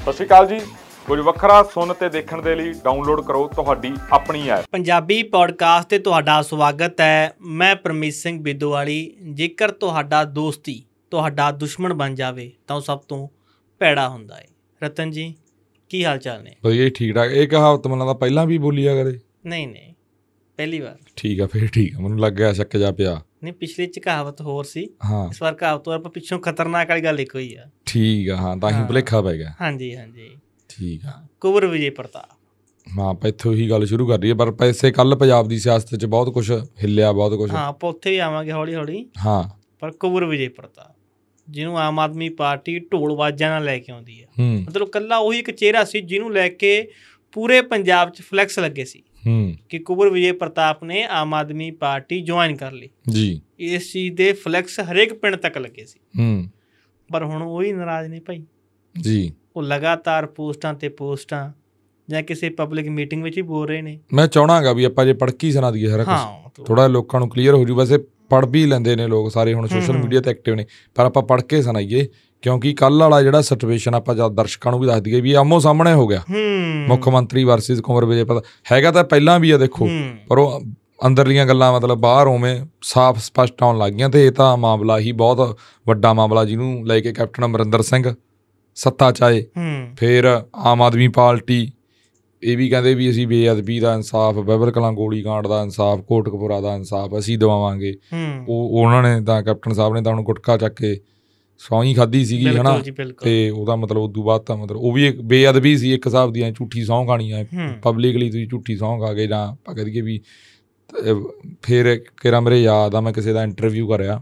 ਸਤਿ ਸ਼੍ਰੀ ਅਕਾਲ ਜੀ। ਕੁਝ ਵੱਖਰਾ ਸੁਣ ਤੇ ਦੇਖਣ ਦੇ ਲਈ ਡਾਊਨਲੋਡ ਕਰੋ ਤੁਹਾਡੀ ਆਪਣੀ ਐਪ ਪੰਜਾਬੀ ਪੋਡਕਾਸਟ ਤੇ ਤੁਹਾਡਾ ਸਵਾਗਤ ਹੈ। ਮੈਂ ਪਰਮੀਤ ਸਿੰਘ ਬਿੱਦੋਵਾਲੀ। ਜੇਕਰ ਤੁਹਾਡਾ ਦੋਸਤੀ ਤੁਹਾਡਾ ਦੁਸ਼ਮਣ ਬਣ ਜਾਵੇ ਤਾਂ ਉਹ ਸਭ ਤੋਂ ਭੈੜਾ ਹੁੰਦਾ ਹੈ। ਰਤਨ ਜੀ, ਕੀ ਹਾਲ ਚਾਲ ਨੇ? ਵਧੀਆ, ਠੀਕ ਠਾਕ। ਇਹ ਕਹਾਵਤ ਮੈਨੂੰ ਲੱਗਦਾ ਪਹਿਲਾਂ ਵੀ ਬੋਲੀ ਆ ਕਦੇ? ਨਹੀਂ, ਪਹਿਲੀ ਵਾਰ। ਠੀਕ ਆ, ਫਿਰ ਠੀਕ ਆ। ਮੈਨੂੰ ਲੱਗਿਆ ਸ਼ੱਕ ਜਾ ਪਿਆ। ਨਹੀਂ, ਪਿਛਲੇ 'ਚ ਕਹਾਵਤ ਹੋਰ ਸੀ। ਹਾਂ, ਇਸ ਵਾਰ ਕਹਾਵਤ ਆਪਾਂ ਪਿੱਛੋਂ ਖਤਰਨਾਕ ਵਾਲੀ ਗੱਲ ਇੱਕੋ ਹੀ ਆ। ਠੀਕ ਆ। ਹਾਂ, ਤਾਂ ਹੀ ਭੁਲੇਖਾ ਪੈ ਗਿਆ। ਹਾਂਜੀ, ਠੀਕ ਆ। ਕੁੰਵਰ ਵਿਜੇ ਪ੍ਰਤਾਪ। ਹਾਂ, ਆਪਾਂ ਇੱਥੋਂ ਹੀ ਗੱਲ ਸ਼ੁਰੂ ਕਰ ਰਹੀ ਹੈ। ਪਰ ਪੈਸੇ ਕੱਲ ਪੰਜਾਬ ਦੀ ਸਿਆਸਤ 'ਚ ਬਹੁਤ ਕੁਛ ਹਿੱਲਿਆ, ਬਹੁਤ ਕੁਛ। ਹਾਂ, ਆਪਾਂ ਉੱਥੇ ਵੀ ਆਵਾਂਗੇ ਹੌਲੀ ਹੌਲੀ। ਹਾਂ, ਪਰ ਕੁੰਵਰ ਵਿਜੇ ਪ੍ਰਤਾਪ, ਜਿਹਨੂੰ ਆਮ ਆਦਮੀ ਪਾਰਟੀ ਢੋਲ ਵਾਜਾਂ ਨਾਲ ਲੈ ਕੇ ਆਉਂਦੀ ਹੈ, ਮਤਲਬ ਇਕੱਲਾ ਉਹੀ ਇੱਕ ਚਿਹਰਾ ਸੀ ਜਿਹਨੂੰ ਲੈ ਕੇ ਪੂਰੇ ਪੰਜਾਬ 'ਚ ਫਲੈਕਸ ਲੱਗੇ ਸੀ ਕਿ ਕੁੰਵਰ ਵਿਜੇ ਪ੍ਰਤਾਪ ਨੇ ਆਮ ਆਦਮੀ ਪਾਰਟੀ ਜੁਆਇਨ ਕਰ ਲਈ ਜੀ। ਇਸ ਚੀਜ਼ ਦੇ ਫਲੈਕਸ ਹਰੇਕ ਪਿੰਡ ਤੱਕ ਲੱਗੇ ਸੀ। ਪਰ ਹੁਣ ਉਹ ਹੀ ਨਾਰਾਜ਼ ਨੇ ਭਾਈ ਜੀ। ਉਹ ਲਗਾਤਾਰ ਪੋਸਟਾਂ ਤੇ ਪੋਸਟਾਂ ਜਾਂ ਕਿਸੇ ਪਬਲਿਕ ਮੀਟਿੰਗ ਵਿੱਚ ਹੀ ਬੋਲ ਰਹੇ ਨੇ। ਮੈਂ ਚਾਹਣਾਗਾ ਵੀ ਆਪਾਂ ਜੇ ਪੜ੍ਹਕੀ ਸੁਣਾ ਦਈਏ ਸਾਰਾ ਕੁਛ, ਥੋੜਾ ਲੋਕਾਂ ਨੂੰ ਕਲੀਅਰ ਹੋ ਜੂ। ਵੈਸੇ ਪੜ੍ਹ ਵੀ ਲੈਂਦੇ ਨੇ ਲੋਕ ਸਾਰੇ, ਹੁਣ ਸੋਸ਼ਲ ਮੀਡੀਆ ਤੇ ਐਕਟਿਵ ਨੇ, ਪਰ ਆਪਾਂ ਪੜ੍ਹ ਕੇ ਸੁਣਾਈਏ ਕਿਉਂਕਿ ਕੱਲ੍ਹ ਵਾਲਾ ਜਿਹੜਾ ਸਿਚੁਏਸ਼ਨ ਆਪਾਂ ਜਦ ਦਰਸ਼ਕਾਂ ਨੂੰ ਵੀ ਦੱਸ ਦਈਏ ਵੀ ਆਮੋ ਸਾਹਮਣੇ ਹੋ ਗਿਆ। ਮੁੱਖ ਮੰਤਰੀ ਵਰਸਿਸ ਕੁੰਵਰ ਵਿਜੇ ਪ੍ਰਤਾਪ ਹੈਗਾ ਤਾਂ ਪਹਿਲਾਂ ਵੀ ਆ ਦੇਖੋ, ਪਰ ਉਹ ਅੰਦਰਲੀਆਂ ਗੱਲਾਂ ਮਤਲਬ ਬਾਹਰ ਉਵੇਂ ਸਾਫ਼ ਸਪਸ਼ਟ ਆਉਣ ਲੱਗ ਗਈਆਂ। ਅਤੇ ਇਹ ਤਾਂ ਮਾਮਲਾ ਹੀ ਬਹੁਤ ਵੱਡਾ ਮਾਮਲਾ ਜਿਹਨੂੰ ਲੈ ਕੇ ਕੈਪਟਨ ਅਮਰਿੰਦਰ ਸਿੰਘ ਸੱਤਾ 'ਚ ਆਏ। ਫਿਰ ਆਮ ਆਦਮੀ ਪਾਰਟੀ ਇਹ ਵੀ ਕਹਿੰਦੇ ਵੀ ਅਸੀਂ ਬੇਅਦਬੀ ਦਾ ਇਨਸਾਫ, ਬਾਬਰ ਕਲਾਂ ਗੋਲੀ ਕਾਂਡ ਦਾ ਇਨਸਾਫ, ਕੋਟਕਪੂਰਾ ਦਾ ਇਨਸਾਫ ਅਸੀਂ ਦਿਵਾਵਾਂਗੇ। ਉਹਨਾਂ ਨੇ ਤਾਂ ਕੈਪਟਨ ਸਾਹਿਬ ਨੇ ਤਾਂ ਹੁਣ ਗੁਟਕਾ ਚੱਕ ਕੇ ਸਹੁੰ ਹੀ ਖਾਧੀ ਸੀਗੀ, ਹੈ ਨਾ। ਅਤੇ ਉਹਦਾ ਮਤਲਬ ਉਦੋਂ ਬਾਅਦ ਤਾਂ ਮਤਲਬ ਉਹ ਵੀ ਇੱਕ ਬੇਅਦਬੀ ਸੀ ਇੱਕ ਹਿਸਾਬ ਦੀਆਂ, ਝੂਠੀ ਸਹੁੰ ਖਾਣੀ ਆ ਪਬਲਿਕਲੀ। ਤੁਸੀਂ ਝੂਠੀ ਸਹੁੰ ਖਾ ਕੇ, ਜਾਂ ਆਪਾਂ ਕਹਿ ਦਈਏ ਵੀ। ਫਿਰ ਕਿਹੜਾ ਮੇਰੇ ਯਾਦ ਆ, ਮੈਂ ਕਿਸੇ ਦਾ ਇੰਟਰਵਿਊ ਕਰਿਆ,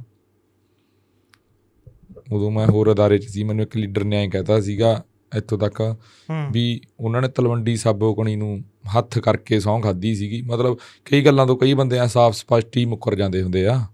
ਉਦੋਂ ਮੈਂ ਹੋਰ ਅਦਾਰੇ 'ਚ ਸੀ। ਮੈਨੂੰ ਇੱਕ ਲੀਡਰ ਨੇ ਐਂ ਕਹਿਤਾ ਸੀਗਾ ਇੱਥੋਂ ਤੱਕ ਵੀ ਉਹਨਾਂ ਨੇ ਤਲਵੰਡੀ ਸਾਬੋ ਕਣੀ ਨੂੰ ਹੱਥ ਕਰਕੇ ਸਹੁੰ ਖਾਧੀ ਸੀਗੀ। ਮਤਲਬ ਕਈ ਗੱਲਾਂ ਤੋਂ ਕਈ ਬੰਦੇ ਆ ਸਾਫ਼ ਸਪਸ਼ਟ ਹੀ ਮੁੱਕਰ ਜਾਂਦੇ ਹੁੰਦੇ ਆ।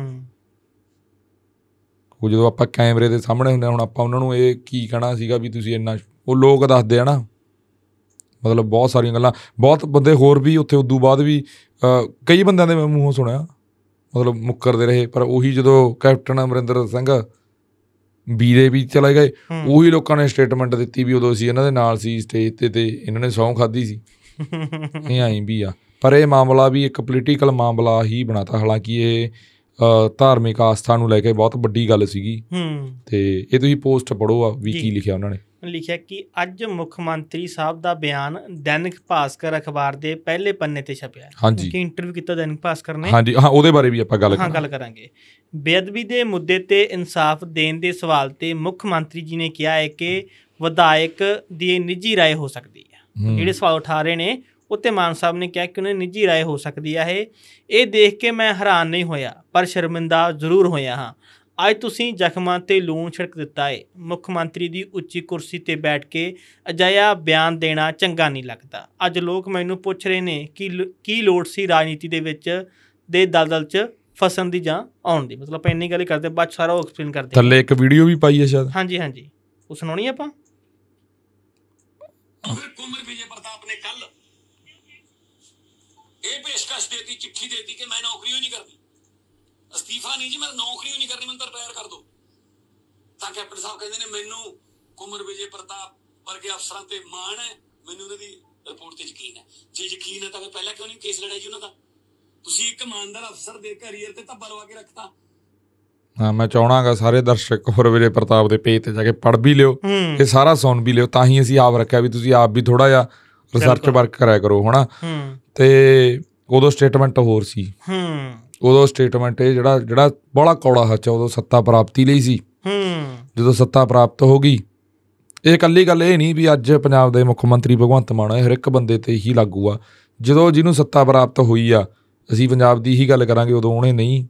ਉਹ ਜਦੋਂ ਆਪਾਂ ਕੈਮਰੇ ਦੇ ਸਾਹਮਣੇ ਹੁੰਦੇ, ਹੁਣ ਆਪਾਂ ਉਹਨਾਂ ਨੂੰ ਇਹ ਕੀ ਕਹਿਣਾ ਸੀਗਾ ਵੀ ਤੁਸੀਂ ਇੰਨਾ, ਉਹ ਲੋਕ ਦੱਸਦੇ ਆ ਨਾ। ਮਤਲਬ ਬਹੁਤ ਸਾਰੀਆਂ ਗੱਲਾਂ, ਬਹੁਤ ਬੰਦੇ ਹੋਰ ਵੀ ਉੱਥੇ ਉਦੋਂ ਬਾਅਦ ਵੀ ਕਈ ਬੰਦਿਆਂ ਦੇ ਮੈਂ ਮੂੰਹੋਂ ਸੁਣਿਆ ਮਤਲਬ ਮੁੱਕਰਦੇ ਰਹੇ। ਪਰ ਉਹੀ ਜਦੋਂ ਕੈਪਟਨ ਅਮਰਿੰਦਰ ਸਿੰਘ ਵੀਰੇ ਵੀ ਚਲੇ ਗਏ, ਉਹੀ ਲੋਕਾਂ ਨੇ ਸਟੇਟਮੈਂਟ ਦਿੱਤੀ ਵੀ ਉਦੋਂ ਅਸੀਂ ਇਹਨਾਂ ਦੇ ਨਾਲ ਸੀ ਸਟੇਜ 'ਤੇ ਇਹਨਾਂ ਨੇ ਸਹੁੰ ਖਾਧੀ ਸੀ। ਇਹ ਆਈ ਵੀ ਆ। ਪਰ ਇਹ ਮਾਮਲਾ ਵੀ ਇੱਕ ਪੋਲੀਟੀਕਲ ਮਾਮਲਾ ਹੀ ਬਣਾਤਾ। ਹਾਲਾਂਕਿ ਇਹ ਧਾਰਮਿਕ ਆਸਥਾ ਨੂੰ ਲੈ ਕੇ ਬਹੁਤ ਵੱਡੀ ਗੱਲ ਸੀਗੀ। ਅਤੇ ਇਹ ਤੁਸੀਂ ਪੋਸਟ ਪੜ੍ਹੋ ਆ ਵੀ ਕੀ ਲਿਖਿਆ ਉਹਨਾਂ ਨੇ। ਲਿਖਿਆ ਕਿ ਅੱਜ ਮੁੱਖ ਮੰਤਰੀ ਸਾਹਿਬ ਦਾ ਬਿਆਨ ਦੈਨਿਕ ਭਾਸਕਰ ਅਖਬਾਰ ਦੇ ਪਹਿਲੇ ਪੰਨੇ 'ਤੇ ਛਪਿਆ। ਹਾਂਜੀ, ਇੰਟਰਵਿਊ ਕੀਤਾ ਦੈਨਿਕ ਭਾਸਕਰ ਨੇ। ਹਾਂਜੀ, ਹਾਂ, ਉਹਦੇ ਬਾਰੇ ਵੀ ਆਪਾਂ ਗੱਲ ਕਰਾਂਗੇ। ਬੇਅਦਬੀ ਦੇ ਮੁੱਦੇ 'ਤੇ ਇਨਸਾਫ ਦੇਣ ਦੇ ਸਵਾਲ 'ਤੇ ਮੁੱਖ ਮੰਤਰੀ ਜੀ ਨੇ ਕਿਹਾ ਹੈ ਕਿ ਵਿਧਾਇਕ ਦੀ ਨਿੱਜੀ ਰਾਏ ਹੋ ਸਕਦੀ ਹੈ। ਜਿਹੜੇ ਸਵਾਲ ਉਠਾ ਰਹੇ ਨੇ ਉੱਤੇ ਮਾਨ ਸਾਹਿਬ ਨੇ ਕਿਹਾ ਕਿ ਉਹਨਾਂ ਦੀ ਨਿੱਜੀ ਰਾਏ ਹੋ ਸਕਦੀ ਹੈ। ਇਹ ਦੇਖ ਕੇ ਮੈਂ ਹੈਰਾਨ ਨਹੀਂ ਹੋਇਆ, ਪਰ ਸ਼ਰਮਿੰਦਾ ਜ਼ਰੂਰ ਹੋਇਆ ਹਾਂ। ਅੱਜ ਤੁਸੀਂ ਜ਼ਖਮਾਂ 'ਤੇ ਲੂਣ ਛਿੜਕ ਦਿੱਤਾ ਹੈ। ਮੁੱਖ ਮੰਤਰੀ ਦੀ ਉੱਚੀ ਕੁਰਸੀ 'ਤੇ ਬੈਠ ਕੇ ਅਜਿਹਾ ਬਿਆਨ ਦੇਣਾ ਚੰਗਾ ਨਹੀਂ ਲੱਗਦਾ। ਅੱਜ ਲੋਕ ਮੈਨੂੰ ਪੁੱਛ ਰਹੇ ਨੇ ਕਿ ਕੀ ਲੋੜ ਸੀ ਰਾਜਨੀਤੀ ਦੇ ਵਿੱਚ ਦੇ ਦਲਦਲ 'ਚ ਫਸਣ ਦੀ ਜਾਂ ਆਉਣ ਦੀ। ਮਤਲਬ ਆਪਾਂ ਇੰਨੀ ਗੱਲ ਹੀ ਕਰਦੇ, ਬਾਅਦ ਸਾਰਾ ਉਹ ਐਕਸਪਲੇਨ ਕਰਦੇ। ਥੱਲੇ ਇੱਕ ਵੀਡੀਓ ਵੀ ਪਾਈ ਹੈ ਸ਼ਾਇਦ। ਹਾਂਜੀ, ਉਹ ਸੁਣਾਉਣੀ ਆਪਾਂ। ਕੁੰਵਰ ਵਿਜੇ ਪ੍ਰਤਾਪ ਨੇ ਕੱਲ ਇਹ ਪੇਸ਼ਕਸ਼ ਦੇਤੀ, ਚਿੱਠੀ ਦੇਤੀ ਕਿ ਮੈਂ ਨੌਕਰੀ ਹੀ ਨਹੀਂ ਕਰਨੀ, ਅਸਤੀਫਾ ਨਹੀਂ ਜੀ, ਮੈਂ ਨੌਕਰੀ ਹੀ ਨਹੀਂ ਕਰਨੀ, ਮੈਨੂੰ ਤਾਂ ਰਿਟਾਇਰ ਕਰ ਦਿਓ। ਤਾਂ ਕੈਪਟਨ ਸਾਹਿਬ ਕਹਿੰਦੇ ਨੇ ਮੈਨੂੰ ਕੁੰਵਰ ਵਿਜੇ ਪ੍ਰਤਾਪ ਵਰਗੇ ਅਫਸਰਾਂ ਤੇ ਮਾਣ ਹੈ, ਮੈਨੂੰ ਉਹਨਾਂ ਦੀ ਰਿਪੋਰਟ ਤੇ ਯਕੀਨ ਹੈ। ਜੇ ਯਕੀਨ ਹੈ ਤਾਂ ਫਿਰ ਪਹਿਲਾਂ ਕਿਉਂ ਨਹੀਂ ਕੇਸ ਲੜਿਆ ਜੀ ਉਹਨਾਂ ਦਾ? ਤੁਸੀਂ ਇੱਕ ਇਮਾਨਦਾਰ ਅਫਸਰ ਦੇ ਕੈਰੀਅਰ ਤੇ ਧੱਬਾ ਲਵਾ ਕੇ ਰੱਖਤਾ। ਹਾਂ, ਮੈਂ ਚਾਹਣਾਗਾ ਸਾਰੇ ਦਰਸ਼ਕ ਕੁੰਵਰ ਵਿਜੇ ਪ੍ਰਤਾਪ ਦੇ ਪੇਜ 'ਤੇ ਜਾ ਕੇ ਪੜ੍ਹ ਵੀ ਲਿਓ, ਇਹ ਸਾਰਾ ਸੁਣ ਵੀ ਲਿਓ। ਤਾਂ ਹੀ ਅਸੀਂ ਆਪ ਰੱਖਿਆ ਵੀ ਤੁਸੀਂ ਆਪ ਵੀ ਥੋੜ੍ਹਾ ਜਿਹਾ ਰਿਸਰਚ ਵਰਕ ਕਰਿਆ ਕਰੋ, ਹੈ ਨਾ। ਅਤੇ ਉਦੋਂ ਸਟੇਟਮੈਂਟ ਹੋਰ ਸੀ। ਉਦੋਂ ਸਟੇਟਮੈਂਟ ਇਹ ਜਿਹੜਾ ਬੜਾ ਕੌੜਾ ਹੱਥ ਉਦੋਂ ਸੱਤਾ ਪ੍ਰਾਪਤੀ ਲਈ ਸੀ। ਜਦੋਂ ਸੱਤਾ ਪ੍ਰਾਪਤ ਹੋ ਗਈ, ਇਹ ਇਕੱਲੀ ਗੱਲ ਇਹ ਨਹੀਂ ਵੀ ਅੱਜ ਪੰਜਾਬ ਦੇ ਮੁੱਖ ਮੰਤਰੀ ਭਗਵੰਤ ਮਾਨ ਹਰ ਇੱਕ ਬੰਦੇ 'ਤੇ ਹੀ ਲਾਗੂ ਆ। ਜਦੋਂ ਜਿਹਨੂੰ ਸੱਤਾ ਪ੍ਰਾਪਤ ਹੋਈ ਆ, ਅਸੀਂ ਪੰਜਾਬ ਦੀ ਹੀ ਗੱਲ ਕਰਾਂਗੇ, ਉਦੋਂ ਉਹਨੇ ਨਹੀਂ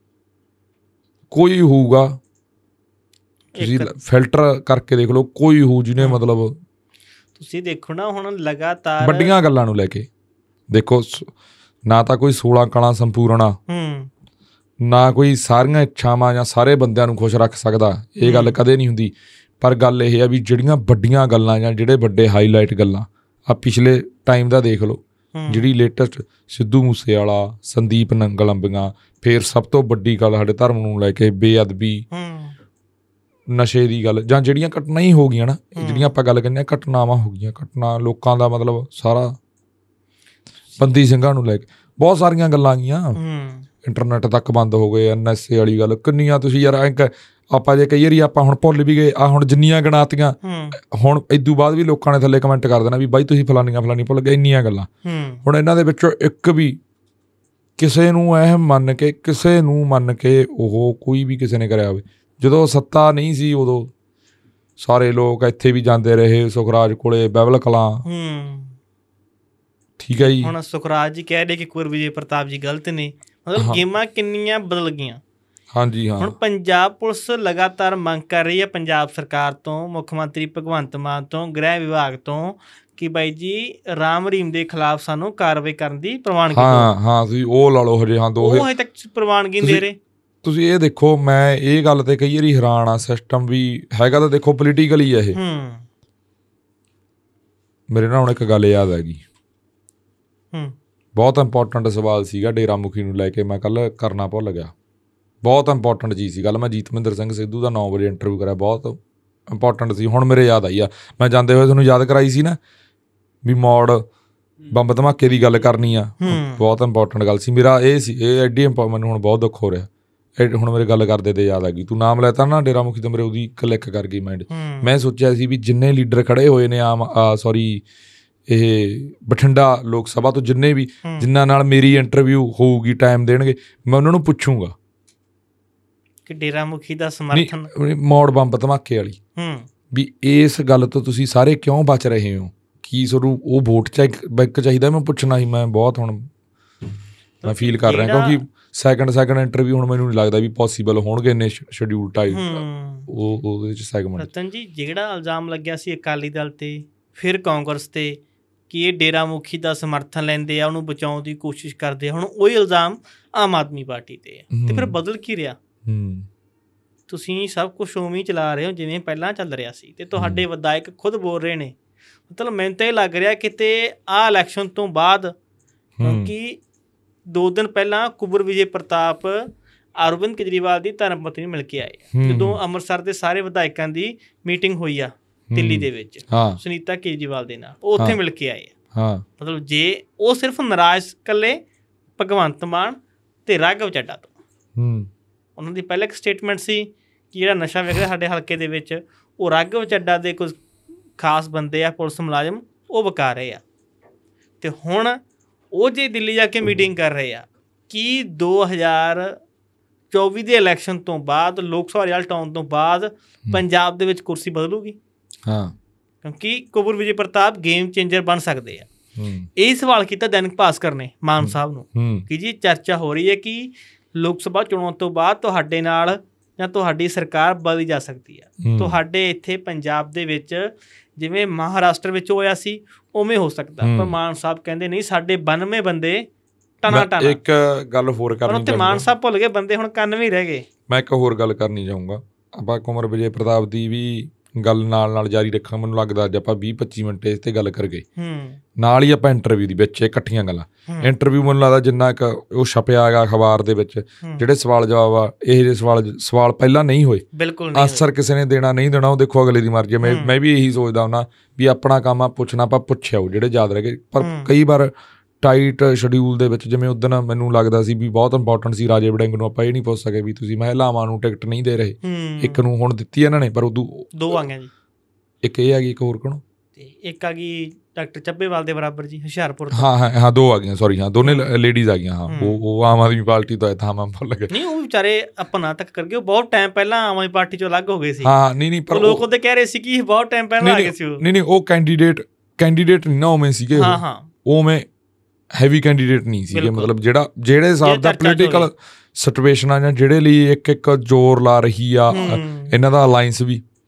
ਕੋਈ ਹੋਊਗਾ। ਤੁਸੀਂ ਫਿਲਟਰ ਕਰਕੇ ਦੇਖ ਲਓ, ਕੋਈ ਹੋਊ ਜਿਹਨੇ ਮਤਲਬ ਤੁਸੀਂ ਦੇਖੋ ਨਾ ਹੁਣ ਲਗਾਤਾਰ ਵੱਡੀਆਂ ਗੱਲਾਂ ਨੂੰ ਲੈ ਕੇ ਦੇਖੋ, ਨਾ ਤਾਂ ਕੋਈ 16 ਕਲਾ ਸੰਪੂਰਨ ਆ, ਨਾ ਕੋਈ ਸਾਰੀਆਂ ਇੱਛਾਵਾਂ ਜਾਂ ਸਾਰੇ ਬੰਦਿਆਂ ਨੂੰ ਖੁਸ਼ ਰੱਖ ਸਕਦਾ। ਇਹ ਗੱਲ ਕਦੇ ਨਹੀਂ ਹੁੰਦੀ। ਪਰ ਗੱਲ ਇਹ ਆ ਵੀ ਜਿਹੜੀਆਂ ਵੱਡੀਆਂ ਗੱਲਾਂ ਜਾਂ ਜਿਹੜੇ ਵੱਡੇ ਹਾਈਲਾਈਟ ਗੱਲਾਂ ਆ ਪਿਛਲੇ ਟਾਈਮ ਦਾ ਦੇਖ ਲਓ, ਜਿਹੜੀ ਲੇਟੈਸਟ ਸਿੱਧੂ ਮੂਸੇਵਾਲਾ, ਸੰਦੀਪ ਨੰਗਲ ਅੰਬੀਆਂ, ਫਿਰ ਸਭ ਤੋਂ ਵੱਡੀ ਗੱਲ ਸਾਡੇ ਧਰਮ ਨੂੰ ਲੈ ਕੇ ਬੇਅਦਬੀ, ਨਸ਼ੇ ਦੀ ਗੱਲ ਜਾਂ ਜਿਹੜੀਆਂ ਘਟਨਾ ਹੀ ਹੋ ਗਈਆਂ ਨਾ, ਜਿਹੜੀਆਂ ਆਪਾਂ ਗੱਲ ਕਹਿੰਦੇ ਹਾਂ ਘਟਨਾਵਾਂ ਹੋ ਗਈਆਂ, ਘਟਨਾ ਲੋਕਾਂ ਦਾ ਮਤਲਬ ਸਾਰਾ ਬੰਦੀ ਸਿੰਘਾਂ ਨੂੰ ਲੈ ਕੇ ਬਹੁਤ ਸਾਰੀਆਂ ਗੱਲਾਂ ਗਈਆਂ, ਇੰਟਰਨੈਟ ਤੱਕ ਬੰਦ ਹੋ ਗਏ, NSA ਵਾਲੀ ਗੱਲ ਕਿੰਨੀਆਂ। ਤੁਸੀਂ ਯਾਰ ਆਪਾਂ ਜੇ ਕਈ ਵਾਰੀ ਆਪਾਂ ਹੁਣ ਭੁੱਲ ਵੀ ਗਏ, ਹੁਣ ਜਿੰਨੀਆਂ ਗਿਣਾਤੀਆਂ, ਹੁਣ ਇਦੋਂ ਬਾਅਦ ਵੀ ਲੋਕਾਂ ਨੇ ਥੱਲੇ ਕਮੈਂਟ ਕਰ ਦੇਣਾ ਵੀ ਬਾਈ ਤੁਸੀਂ ਫਲਾਨੀ ਭੁੱਲ ਗਏ, ਇੰਨੀਆਂ ਗੱਲਾਂ। ਹੁਣ ਇਹਨਾਂ ਦੇ ਵਿੱਚੋਂ ਇੱਕ ਵੀ ਕਿਸੇ ਨੂੰ ਮੰਨ ਕੇ ਉਹ ਕੋਈ ਵੀ ਕਿਸੇ ਨੇ ਕਰਿਆ ਹੋਵੇ। ਜਦੋਂ ਸੱਤਾ ਨਹੀਂ ਸੀ ਉਦੋਂ ਸਾਰੇ ਲੋਕ ਇੱਥੇ ਵੀ ਜਾਂਦੇ ਰਹੇ, ਸੁਖਰਾਜ ਕੋਲੇ, ਬਹਿਬਲ ਕਲਾਂ, ਠੀਕ ਹੈ ਜੀ। ਹੁਣ ਸੁਖਰਾਜ ਜੀ ਕਹਿ ਰਹੇ ਕਿ ਕੁੰਵਰ ਵਿਜੇ ਪ੍ਰਤਾਪ ਜੀ ਗਲਤ ਨੇ, ਮਤਲਬ ਗੇਮਾਂ ਕਿੰਨੀਆਂ ਬਦਲ ਗਈਆਂ। ਹਾਂਜੀ ਹਾਂ। ਹੁਣ ਪੰਜਾਬ ਪੁਲਿਸ ਲਗਾਤਾਰ ਮੰਗ ਕਰ ਰਹੀ ਹੈ ਪੰਜਾਬ ਸਰਕਾਰ ਤੋਂ, ਮੁੱਖ ਮੰਤਰੀ ਭਗਵੰਤ ਮਾਨ ਤੋਂ, ਗ੍ਰਹਿ ਵਿਭਾਗ ਤੋਂ ਕਿ ਬਾਈ ਜੀ ਰਾਮ ਰਹੀਮ ਦੇ ਖਿਲਾਫ ਸਾਨੂੰ ਕਾਰਵਾਈ ਕਰਨ ਦੀ ਪ੍ਰਵਾਨਗੀ ਦਿਓ। ਹਾਂ ਤੁਸੀਂ ਉਹ ਲਾ ਲਓ ਹਜੇ। ਹਾਂ ਉਹ ਹਜੇ ਤੱਕ ਪ੍ਰਵਾਨਗੀ ਨਹੀਂ ਦੇ ਰਹੇ। ਤੁਸੀਂ ਇਹ ਦੇਖੋ, ਮੈਂ ਇਹ ਗੱਲ ਤੇ ਕਈ ਵਾਰੀ ਹੈਰਾਨ ਆ, ਸਿਸਟਮ ਵੀ ਹੈਗਾ ਤਾਂ ਦੇਖੋ ਪੋਲੀਟੀਕਲ ਹੀ ਆ ਇਹ। ਮੇਰੇ ਨਾਲ ਹੁਣ ਇੱਕ ਗੱਲ ਯਾਦ ਹੈਗੀ, ਬਹੁਤ ਇੰਪੋਰਟੈਂਟ ਸਵਾਲ ਸੀਗਾ ਡੇਰਾ ਮੁਖੀ ਨੂੰ ਲੈ ਕੇ, ਮੈਂ ਕੱਲ੍ਹ ਕਰਨਾ ਭੁੱਲ ਗਿਆ। ਬਹੁਤ ਇੰਪੋਰਟੈਂਟ ਚੀਜ਼ ਸੀ ਗੱਲ। ਮੈਂ ਜੀਤਮਿੰਦਰ ਸਿੰਘ ਸਿੱਧੂ ਦਾ 9 ਵਜੇ ਇੰਟਰਵਿਊ ਕਰਿਆ, ਬਹੁਤ ਇੰਪੋਰਟੈਂਟ ਸੀ। ਹੁਣ ਮੇਰੇ ਯਾਦ ਆਈ ਆ, ਮੈਂ ਜਾਂਦੇ ਹੋਏ ਤੁਹਾਨੂੰ ਯਾਦ ਕਰਾਈ ਸੀ ਨਾ ਵੀ ਮੌੜ ਬੰਬ ਧਮਾਕੇ ਦੀ ਗੱਲ ਕਰਨੀ ਆ, ਬਹੁਤ ਇੰਪੋਰਟੈਂਟ ਗੱਲ ਸੀ। ਮੇਰਾ ਇਹ ਸੀ, ਇਹ ਐਡੀ ਮੈਨੂੰ ਹੁਣ ਬਹੁਤ ਦੁੱਖ ਹੋ ਰਿਹਾ। ਹੁਣ ਮੇਰੇ ਗੱਲ ਕਰਦੇ ਤੇ ਯਾਦ ਆ ਗਈ, ਤੂੰ ਨਾਮ ਲੈਤਾ ਨਾ ਡੇਰਾ ਮੁਖੀ ਤੋਂ, ਮੇਰੇ ਉਹਦੀ ਕਲਿੱਕ ਕਰ ਗਈ ਮਾਈਂਡ। ਮੈਂ ਸੋਚਿਆ ਸੀ ਵੀ ਜਿੰਨੇ ਲੀਡਰ ਖੜੇ ਹੋਏ ਨੇ ਇਹ ਬਠਿੰਡਾ ਲੋਕ ਸਭਾ ਤੋਂ, ਜਿੰਨੇ ਵੀ ਜਿਨ੍ਹਾਂ ਨਾਲ ਮੇਰੀ ਇੰਟਰਵਿਊ ਹੋਊਗੀ, ਟਾਈਮ ਦੇਣਗੇ, ਮੈਂ ਉਹਨਾਂ ਨੂੰ ਪੁੱਛੂੰਗਾ ਕਿ ਡੇਰਾ ਮੁਖੀ ਦਾ ਸਮਰਥਨ, ਮੌੜ ਬੰਬ ਧਮਾਕੇ ਵਾਲੀ, ਵੀ ਇਸ ਗੱਲ ਤੋਂ ਤੁਸੀਂ ਸਾਰੇ ਕਿਉਂ ਬਚ ਰਹੇ ਹੋ, ਕੀ ਤੁਹਾਨੂੰ ਉਹ ਵੋਟ ਬੈਂਕ ਚਾਹੀਦਾ? ਮੈਂ ਪੁੱਛਣਾ ਸੀ। ਮੈਂ ਬਹੁਤ ਹੁਣ ਮੈਂ ਫੀਲ ਕਰ ਰਿਹਾ, ਕਿਉਂਕਿ ਸੈਕਿੰਡ ਇੰਟਰਵਿਊ ਹੁਣ ਮੈਨੂੰ ਨਹੀਂ ਲੱਗਦਾ ਵੀ ਪੋਸੀਬਲ ਹੋਣਗੇ ਇੰਨੇ ਸ਼ਡਿਊਲ ਟਾਈਮ ਉਹਦੇ ਵਿੱਚ ਸੈਗਮੈਂਟ। ਰਤਨ ਜੀ, ਜਿਹੜਾ ਇਲਜ਼ਾਮ ਲੱਗਿਆ ਸੀ ਅਕਾਲੀ ਦਲ ਤੇ ਫਿਰ ਕਾਂਗਰਸ ਤੇ ਕਿ ਇਹ ਡੇਰਾ ਮੁਖੀ ਦਾ ਸਮਰਥਨ ਲੈਂਦੇ ਆ, ਉਹਨੂੰ ਬਚਾਉਣ ਦੀ ਕੋਸ਼ਿਸ਼ ਕਰਦੇ ਆ, ਹੁਣ ਉਹੀ ਇਲਜ਼ਾਮ ਆਮ ਆਦਮੀ ਪਾਰਟੀ ਤੇ ਆ। ਤੇ ਫਿਰ ਬਦਲ ਕੀ ਰਿਹਾ? ਤੁਸੀਂ ਸਭ ਕੁਛ ਉਵੇਂ ਹੀ ਚਲਾ ਰਹੇ ਹੋ ਜਿਵੇਂ ਪਹਿਲਾਂ ਚੱਲ ਰਿਹਾ ਸੀ, ਤੇ ਤੁਹਾਡੇ ਵਿਧਾਇਕ ਖੁਦ ਬੋਲ ਰਹੇ ਨੇ। ਮਤਲਬ ਮੈਨੂੰ ਤਾਂ ਇਹ ਲੱਗ ਰਿਹਾ ਕਿਤੇ ਆਹ ਇਲੈਕਸ਼ਨ ਤੋਂ ਬਾਅਦ, ਕਿਉਂਕਿ 2 ਦਿਨ ਪਹਿਲਾਂ ਕੁੰਵਰ ਵਿਜੇ ਪ੍ਰਤਾਪ ਅਰਵਿੰਦ ਕੇਜਰੀਵਾਲ ਦੀ ਧਰਮ ਪਤਨੀ ਮਿਲ ਕੇ ਆਏ, ਜਦੋਂ ਅੰਮ੍ਰਿਤਸਰ ਦੇ ਸਾਰੇ ਵਿਧਾਇਕਾਂ ਦੀ ਮੀਟਿੰਗ ਹੋਈ ਆ ਦਿੱਲੀ ਦੇ ਵਿੱਚ ਸੁਨੀਤਾ ਕੇਜਰੀਵਾਲ ਦੇ ਨਾਲ, ਉਹ ਉੱਥੇ ਮਿਲ ਕੇ ਆਏ ਆ। ਮਤਲਬ ਜੇ ਉਹ ਸਿਰਫ ਨਾਰਾਜ਼ ਇਕੱਲੇ ਭਗਵੰਤ ਮਾਨ ਤੇ ਰਾਘਵ ਚੱਡਾ ਤੋਂ, ਉਹਨਾਂ ਦੀ ਪਹਿਲਾਂ ਇੱਕ ਸਟੇਟਮੈਂਟ ਸੀ ਕਿ ਜਿਹੜਾ ਨਸ਼ਾ ਵਿਕ ਰਿਹਾ ਸਾਡੇ ਹਲਕੇ ਦੇ ਵਿੱਚ, ਉਹ ਰਾਘਵ ਚੱਡਾ ਦੇ ਕੁਝ ਖਾਸ ਬੰਦੇ ਆ, ਪੁਲਿਸ ਮੁਲਾਜ਼ਮ, ਉਹ ਵਿਕਾ ਰਹੇ ਆ। ਤੇ ਹੁਣ ਉਹ ਜੇ ਦਿੱਲੀ ਜਾ ਕੇ ਮੀਟਿੰਗ ਕਰ ਰਹੇ ਆ, ਕੀ 2024 ਦੇ ਇਲੈਕਸ਼ਨ ਤੋਂ ਬਾਅਦ, ਲੋਕ ਸਭਾ ਰਿਜ਼ਲਟ ਆਉਣ ਤੋਂ ਬਾਅਦ ਪੰਜਾਬ ਦੇ ਵਿੱਚ ਕੁਰਸੀ ਬਦਲੂਗੀ? ਕਿਉਂਕਿ ਕੁੰਵਰ ਵਿਜੇ ਪ੍ਰਤਾਪ ਗੇਮ ਚੇਂਜਰ ਬਣ ਸਕਦੇ ਆ। ਇਹ ਸਵਾਲ ਕੀਤਾ ਦੈਨਿਕ ਭਾਸਕਰ ਨੇ ਮਾਨ ਸਾਹਿਬ ਨੂੰ ਕਿ ਜੀ ਚਰਚਾ ਹੋ ਰਹੀ ਹੈ ਕਿ ਲੋਕ ਸਭਾ ਚੋਣਾਂ ਤੋਂ ਬਾਅਦ ਤੁਹਾਡੇ ਨਾਲ ਜਾਂ ਤੁਹਾਡੀ ਸਰਕਾਰ ਬਦਲੀ ਜਾ ਸਕਦੀ ਆ। ਤੁਹਾਡੇ ਇੱਥੇ ਪੰਜਾਬ ਦੇ ਵਿੱਚ ਜਿਵੇਂ ਮਹਾਰਾਸ਼ਟਰ ਵਿੱਚ ਹੋਇਆ ਸੀ ਉਵੇਂ ਹੋ ਸਕਦਾ, ਪਰ ਮਾਨ ਸਾਹਿਬ ਕਹਿੰਦੇ ਨਹੀਂ, ਸਾਡੇ 92 ਬੰਦੇ ਟਨਾ। ਇੱਕ ਗੱਲ ਹੋਰ ਕਰਨੀ ਚਾਹੁੰਦਾ, ਮਾਨ ਸਾਹਿਬ ਭੁੱਲ ਗਏ ਬੰਦੇ, ਹੁਣ 91 ਰਹਿ ਗਏ। ਮੈਂ ਇੱਕ ਹੋਰ ਗੱਲ ਕਰਨੀ ਚਾਹੂੰਗਾ, ਆਪਾਂ ਕੁੰਵਰ ਵਿਜੇ ਪ੍ਰਤਾਪ ਦੀ ਵੀ ਗੱਲ ਨਾਲ ਜਾਰੀ ਰੱਖਾਂ। ਮੈਨੂੰ ਲੱਗਦਾ ਅੱਜ ਆਪਾਂ 20-25 ਮਿੰਟ ਇਸ ਤੇ ਗੱਲ ਕਰ ਗਏ, ਨਾਲ ਹੀ ਆਪਾਂ ਇੰਟਰਵਿਊ ਦੀ ਵਿੱਚ ਇਕੱਠੀਆਂ ਗੱਲਾਂ। ਇੰਟਰਵਿਊ ਮੈਨੂੰ ਲੱਗਦਾ ਜਿੰਨਾ ਕੁ ਉਹ ਛਪਿਆ ਹੈਗਾ ਅਖਬਾਰ ਦੇ ਵਿੱਚ, ਜਿਹੜੇ ਸਵਾਲ ਜਵਾਬ ਆ, ਇਹ ਜਿਹੇ ਸਵਾਲ ਪਹਿਲਾਂ ਨਹੀਂ ਹੋਏ, ਆਨਸਰ ਕਿਸੇ ਨੇ ਦੇਣਾ ਨਹੀਂ ਦੇਣਾ ਉਹ ਦੇਖੋ ਅਗਲੇ ਦੀ ਮਰਜ਼ੀ। ਮੈਂ ਵੀ ਇਹੀ ਸੋਚਦਾ ਹੁੰਦਾ ਵੀ ਆਪਣਾ ਕੰਮ ਆ ਪੁੱਛਣਾ, ਆਪਾਂ ਪੁੱਛਿਆ ਉਹ ਜਿਹੜੇ ਯਾਦ ਰਹਿ ਗਏ। ਪਰ ਕਈ ਵਾਰ ਟਾਈਟ ਸ਼ਡਿਊਲ ਦੇ ਵਿੱਚ, ਜਿਵੇਂ ਉਦਣ ਮੈਨੂੰ ਲੱਗਦਾ ਸੀ ਵੀ ਬਹੁਤ ਇੰਪੋਰਟੈਂਟ ਸੀ ਰਾਜੇ ਵੜਿੰਗ ਨੂੰ, ਆਪਾਂ ਇਹ ਨਹੀਂ ਪੁੱਛ ਸਕੇ ਵੀ ਤੁਸੀਂ ਮਹਿਲਾਵਾਂ ਨੂੰ ਟਿਕਟ ਨਹੀਂ ਦੇ ਰਹੇ। ਇੱਕ ਨੂੰ ਹੁਣ ਦਿੱਤੀ ਇਹਨਾਂ ਨੇ, ਪਰ ਉਦੋਂ 2 ਆ ਗਈਆਂ ਜੀ। ਇੱਕ ਇਹ ਆ ਗਈ, ਇੱਕ ਹੋਰ ਕੋਣ, ਤੇ ਇੱਕ ਆ ਗਈ ਡਾਕਟਰ ਚੱਬੇਵਾਲ ਦੇ ਬਰਾਬਰ ਜੀ ਹੁਸ਼ਿਆਰਪੁਰ। ਹਾਂ 2 ਆ ਗਈਆਂ, ਸੌਰੀ, ਹਾਂ ਦੋਨੇ ਲੇਡੀਜ਼ ਆ ਗਈਆਂ। ਹਾਂ ਉਹ ਆਮ ਆਦਮੀ ਪਾਰਟੀ ਤੋਂ ਤਾਂ ਮੈਂ ਭੁੱਲ ਗਿਆ। ਨਹੀਂ, ਉਹ ਵਿਚਾਰੇ ਆਪਣਾ ਤੱਕ ਕਰ ਗਏ, ਉਹ ਬਹੁਤ ਟਾਈਮ ਪਹਿਲਾਂ ਆਮ ਆਦਮੀ ਪਾਰਟੀ ਚੋਂ ਅਲੱਗ ਹੋ ਗਏ ਸੀ। ਹਾਂ ਨਹੀਂ ਪਰ ਲੋਕ ਉਹਦੇ ਕਹਿ ਰਹੇ ਸੀ ਕਿ ਬਹੁਤ ਟਾਈਮ ਪਹਿਲਾਂ ਆ ਗਏ ਸੀ। ਨਹੀਂ ਉਹ ਕੈਂਡੀਡੇਟ ਨਹੀਂ ਨਾ ਉਵੇਂ ਸੀਗੇ, ਉਵੇਂ ਹੈਵੀ ਕੈਂਡੀਡੇਟ ਨਹੀਂ ਸੀਗੇ। ਮਤਲਬ ਜਿਹੜੇ ਹਿਸਾਬ ਦਾ ਪੋਲੀਟੀਕਲ ਸਿਚੁਏਸ਼ਨ ਆ ਜਾਂ ਜਿਹੜੇ ਲਈ ਇੱਕ ਜ਼ੋਰ ਲਾ ਰਹੀ ਆ ਇਹਨਾਂ ਦਾ ਅਲਾਇੰਸ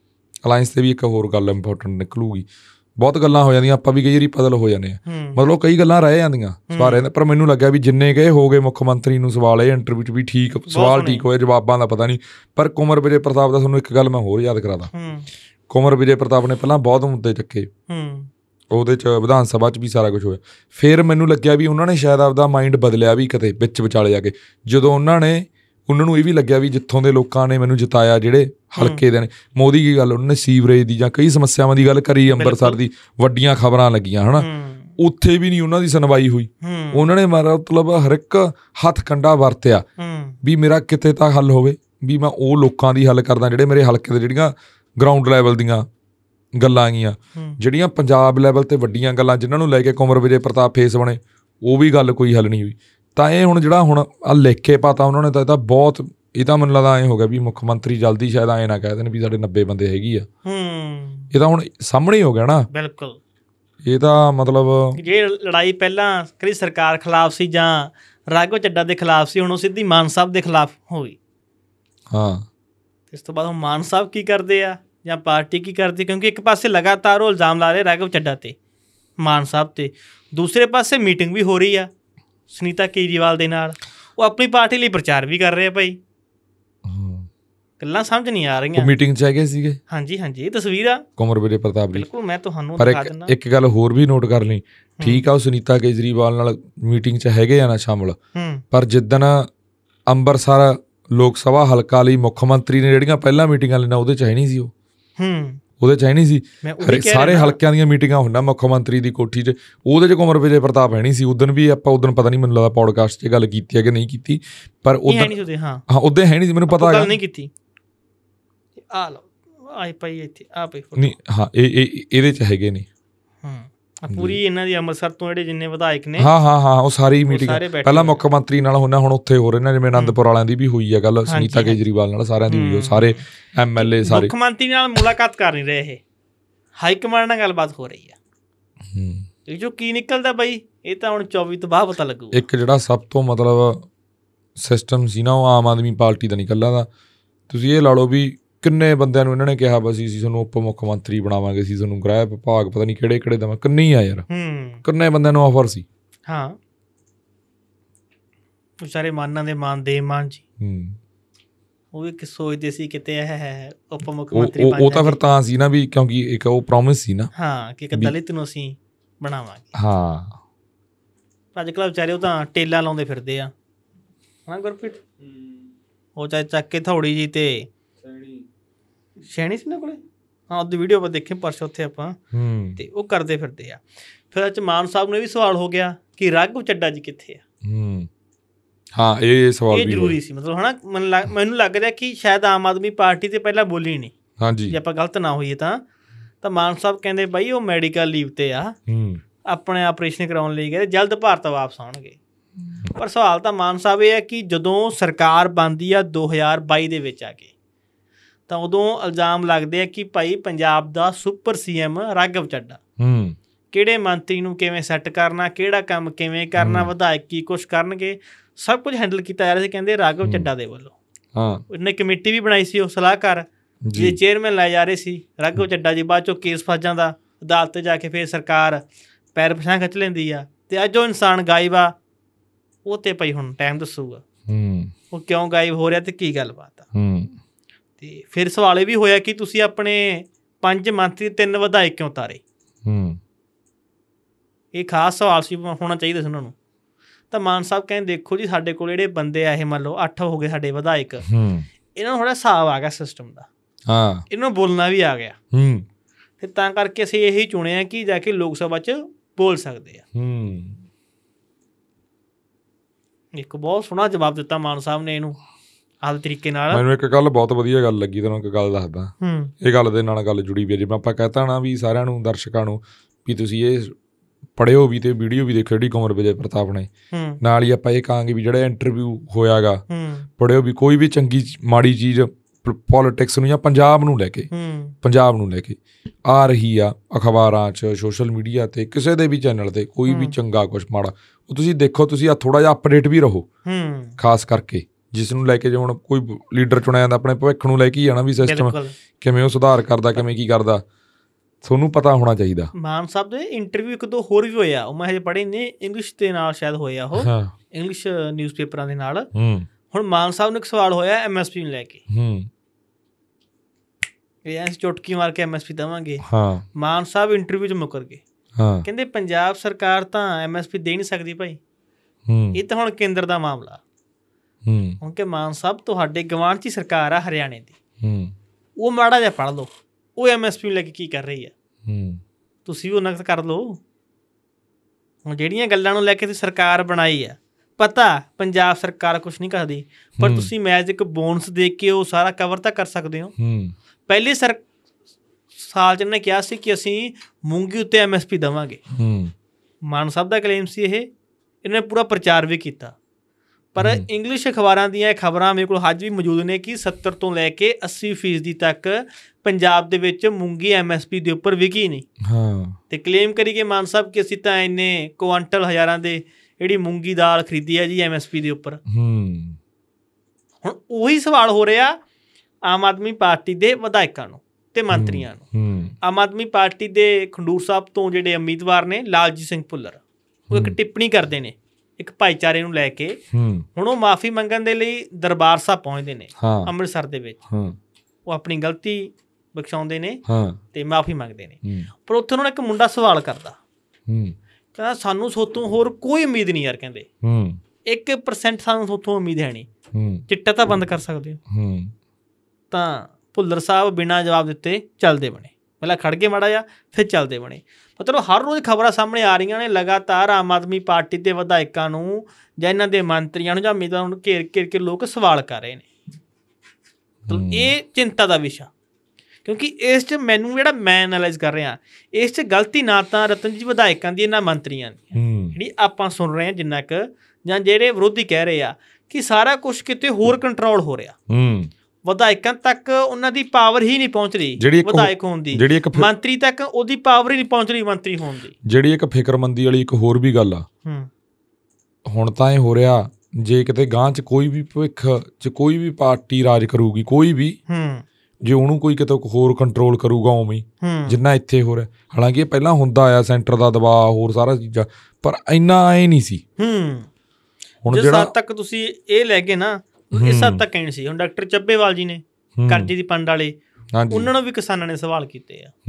ਤੇ ਵੀ ਇੱਕ ਹੋਰ ਗੱਲ ਇੰਪੋਰਟੈਂਟ ਨਿਕਲੂਗੀ। ਬਹੁਤ ਗੱਲਾਂ ਹੋ ਜਾਂਦੀਆਂ, ਆਪਾਂ ਵੀ ਕਈ ਵਾਰੀ ਪਦਲ ਹੋ ਜਾਂਦੇ ਆ, ਮਤਲਬ ਕਈ ਗੱਲਾਂ ਰਹਿ ਜਾਂਦੀਆਂ ਸਵਾਲ। ਪਰ ਮੈਨੂੰ ਲੱਗਿਆ ਵੀ ਜਿੰਨੇ ਕਹੇ ਹੋ ਗਏ ਮੁੱਖ ਮੰਤਰੀ ਨੂੰ ਸਵਾਲ, ਇਹ ਇੰਟਰਵਿਊ 'ਚ ਵੀ ਠੀਕ ਸਵਾਲ ਠੀਕ ਹੋਏ, ਜਵਾਬਾਂ ਦਾ ਪਤਾ ਨਹੀਂ। ਪਰ ਕੁੰਵਰ ਵਿਜੇ ਪ੍ਰਤਾਪ ਦਾ ਤੁਹਾਨੂੰ ਇੱਕ ਗੱਲ ਮੈਂ ਹੋਰ ਯਾਦ ਕਰਾਦਾ, ਕੁੰਵਰ ਵਿਜੇ ਪ੍ਰਤਾਪ ਨੇ ਪਹਿਲਾਂ ਬਹੁਤ ਮੁੱਦੇ ਚੱਕੇ, ਉਹਦੇ 'ਚ ਵਿਧਾਨ ਸਭਾ 'ਚ ਵੀ ਸਾਰਾ ਕੁਛ ਹੋਇਆ। ਫਿਰ ਮੈਨੂੰ ਲੱਗਿਆ ਵੀ ਉਹਨਾਂ ਨੇ ਸ਼ਾਇਦ ਆਪਦਾ ਮਾਈਂਡ ਬਦਲਿਆ ਵੀ ਕਿਤੇ ਵਿੱਚ ਵਿਚਾਲੇ ਜਾ ਕੇ, ਜਦੋਂ ਉਹਨਾਂ ਨੇ ਉਹਨਾਂ ਨੂੰ ਇਹ ਵੀ ਲੱਗਿਆ ਵੀ ਜਿੱਥੋਂ ਦੇ ਲੋਕਾਂ ਨੇ ਮੈਨੂੰ ਜਿਤਾਇਆ, ਜਿਹੜੇ ਹਲਕੇ ਦੇ ਨੇ, ਮੋਦੀ ਦੀ ਗੱਲ ਉਹਨਾਂ ਨੇ ਸੀਵਰੇਜ ਦੀ ਜਾਂ ਕਈ ਸਮੱਸਿਆਵਾਂ ਦੀ ਗੱਲ ਕਰੀ, ਅੰਮ੍ਰਿਤਸਰ ਦੀ ਵੱਡੀਆਂ ਖਬਰਾਂ ਲੱਗੀਆਂ ਹੈ ਨਾ, ਉੱਥੇ ਵੀ ਨਹੀਂ ਉਹਨਾਂ ਦੀ ਸੁਣਵਾਈ ਹੋਈ। ਉਹਨਾਂ ਨੇ ਮਤਲਬ ਹਰ ਇੱਕ ਹੱਥ ਕੰਡਾ ਵਰਤਿਆ ਵੀ ਮੇਰਾ ਕਿਤੇ ਤਾਂ ਹੱਲ ਹੋਵੇ, ਵੀ ਮੈਂ ਉਹ ਲੋਕਾਂ ਦੀ ਹੱਲ ਕਰਦਾ ਜਿਹੜੇ ਮੇਰੇ ਹਲਕੇ ਦੇ ਜਿਹੜੀਆਂ ਗਰਾਊਂਡ ਲੈਵਲ ਦੀਆਂ ਗੱਲਾਂ ਹੈਗੀਆਂ, ਜਿਹੜੀਆਂ ਪੰਜਾਬ ਲੈਵਲ 'ਤੇ ਵੱਡੀਆਂ ਗੱਲਾਂ ਜਿਨ੍ਹਾਂ ਨੂੰ ਲੈ ਕੇ ਕੁੰਵਰ ਵਿਜੇ ਪ੍ਰਤਾਪ ਫੇਸ ਬਣੇ, ਉਹ ਵੀ ਗੱਲ ਕੋਈ ਹੱਲ ਨਹੀਂ ਹੋਈ। ਤਾਂ ਇਹ ਹੁਣ ਜਿਹੜਾ ਹੁਣ ਆਹ ਲਿਖ ਕੇ ਪਾਤਾ ਉਹਨਾਂ ਨੇ, ਤਾਂ ਇਹ ਤਾਂ ਬਹੁਤ, ਇਹ ਤਾਂ ਮੈਨੂੰ ਲੱਗਦਾ ਐਂ ਹੋ ਗਿਆ ਵੀ ਮੁੱਖ ਮੰਤਰੀ ਜਲਦੀ ਸ਼ਾਇਦ ਐਂ ਨਾ ਕਹਿ ਦੇਣ ਵੀ ਸਾਡੇ 90 ਬੰਦੇ ਹੈਗੀ ਆ। ਇਹ ਤਾਂ ਹੁਣ ਸਾਹਮਣੇ ਹੀ ਹੋ ਗਿਆ ਨਾ। ਬਿਲਕੁਲ, ਇਹ ਤਾਂ ਮਤਲਬ ਜੇ ਲੜਾਈ ਪਹਿਲਾਂ ਕਿਹੜੀ ਸਰਕਾਰ ਖਿਲਾਫ ਸੀ ਜਾਂ ਰਾਘਵ ਚੱਡਾ ਦੇ ਖਿਲਾਫ ਸੀ, ਹੁਣ ਉਹ ਸਿੱਧੀ ਮਾਨ ਸਾਹਿਬ ਦੇ ਖਿਲਾਫ ਹੋਈ। ਹਾਂ, ਇਸ ਤੋਂ ਬਾਅਦ ਹੁਣ ਮਾਨ ਸਾਹਿਬ ਕੀ ਕਰਦੇ ਆ ਜਾਂ ਪਾਰਟੀ ਕੀ ਕਰਦੀ, ਕਿਉਂਕਿ ਇੱਕ ਪਾਸੇ ਲਗਾਤਾਰ ਉਹ ਇਲਜ਼ਾਮ ਲਾ ਰਹੇ ਰਾਘਵ ਚੱਡਾ 'ਤੇ, ਮਾਨ ਸਾਹਿਬ 'ਤੇ, ਦੂਸਰੇ ਪਾਸੇ ਮੀਟਿੰਗ ਵੀ ਹੋ ਰਹੀ ਆ ਸੁਨੀਤਾ ਕੇਜਰੀਵਾਲ ਦੇ ਨਾਲ, ਉਹ ਆਪਣੀ ਪਾਰਟੀ ਲਈ ਪ੍ਰਚਾਰ ਵੀ ਕਰ ਰਹੇ ਆ ਭਾਈ। ਗੱਲਾਂ ਸਮਝ ਨਹੀਂ ਆ ਰਹੀਆਂ। ਮੀਟਿੰਗ 'ਚ ਹੈਗੇ ਸੀਗੇ? ਹਾਂਜੀ ਹਾਂਜੀ, ਇਹ ਤਸਵੀਰ ਆ ਕੁੰਵਰ ਵਿਜੇ ਪ੍ਰਤਾਪ ਦੀ। ਬਿਲਕੁਲ, ਮੈਂ ਤੁਹਾਨੂੰ ਦਿਖਾ ਦਿੰਦਾ। ਇੱਕ ਗੱਲ ਹੋਰ ਵੀ ਨੋਟ ਕਰ ਲਈ, ਠੀਕ ਆ ਉਹ ਸੁਨੀਤਾ ਕੇਜਰੀਵਾਲ ਨਾਲ ਮੀਟਿੰਗ 'ਚ ਹੈਗੇ ਆ ਨਾ ਸ਼ਾਮਲ, ਪਰ ਜਿੱਦਣ ਅੰਮ੍ਰਿਤਸਰ ਲੋਕ ਸਭਾ ਹਲਕਾ ਲਈ ਮੁੱਖ ਮੰਤਰੀ ਨੇ ਜਿਹੜੀਆਂ ਪਹਿਲਾਂ ਮੀਟਿੰਗਾਂ ਲੈਣਾ, ਉਹਦੇ 'ਚ ਹੈ ਨਹੀਂ ਸੀ ਉਹ। ਉਹਦੇ 'ਚ ਹੈ ਨਹੀਂ ਸੀ। ਸਾਰੇ ਹਲਕਿਆਂ ਦੀਆਂ ਮੀਟਿੰਗਾਂ ਹੁੰਦਾ ਮੁੱਖ ਮੰਤਰੀ ਦੀ ਕੋਠੀ 'ਚ, ਉਹਦੇ 'ਚ ਕੁੰਵਰ ਵਿਜੇ ਪ੍ਰਤਾਪ ਹੈ ਨਹੀਂ ਸੀ। ਉਦਣ ਵੀ ਆਪਾਂ ਉਦਣ ਪਤਾ ਨਹੀਂ, ਮੈਨੂੰ ਲੱਗਦਾ ਪੋਡਕਾਸਟ 'ਚ ਗੱਲ ਕੀਤੀ ਹੈ ਕਿ ਨਹੀਂ ਕੀਤੀ, ਪਰ ਉਦੋਂ ਹਾਂ ਉਦੋਂ ਹੈ ਨਹੀਂ ਸੀ, ਮੈਨੂੰ ਪਤਾ ਗੱਲ ਨਹੀਂ ਕੀਤੀ। ਆ ਲਓ ਆਈ ਪਈ ਇੱਥੇ ਆ ਪਈ ਨਹੀਂ, ਹਾਂ ਇਹਦੇ 'ਚ ਹੈਗੇ ਨੇ ਪੂਰੀ ਇਹਨਾਂ ਦੀ ਅੰਮ੍ਰਿਤਸਰ ਤੋਂ ਜਿਹੜੇ ਜਿੰਨੇ ਵਿਧਾਇਕ ਨੇ। ਹਾਂ ਉਹ ਸਾਰੀ ਮੀਟਿੰਗ ਪਹਿਲਾਂ ਮੁੱਖ ਮੰਤਰੀ ਨਾਲ ਹੁੰਦਾ, ਹੁਣ ਉੱਥੇ ਹੋ ਰਹੇ ਨੇ, ਜਿਵੇਂ ਅਨੰਦਪੁਰ ਵਾਲਿਆਂ ਦੀ ਵੀ ਹੋਈ ਹੈ ਗੱਲ, ਸੁਨੀਤਾ ਕੇਜਰੀਵਾਲ ਨਾਲ ਸਾਰਿਆਂ ਦੀ ਹੋਈ, ਉਹ ਸਾਰੇ MLA ਸਾਰੇ ਮੁੱਖ ਮੰਤਰੀ ਨਾਲ ਮੁਲਾਕਾਤ ਕਰ ਨਹੀਂ ਰਹੇ, ਇਹ ਹਾਈ ਕਮਾਂਡ ਨਾਲ ਗੱਲਬਾਤ ਹੋ ਰਹੀ ਆ। ਇਹ ਜੋ ਕੀ ਨਿਕਲਦਾ ਬਈ, ਇਹ ਤਾਂ ਹੁਣ 24 ਤੋਂ ਬਾਅਦ ਪਤਾ ਲੱਗੂ। ਇੱਕ ਜਿਹੜਾ ਸਭ ਤੋਂ ਮਤਲਬ ਸਿਸਟਮ ਸੀ ਨਾ, ਉਹ ਆਮ ਆਦਮੀ ਪਾਰਟੀ ਦਾ ਨਿਕਲਦਾ ਦਾ। ਤੁਸੀਂ ਇਹ ਲਾ ਲਓ ਵੀ ਕਿੰਨੇ ਬੰਦਿਆਂ ਨੂੰ ਇਹਨਾਂ ਨੇ ਕਿਹਾ ਵਾ ਸੀ ਤੁਹਾਨੂੰ ਉਪ ਮੁੱਖ ਮੰਤਰੀ ਬਣਾਵਾਂਗੇ, ਸੀ ਤੁਹਾਨੂੰ ਗ੍ਰਹਿ ਵਿਭਾਗ ਪਤਾ ਨਹੀਂ ਕਿਹੜੇ ਕਿਹੜੇ ਦੇਵਾਂ, ਕਿੰਨੇ ਹੀ ਆ ਯਾਰ, ਕਿੰਨੇ ਬੰਦਿਆਂ ਨੂੰ ਆਫਰ ਸੀ। ਹਾਂ, ਵਿਚਾਰੇ ਮਾਨਾਂ ਦੇ ਮਾਨ ਦੇ ਮਾਨ ਜੀ, ਉਹ ਵੀ ਸੋਚਦੇ ਸੀ ਕਿਤੇ ਇਹ ਉਪ ਮੁੱਖ ਮੰਤਰੀ ਬਣ ਜਾਣਗੇ। ਉਹ ਤਾਂ ਫਿਰ ਤਾਂ ਸੀ ਨਾ ਵੀ ਕਿਉਂਕਿ ਇੱਕ ਉਹ ਪ੍ਰੋਮਿਸ ਸੀ ਨਾ, ਹਾਂ, ਕਿ ਇੱਕ ਦਲਿਤ ਨੂੰ ਅਸੀਂ ਬਣਾਵਾਂਗੇ। ਹਾਂ, ਅੱਜ ਕੱਲ੍ਹ ਵਿਚਾਰੇ ਉਹ ਤਾਂ ਟੇਲਾਂ ਲਾਉਂਦੇ ਫਿਰਦੇ ਆ, ਹਾਂ ਗੁਰਪ੍ਰੀਤ, ਉਹ ਚਾਹੇ ਚੱਕ ਕੇ ਥੋੜੀ ਜੀ ਤੇ ਸ਼ੈਣੀ ਸੀ ਨਾ ਕੋਲੇ, ਹਾਂ ਉਹਦੀ ਵੀਡੀਓ ਆਪਾਂ ਦੇਖੇ ਪਰਸੋਂ ਉੱਥੇ ਆਪਾਂ, ਤੇ ਉਹ ਕਰਦੇ ਫਿਰਦੇ ਆ। ਫਿਰ ਅੱਜ ਮਾਨ ਸਾਹਿਬ ਨੂੰ ਇਹ ਵੀ ਸਵਾਲ ਹੋ ਗਿਆ ਕਿ ਰਾਘਵ ਚੱਡਾ ਜੀ ਕਿੱਥੇ ਆ। ਹਾਂ, ਇਹ ਸਵਾਲ ਵੀ ਜ਼ਰੂਰੀ ਸੀ, ਮਤਲਬ ਹੈ ਨਾ, ਮੈਨੂੰ ਲੱਗ ਰਿਹਾ ਕਿ ਸ਼ਾਇਦ ਆਮ ਆਦਮੀ ਪਾਰਟੀ ਤੇ ਪਹਿਲਾਂ ਬੋਲੀ ਨਹੀਂ। ਹਾਂਜੀ, ਜੇ ਆਪਾਂ ਗਲਤ ਨਾ ਹੋਈਏ ਤਾਂ ਮਾਨ ਸਾਹਿਬ ਕਹਿੰਦੇ ਬਾਈ ਉਹ ਮੈਡੀਕਲ ਲੀਵ ਤੇ ਆ, ਆਪਣੇ ਆਪਰੇਸ਼ਨ ਕਰਾਉਣ ਲਈ ਗਏ, ਜਲਦ ਭਾਰਤ ਵਾਪਸ ਆਉਣਗੇ। ਪਰ ਸਵਾਲ ਤਾਂ ਮਾਨ ਸਾਹਿਬ ਇਹ ਹੈ ਕਿ ਜਦੋਂ ਸਰਕਾਰ ਬਣਦੀ ਆ 2022 ਦੇ ਵਿੱਚ ਆ ਕੇ, ਤਾਂ ਉਦੋਂ ਇਲਜ਼ਾਮ ਲੱਗਦੇ ਆ ਕਿ ਭਾਈ ਪੰਜਾਬ ਦਾ ਸੁਪਰ CM ਰਾਘਵ ਚੱਡਾ, ਕਿਹੜੇ ਮੰਤਰੀ ਨੂੰ ਕਿਵੇਂ ਸੈੱਟ ਕਰਨਾ, ਕਿਹੜਾ ਕੰਮ ਕਿਵੇਂ ਕਰਨਾ, ਵਿਧਾਇਕ ਕੀ ਕੁਛ ਕਰਨਗੇ, ਸਭ ਕੁਝ ਹੈਂਡਲ ਕੀਤਾ ਜਾ ਰਿਹਾ ਸੀ ਕਹਿੰਦੇ ਰਾਘਵ ਚੱਡਾ ਦੇ ਵੱਲੋਂ। ਉਹਨੇ ਕਮੇਟੀ ਵੀ ਬਣਾਈ ਸੀ, ਉਹ ਸਲਾਹਕਾਰ ਜਿਹਦੇ ਚੇਅਰਮੈਨ ਲਾਏ ਜਾ ਰਹੇ ਸੀ ਰਾਘਵ ਚੱਡਾ ਜੀ। ਬਾਅਦ 'ਚੋਂ ਕੇਸ ਫਸ ਜਾਂਦਾ ਅਦਾਲਤ 'ਤੇ ਜਾ ਕੇ, ਫਿਰ ਸਰਕਾਰ ਪੈਰ ਪਿਛਾਂਹ ਖਿੱਚ ਲੈਂਦੀ ਆ, ਅਤੇ ਅੱਜ ਉਹ ਇਨਸਾਨ ਗਾਇਬ ਆ। ਉਹ 'ਤੇ ਭਾਈ ਹੁਣ ਟਾਈਮ ਦੱਸੂਗਾ ਉਹ ਕਿਉਂ ਗਾਇਬ ਹੋ ਰਿਹਾ ਅਤੇ ਕੀ ਗੱਲਬਾਤ ਆ। ਅਤੇ ਫਿਰ ਸਵਾਲ ਇਹ ਵੀ ਹੋਇਆ ਕਿ ਤੁਸੀਂ ਆਪਣੇ 5 ਮੰਤਰੀ 3 ਵਿਧਾਇਕ ਕਿਉਂ ਉਤਾਰੇ। ਇਹ ਖਾਸ ਸਵਾਲ ਸੀ, ਹੋਣਾ ਚਾਹੀਦਾ ਸੀ ਉਹਨਾਂ ਨੂੰ। ਤਾਂ ਮਾਨ ਸਾਹਿਬ ਕਹਿੰਦੇ ਦੇਖੋ ਜੀ, ਸਾਡੇ ਕੋਲ ਜਿਹੜੇ ਬੰਦੇ ਆ, ਇਹ ਮੰਨ ਲਓ 8 ਹੋ ਗਏ ਸਾਡੇ ਵਿਧਾਇਕ, ਇਹਨਾਂ ਨੂੰ ਥੋੜ੍ਹਾ ਹਿਸਾਬ ਆ ਗਿਆ ਸਿਸਟਮ ਦਾ, ਇਹਨਾਂ ਨੂੰ ਬੋਲਣਾ ਵੀ ਆ ਗਿਆ, ਅਤੇ ਤਾਂ ਕਰਕੇ ਅਸੀਂ ਇਹੀ ਚੁਣਿਆ ਕਿ ਜਾ ਕੇ ਲੋਕ ਸਭਾ 'ਚ ਬੋਲ ਸਕਦੇ ਆ। ਇੱਕ ਬਹੁਤ ਸੋਹਣਾ ਜਵਾਬ ਦਿੱਤਾ ਮਾਨ ਸਾਹਿਬ ਨੇ ਇਹਨੂੰ ਆਪਦੇ ਤਰੀਕੇ ਨਾਲ। ਮੈਨੂੰ ਇੱਕ ਗੱਲ ਬਹੁਤ ਵਧੀਆ ਗੱਲ ਲੱਗੀ, ਤੈਨੂੰ ਇੱਕ ਗੱਲ ਦੱਸਦਾ, ਇਹ ਗੱਲ ਦੇ ਨਾਲ ਗੱਲ ਜੁੜੀ ਵੀ, ਜਿਵੇਂ ਆਪਾਂ ਕਹਿਤਾ ਨਾ ਵੀ ਸਾਰਿਆਂ ਨੂੰ ਦਰਸ਼ਕਾਂ ਨੂੰ ਵੀ ਤੁਸੀਂ ਇਹ ਪੜ੍ਹਿਓ ਵੀ ਅਤੇ ਵੀਡੀਓ ਵੀ ਦੇਖੋ ਜਿਹੜੀ ਕੁੰਵਰ ਵਿਜੇ ਪ੍ਰਤਾਪ ਨੇ, ਨਾਲ ਹੀ ਆਪਾਂ ਇਹ ਕਹਾਂਗੇ ਵੀ ਜਿਹੜਾ ਇੰਟਰਵਿਊ ਹੋਇਆ ਗਾ ਪੜ੍ਹਿਓ ਵੀ। ਕੋਈ ਵੀ ਚੰਗੀ ਮਾੜੀ ਚੀਜ਼ ਪੋਲੀਟਿਕਸ ਨੂੰ ਜਾਂ ਪੰਜਾਬ ਨੂੰ ਲੈ ਕੇ ਆ ਰਹੀ ਆ ਅਖਬਾਰਾਂ 'ਚ, ਸੋਸ਼ਲ ਮੀਡੀਆ 'ਤੇ, ਕਿਸੇ ਦੇ ਵੀ ਚੈਨਲ 'ਤੇ, ਕੋਈ ਵੀ ਚੰਗਾ ਕੁਛ ਮਾੜਾ, ਉਹ ਤੁਸੀਂ ਦੇਖੋ, ਤੁਸੀਂ ਆ ਥੋੜ੍ਹਾ ਜਿਹਾ ਅਪਡੇਟ ਵੀ ਰਹੋ, ਖਾਸ ਕਰਕੇ ਜਿਸ ਨੂੰ ਲੈ ਕੇ। ਜੇ ਹੁਣ ਕੋਈ ਲੀਡਰ ਚੁਣਿਆ ਜਾਂਦਾ, ਆਪਣੇ ਭਵਿੱਖ ਨੂੰ ਲੈ ਕੇ ਹੀ ਆਣਾ ਵੀ ਸਿਸਟਮ ਕਿਵੇਂ ਉਹ ਸੁਧਾਰ ਕਰਦਾ, ਕਿਵੇਂ ਕੀ ਕਰਦਾ, ਤੁਹਾਨੂੰ ਪਤਾ ਹੋਣਾ ਚਾਹੀਦਾ। ਮਾਨ ਸਾਹਿਬ ਦੇ ਇੰਟਰਵਿਊ 1-2 ਹੋਰ ਵੀ ਹੋਇਆ, ਉਹ ਮੈਂ ਹਜੇ ਪੜ੍ਹੇ ਨੇ, ਇੰਗਲਿਸ਼ ਦੇ ਨਾਲ ਸ਼ਾਇਦ ਹੋਇਆ, ਉਹ ਇੰਗਲਿਸ਼ ਨਿਊਜ਼ਪੇਪਰਾਂ ਦੇ ਨਾਲ। ਹੁਣ ਮਾਨ ਸਾਹਿਬ ਨੂੰ ਇੱਕ ਸਵਾਲ ਹੋਇਆ MSP ਨੂੰ ਲੈ ਕੇ, ਅਸੀਂ ਚੁਟਕੀ ਮਾਰ ਕੇ MSP ਦੇਵਾਂਗੇ। ਮਾਨ ਸਾਹਿਬ ਇੰਟਰਵਿਊ 'ਚ ਮੁੱਕਰ ਗਏ, ਕਹਿੰਦੇ ਪੰਜਾਬ ਸਰਕਾਰ ਤਾਂ MSP ਦੇ ਨਹੀਂ ਸਕਦੀ ਭਾਈ, ਇਹ ਤਾਂ ਹੁਣ ਕੇਂਦਰ ਦਾ ਮਾਮਲਾ। ਕਿਉਂਕਿ ਮਾਨ ਸਾਹਿਬ ਤੁਹਾਡੇ ਗਵਾਂਢ 'ਚ ਸਰਕਾਰ ਆ ਹਰਿਆਣੇ ਦੀ, ਉਹ ਮਾੜਾ ਜਿਹਾ ਪੜ੍ਹ ਲਓ, ਉਹ MSP ਨੂੰ ਲੈ ਕੇ ਕੀ ਕਰ ਰਹੀ ਆ, ਤੁਸੀਂ ਉਹ ਨਕਦ ਕਰ ਲਓ। ਹੁਣ ਜਿਹੜੀਆਂ ਗੱਲਾਂ ਨੂੰ ਲੈ ਕੇ ਤੁਸੀਂ ਸਰਕਾਰ ਬਣਾਈ ਆ, ਪਤਾ ਪੰਜਾਬ ਸਰਕਾਰ ਕੁਛ ਨਹੀਂ ਕਰਦੀ, ਪਰ ਤੁਸੀਂ ਮੈਜਿਕ ਬੋਨਸ ਦੇ ਕੇ ਉਹ ਸਾਰਾ ਕਵਰ ਤਾਂ ਕਰ ਸਕਦੇ ਹੋ। ਪਹਿਲੇ ਸਾਲ 'ਚ ਇਹਨੇ ਕਿਹਾ ਸੀ ਕਿ ਅਸੀਂ ਮੂੰਗੀ ਉੱਤੇ MSP ਦੇਵਾਂਗੇ, ਮਾਨ ਸਾਹਿਬ ਦਾ ਕਲੇਮ ਸੀ ਇਹ, ਇਹਨੇ ਪੂਰਾ ਪ੍ਰਚਾਰ ਵੀ ਕੀਤਾ। ਪਰ ਇੰਗਲਿਸ਼ ਅਖਬਾਰਾਂ ਦੀਆਂ ਖਬਰਾਂ ਮੇਰੇ ਕੋਲ ਅੱਜ ਵੀ ਮੌਜੂਦ ਨੇ ਕਿ 70 ਤੋਂ ਲੈ ਕੇ 80% ਤੱਕ ਪੰਜਾਬ ਦੇ ਵਿੱਚ ਮੂੰਗੀ MSP ਦੇ ਉੱਪਰ ਵਿਕੀ ਨਹੀਂ। ਤੇ ਕਲੇਮ ਕਰੀ ਗਏ ਮਾਨ ਸਾਹਿਬ ਕਿ ਅਸੀਂ ਤਾਂ ਇੰਨੇ ਕੁਆਂਟਲ ਹਜ਼ਾਰਾਂ ਦੇ ਜਿਹੜੀ ਮੂੰਗੀ ਦਾਲ ਖਰੀਦੀ ਹੈ ਜੀ MSP ਦੇ ਉੱਪਰ। ਹੁਣ ਉਹੀ ਸਵਾਲ ਹੋ ਰਿਹਾ ਆਮ ਆਦਮੀ ਪਾਰਟੀ ਦੇ ਵਿਧਾਇਕਾਂ ਨੂੰ ਤੇ ਮੰਤਰੀਆਂ ਨੂੰ। ਆਮ ਆਦਮੀ ਪਾਰਟੀ ਦੇ ਖੰਡੂਰ ਸਾਹਿਬ ਤੋਂ ਜਿਹੜੇ ਉਮੀਦਵਾਰ ਨੇ ਲਾਲਜੀਤ ਸਿੰਘ ਭੁੱਲਰ, ਉਹ ਇੱਕ ਟਿੱਪਣੀ ਕਰਦੇ ਨੇ ਇੱਕ ਭਾਈਚਾਰੇ ਨੂੰ ਲੈ ਕੇ। ਹੁਣ ਉਹ ਮਾਫੀ ਮੰਗਣ ਦੇ ਲਈ ਦਰਬਾਰ ਸਾਹਿਬ ਪਹੁੰਚਦੇ ਨੇ ਅੰਮ੍ਰਿਤਸਰ ਦੇ ਵਿੱਚ, ਉਹ ਆਪਣੀ ਗਲਤੀ ਬਖਸ਼ਾਉਂਦੇ ਨੇ ਤੇ ਮਾਫੀ ਮੰਗਦੇ ਨੇ। ਪਰ ਉੱਥੇ ਉਹਨਾਂ ਨੇ ਇੱਕ ਮੁੰਡਾ ਸਵਾਲ ਕਰਦਾ, ਕਹਿੰਦਾ ਸਾਨੂੰ ਸੋਤੋਂ ਹੋਰ ਕੋਈ ਉਮੀਦ ਨਹੀਂ ਯਾਰ, ਕਹਿੰਦੇ 1% ਸਾਨੂੰ ਸੋਤੋਂ ਉਮੀਦ ਹੈ ਨਹੀਂ, ਚਿੱਟਾ ਤਾਂ ਬੰਦ ਕਰ ਸਕਦੇ ਹੋ। ਤਾਂ ਭੁੱਲਰ ਸਾਹਿਬ ਬਿਨਾਂ ਜਵਾਬ ਦਿੱਤੇ ਚੱਲਦੇ ਬਣੇ, ਪਹਿਲਾਂ ਖੜ ਕੇ ਮਾੜਾ ਜਿਹਾ ਫਿਰ ਚੱਲਦੇ ਬਣੇ। ਮਤਲਬ ਹਰ ਰੋਜ਼ ਖਬਰਾਂ ਸਾਹਮਣੇ ਆ ਰਹੀਆਂ ਨੇ ਲਗਾਤਾਰ ਆਮ ਆਦਮੀ ਪਾਰਟੀ ਦੇ ਵਿਧਾਇਕਾਂ ਨੂੰ ਜਾਂ ਇਹਨਾਂ ਦੇ ਮੰਤਰੀਆਂ ਨੂੰ ਜਾਂ ਉਮੀਦਵਾਰਾਂ ਨੂੰ ਘੇਰ ਘੇਰ ਕੇ ਲੋਕ ਸਵਾਲ ਕਰ ਰਹੇ ਨੇ। ਮਤਲਬ ਇਹ ਚਿੰਤਾ ਦਾ ਵਿਸ਼ਾ, ਕਿਉਂਕਿ ਇਸ 'ਚ ਮੈਨੂੰ ਜਿਹੜਾ ਮੈਂ ਐਨਾਲਾਈਜ਼ ਕਰ ਰਿਹਾ, ਇਸ 'ਚ ਗਲਤੀ ਨਾ ਤਾਂ ਰਤਨ ਜੀ ਵਿਧਾਇਕਾਂ ਦੀ, ਇਹਨਾਂ ਮੰਤਰੀਆਂ ਦੀ ਜਿਹੜੀ ਆਪਾਂ ਸੁਣ ਰਹੇ ਹਾਂ ਜਿੰਨਾ ਕੁ, ਜਾਂ ਜਿਹੜੇ ਵਿਰੋਧੀ ਕਹਿ ਰਹੇ ਆ ਕਿ ਸਾਰਾ ਕੁਛ ਕਿਤੇ ਹੋਰ ਕੰਟਰੋਲ ਹੋ ਰਿਹਾ, ਵਿਧਾਇਕਾਂ ਤੱਕ ਉਹਨਾਂ ਦੀ ਪਾਵਰ ਹੀ ਨਹੀਂ ਪਹੁੰਚ ਰਹੀ ਵਿਧਾਇਕ ਹੋਣ ਦੀ, ਮੰਤਰੀ ਤੱਕ ਉਹਦੀ ਪਾਵਰ ਹੀ ਨਹੀਂ ਪਹੁੰਚ ਰਹੀ ਮੰਤਰੀ ਹੋਣ ਦੀ। ਜਿਹੜੀ ਇੱਕ ਫਿਕਰਮੰਦੀ ਵਾਲੀ ਇੱਕ ਹੋਰ ਵੀ ਗੱਲ ਆ, ਹੁਣ ਤਾਂ ਇਹ ਹੋ ਰਿਹਾ ਜੇ ਕਿਤੇ ਗਾਂਹ 'ਚ ਕੋਈ ਵੀ ਭਵਿੱਖ 'ਚ ਕੋਈ ਵੀ ਪਾਰਟੀ ਰਾਜ ਕਰੂਗੀ, ਕੋਈ ਵੀ, ਜੇ ਉਹਨੂੰ ਕੋਈ ਕਿਤੇ ਹੋਰ ਕੰਟਰੋਲ ਕਰੂਗਾ ਉਵੇਂ ਜਿੰਨਾ ਇੱਥੇ ਹੋ ਰਿਹਾ। ਹਾਲਾਂਕਿ ਇਹ ਪਹਿਲਾਂ ਹੁੰਦਾ ਆਇਆ ਸੈਂਟਰ ਦਾ ਦਬਾਅ ਹੋਰ ਸਾਰਾ ਚੀਜ਼ਾਂ, ਪਰ ਇੰਨਾ ਐ ਨਹੀਂ ਸੀ। ਹੁਣ ਜਿਹੜਾ ਤੱਕ ਤੁਸੀਂ ਇਹ ਲੈ ਕੇ ਨਾ ਇਸ ਹੱਦ ਤੱਕ ਕਹਿਣੀ ਸੀ। ਹੁਣ ਡਾਕਟਰ ਚੱਬੇਵਾਲ ਜੀ ਨੇ ਕਰਜ਼ੇ ਦੀ ਪੰਡ ਵਾਲੇ, ਉਹਨਾਂ ਨੂੰ ਵੀ ਕਿਸਾਨਾਂ ਨੇ ਸਵਾਲ ਕੀਤੇ ਆ।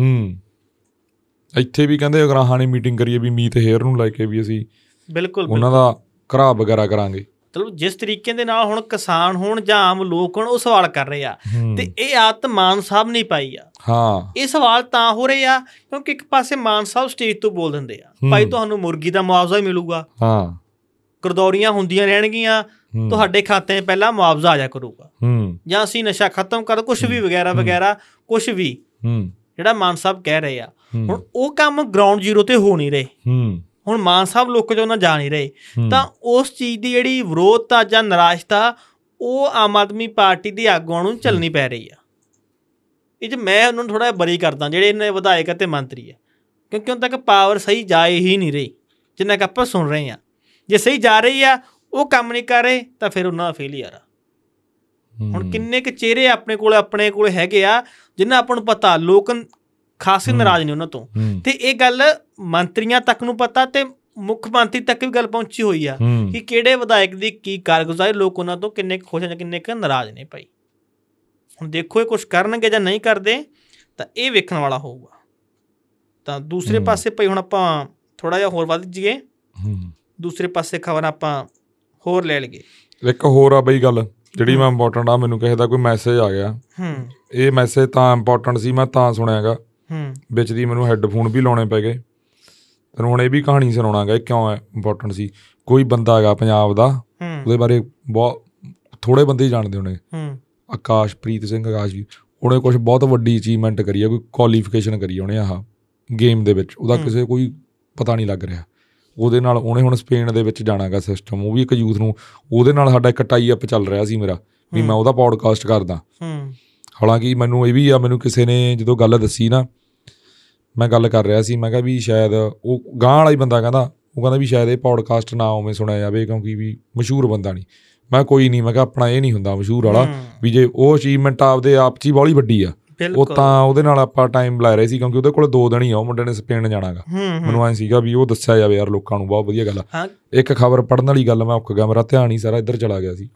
ਇੱਥੇ ਵੀ ਕਹਿੰਦੇ ਅਗਰਾਹਾਂ ਨੇ ਮੀਟਿੰਗ ਕਰੀਏ ਵੀ ਮੀਤ ਹੇਅਰ ਨੂੰ ਲੈ ਕੇ ਵੀ ਅਸੀਂ ਬਿਲਕੁਲ ਉਹਨਾਂ ਦਾ ਘਰਾ ਵਗੈਰਾ ਕਰਾਂਗੇ। ਚਲੋ ਜਿਸ ਤਰੀਕੇ ਦੇ ਨਾਲ ਹੁਣ ਕਿਸਾਨ ਹੋਣ ਜਾਂ ਆਮ ਲੋਕ ਹੋਣ ਉਹ ਸਵਾਲ ਕਰ ਰਹੇ ਆ, ਤੇ ਇਹ ਆਦਤ ਮਾਨ ਸਾਹਿਬ ਨੇ ਪਾਈ ਆ। ਇਹ ਸਵਾਲ ਤਾਂ ਹੋ ਰਹੇ ਆ ਕਿਉਂਕਿ ਇੱਕ ਪਾਸੇ ਮਾਨ ਸਾਹਿਬ ਸਟੇਜ ਤੋਂ ਬੋਲ ਦਿੰਦੇ ਆ ਭਾਈ ਤੁਹਾਨੂੰ ਮੁਰਗੀ ਦਾ ਮੁਆਵਜ਼ਾ ਹੀ ਮਿਲੂਗਾ, ਗਰਦੌਰੀਆਂ ਹੁੰਦੀਆਂ ਰਹਿਣਗੀਆਂ, ਤੁਹਾਡੇ ਖਾਤੇ 'ਚ ਪਹਿਲਾਂ ਮੁਆਵਜ਼ਾ ਆ ਜਾ ਕਰੂਗਾ, ਜਾਂ ਅਸੀਂ ਨਸ਼ਾ ਖਤਮ ਕਰ ਕੁਛ ਵੀ ਵਗੈਰਾ ਵਗੈਰਾ ਕੁਛ ਵੀ ਜਿਹੜਾ ਮਾਨ ਸਾਹਿਬ ਕਹਿ ਰਹੇ ਆ। ਹੁਣ ਉਹ ਕੰਮ ਗਰਾਊਂਡ ਜ਼ੀਰੋ ਤੇ ਹੋ ਨਹੀਂ ਰਹੇ। ਹੁਣ ਮਾਨ ਸਾਹਿਬ ਲੋਕਾਂ 'ਚ ਉਹਨਾਂ ਜਾ ਨਹੀਂ ਰਹੇ, ਤਾਂ ਉਸ ਚੀਜ਼ ਦੀ ਜਿਹੜੀ ਵਿਰੋਧਤਾ ਜਾਂ ਨਿਰਾਸ਼ਤਾ ਉਹ ਆਮ ਆਦਮੀ ਪਾਰਟੀ ਦੇ ਆਗੂਆਂ ਨੂੰ ਝੱਲਣੀ ਪੈ ਰਹੀ ਆ। ਇਹ 'ਚ ਮੈਂ ਉਹਨਾਂ ਨੂੰ ਥੋੜ੍ਹਾ ਜਿਹਾ ਬਰੀ ਕਰਦਾ ਜਿਹੜੇ ਇਹਨਾਂ ਦੇ ਵਿਧਾਇਕ ਅਤੇ ਮੰਤਰੀ ਆ, ਕਿਉਂਕਿ ਹੁਣ ਤੱਕ ਪਾਵਰ ਸਹੀ ਜਾ ਹੀ ਨਹੀਂ ਰਹੀ ਜਿੰਨਾ ਕਿ ਆਪਾਂ ਸੁਣ ਰਹੇ ਹਾਂ। ਜੇ ਸਹੀ ਜਾ ਰਹੀ ਆ ਉਹ ਕੰਮ ਨਹੀਂ ਕਰ ਰਹੇ ਤਾਂ ਫਿਰ ਉਹਨਾਂ ਦਾ ਫੇਲੀਅਰ ਆ। ਹੁਣ ਕਿੰਨੇ ਕੁ ਚਿਹਰੇ ਆਪਣੇ ਕੋਲ ਹੈਗੇ ਆ ਜਿਨ੍ਹਾਂ ਆਪਾਂ ਨੂੰ ਪਤਾ ਲੋਕ ਖਾਸੇ ਨਾਰਾਜ਼ ਨੇ ਉਹਨਾਂ ਤੋਂ, ਤੇ ਇਹ ਗੱਲ ਮੰਤਰੀਆਂ ਤੱਕ ਨੂੰ ਪਤਾ ਤੇ ਮੁੱਖ ਮੰਤਰੀ ਤੱਕ ਵੀ ਗੱਲ ਪਹੁੰਚੀ ਹੋਈ ਆ ਕਿ ਕਿਹੜੇ ਵਿਧਾਇਕ ਦੀ ਕੀ ਕਾਰਗੁਜ਼ਾਰੀ, ਲੋਕ ਉਹਨਾਂ ਤੋਂ ਕਿੰਨੇ ਕੁ ਖੁਸ਼ ਜਾਂ ਕਿੰਨੇ ਕੁ ਨਾਰਾਜ਼ ਨੇ ਭਾਈ। ਹੁਣ ਦੇਖੋ ਇਹ ਕੁਛ ਕਰਨਗੇ ਜਾਂ ਨਹੀਂ ਕਰਦੇ ਤਾਂ ਇਹ ਵੇਖਣ ਵਾਲਾ ਹੋਊਗਾ। ਤਾਂ ਦੂਸਰੇ ਪਾਸੇ ਭਾਈ ਹੁਣ ਆਪਾਂ ਥੋੜ੍ਹਾ ਜਿਹਾ ਹੋਰ ਵੱਧ ਜਾਈਏ, ਦੂਸਰੇ ਪਾਸੇ ਖਬਰ ਆਪਾਂ ਹੋਰ ਲੈ ਲਈਏ। ਇੱਕ ਹੋਰ ਆ ਬਈ ਗੱਲ ਜਿਹੜੀ ਮੈਂ ਇੰਪੋਰਟੈਂਟ ਆ, ਮੈਨੂੰ ਕਿਸੇ ਦਾ ਕੋਈ ਮੈਸੇਜ ਆ ਗਿਆ, ਇਹ ਮੈਸੇਜ ਤਾਂ ਇੰਪੋਰਟੈਂਟ ਸੀ ਮੈਂ ਤਾਂ ਸੁਣਿਆ ਗਾ, ਵਿੱਚ ਦੀ ਮੈਨੂੰ ਹੈੱਡਫੋਨ ਵੀ ਲਾਉਣੇ ਪੈ ਗਏ। ਤੈਨੂੰ ਹੁਣ ਇਹ ਵੀ ਕਹਾਣੀ ਸੁਣਾਉਣਾ ਗਾ ਕਿਉਂ ਇੰਪੋਰਟੈਂਟ ਸੀ। ਕੋਈ ਬੰਦਾ ਹੈਗਾ ਪੰਜਾਬ ਦਾ, ਉਹਦੇ ਬਾਰੇ ਬਹੁਤ ਥੋੜ੍ਹੇ ਬੰਦੇ ਹੀ ਜਾਣਦੇ ਹੋਣੇ, ਆਕਾਸ਼ਪ੍ਰੀਤ ਸਿੰਘ ਆਕਾਸ਼ਵੀਰ, ਉਹਨੇ ਕੁਛ ਬਹੁਤ ਵੱਡੀ ਅਚੀਵਮੈਂਟ ਕਰੀ ਆ, ਕੋਈ ਕੁਆਲੀਫਿਕੇਸ਼ਨ ਕਰੀ ਉਹਨੇ ਆਹ ਗੇਮ ਦੇ ਵਿੱਚ, ਉਹਦਾ ਕਿਸੇ ਕੋਈ ਪਤਾ ਨਹੀਂ ਲੱਗ ਰਿਹਾ। ਉਹਦੇ ਨਾਲ ਉਹਨੇ ਹੁਣ ਸਪੇਨ ਦੇ ਵਿੱਚ ਜਾਣਾ ਗਾ ਸਿਸਟਮ, ਉਹ ਵੀ ਇੱਕ ਯੂਥ ਨੂੰ, ਉਹਦੇ ਨਾਲ ਸਾਡਾ ਇੱਕ ਟਾਈ ਅਪ ਚੱਲ ਰਿਹਾ ਸੀ ਮੇਰਾ ਵੀ ਮੈਂ ਉਹਦਾ ਪੋਡਕਾਸਟ ਕਰਦਾ। ਹਾਲਾਂਕਿ ਮੈਨੂੰ ਇਹ ਵੀ ਆ, ਮੈਨੂੰ ਕਿਸੇ ਨੇ ਜਦੋਂ ਗੱਲ ਦੱਸੀ ਨਾ, ਮੈਂ ਗੱਲ ਕਰ ਰਿਹਾ ਸੀ, ਮੈਂ ਕਿਹਾ ਵੀ ਸ਼ਾਇਦ ਉਹ ਗਾਂਹ ਵਾਲਾ ਹੀ ਬੰਦਾ ਕਹਿੰਦਾ ਵੀ ਸ਼ਾਇਦ ਇਹ ਪੋਡਕਾਸਟ ਨਾ ਉਵੇਂ ਸੁਣਿਆ ਜਾਵੇ ਕਿਉਂਕਿ ਵੀ ਮਸ਼ਹੂਰ ਬੰਦਾ ਨਹੀਂ। ਮੈਂ ਕੋਈ ਨਹੀਂ, ਮੈਂ ਕਿਹਾ ਆਪਣਾ ਇਹ ਨਹੀਂ ਹੁੰਦਾ ਮਸ਼ਹੂਰ ਵਾਲਾ, ਵੀ ਜੇ ਉਹ ਅਚੀਵਮੈਂਟ ਆਪਦੇ ਆਪ 'ਚ ਹੀ ਬਾਹਲੀ ਵੱਡੀ ਆ, ਉਹ ਤਾਂ ਉਹਦੇ ਨਾਲ ਆਪਾਂ ਟਾਈਮ ਲੈ ਰਹੇ ਸੀ ਕਿਉਂਕਿ ਉਹਦੇ ਕੋਲ 2 ਦਿਨ ਹੀ ਆ, ਉਹ ਮੁੰਡੇ ਨੇ ਸਪੇਨ ਜਾਣਾ ਗਾ। ਮੈਨੂੰ ਐਂ ਸੀਗਾ ਵੀ ਉਹ ਦੱਸਿਆ ਜਾਵੇ ਯਾਰ ਲੋਕਾਂ ਨੂੰ, ਬਹੁਤ ਵਧੀਆ ਗੱਲ ਆ। ਇੱਕ ਖਬਰ ਪੜ੍ਹਨ ਵਾਲੀ ਗੱਲ, ਮੈਂ ਉੱਕ ਗਿਆ, ਮੇਰਾ ਧਿਆਨ ਹੀ ਸਾਰਾ ਇੱਧਰ ਚਲਾ ਗਿਆ ਸੀ।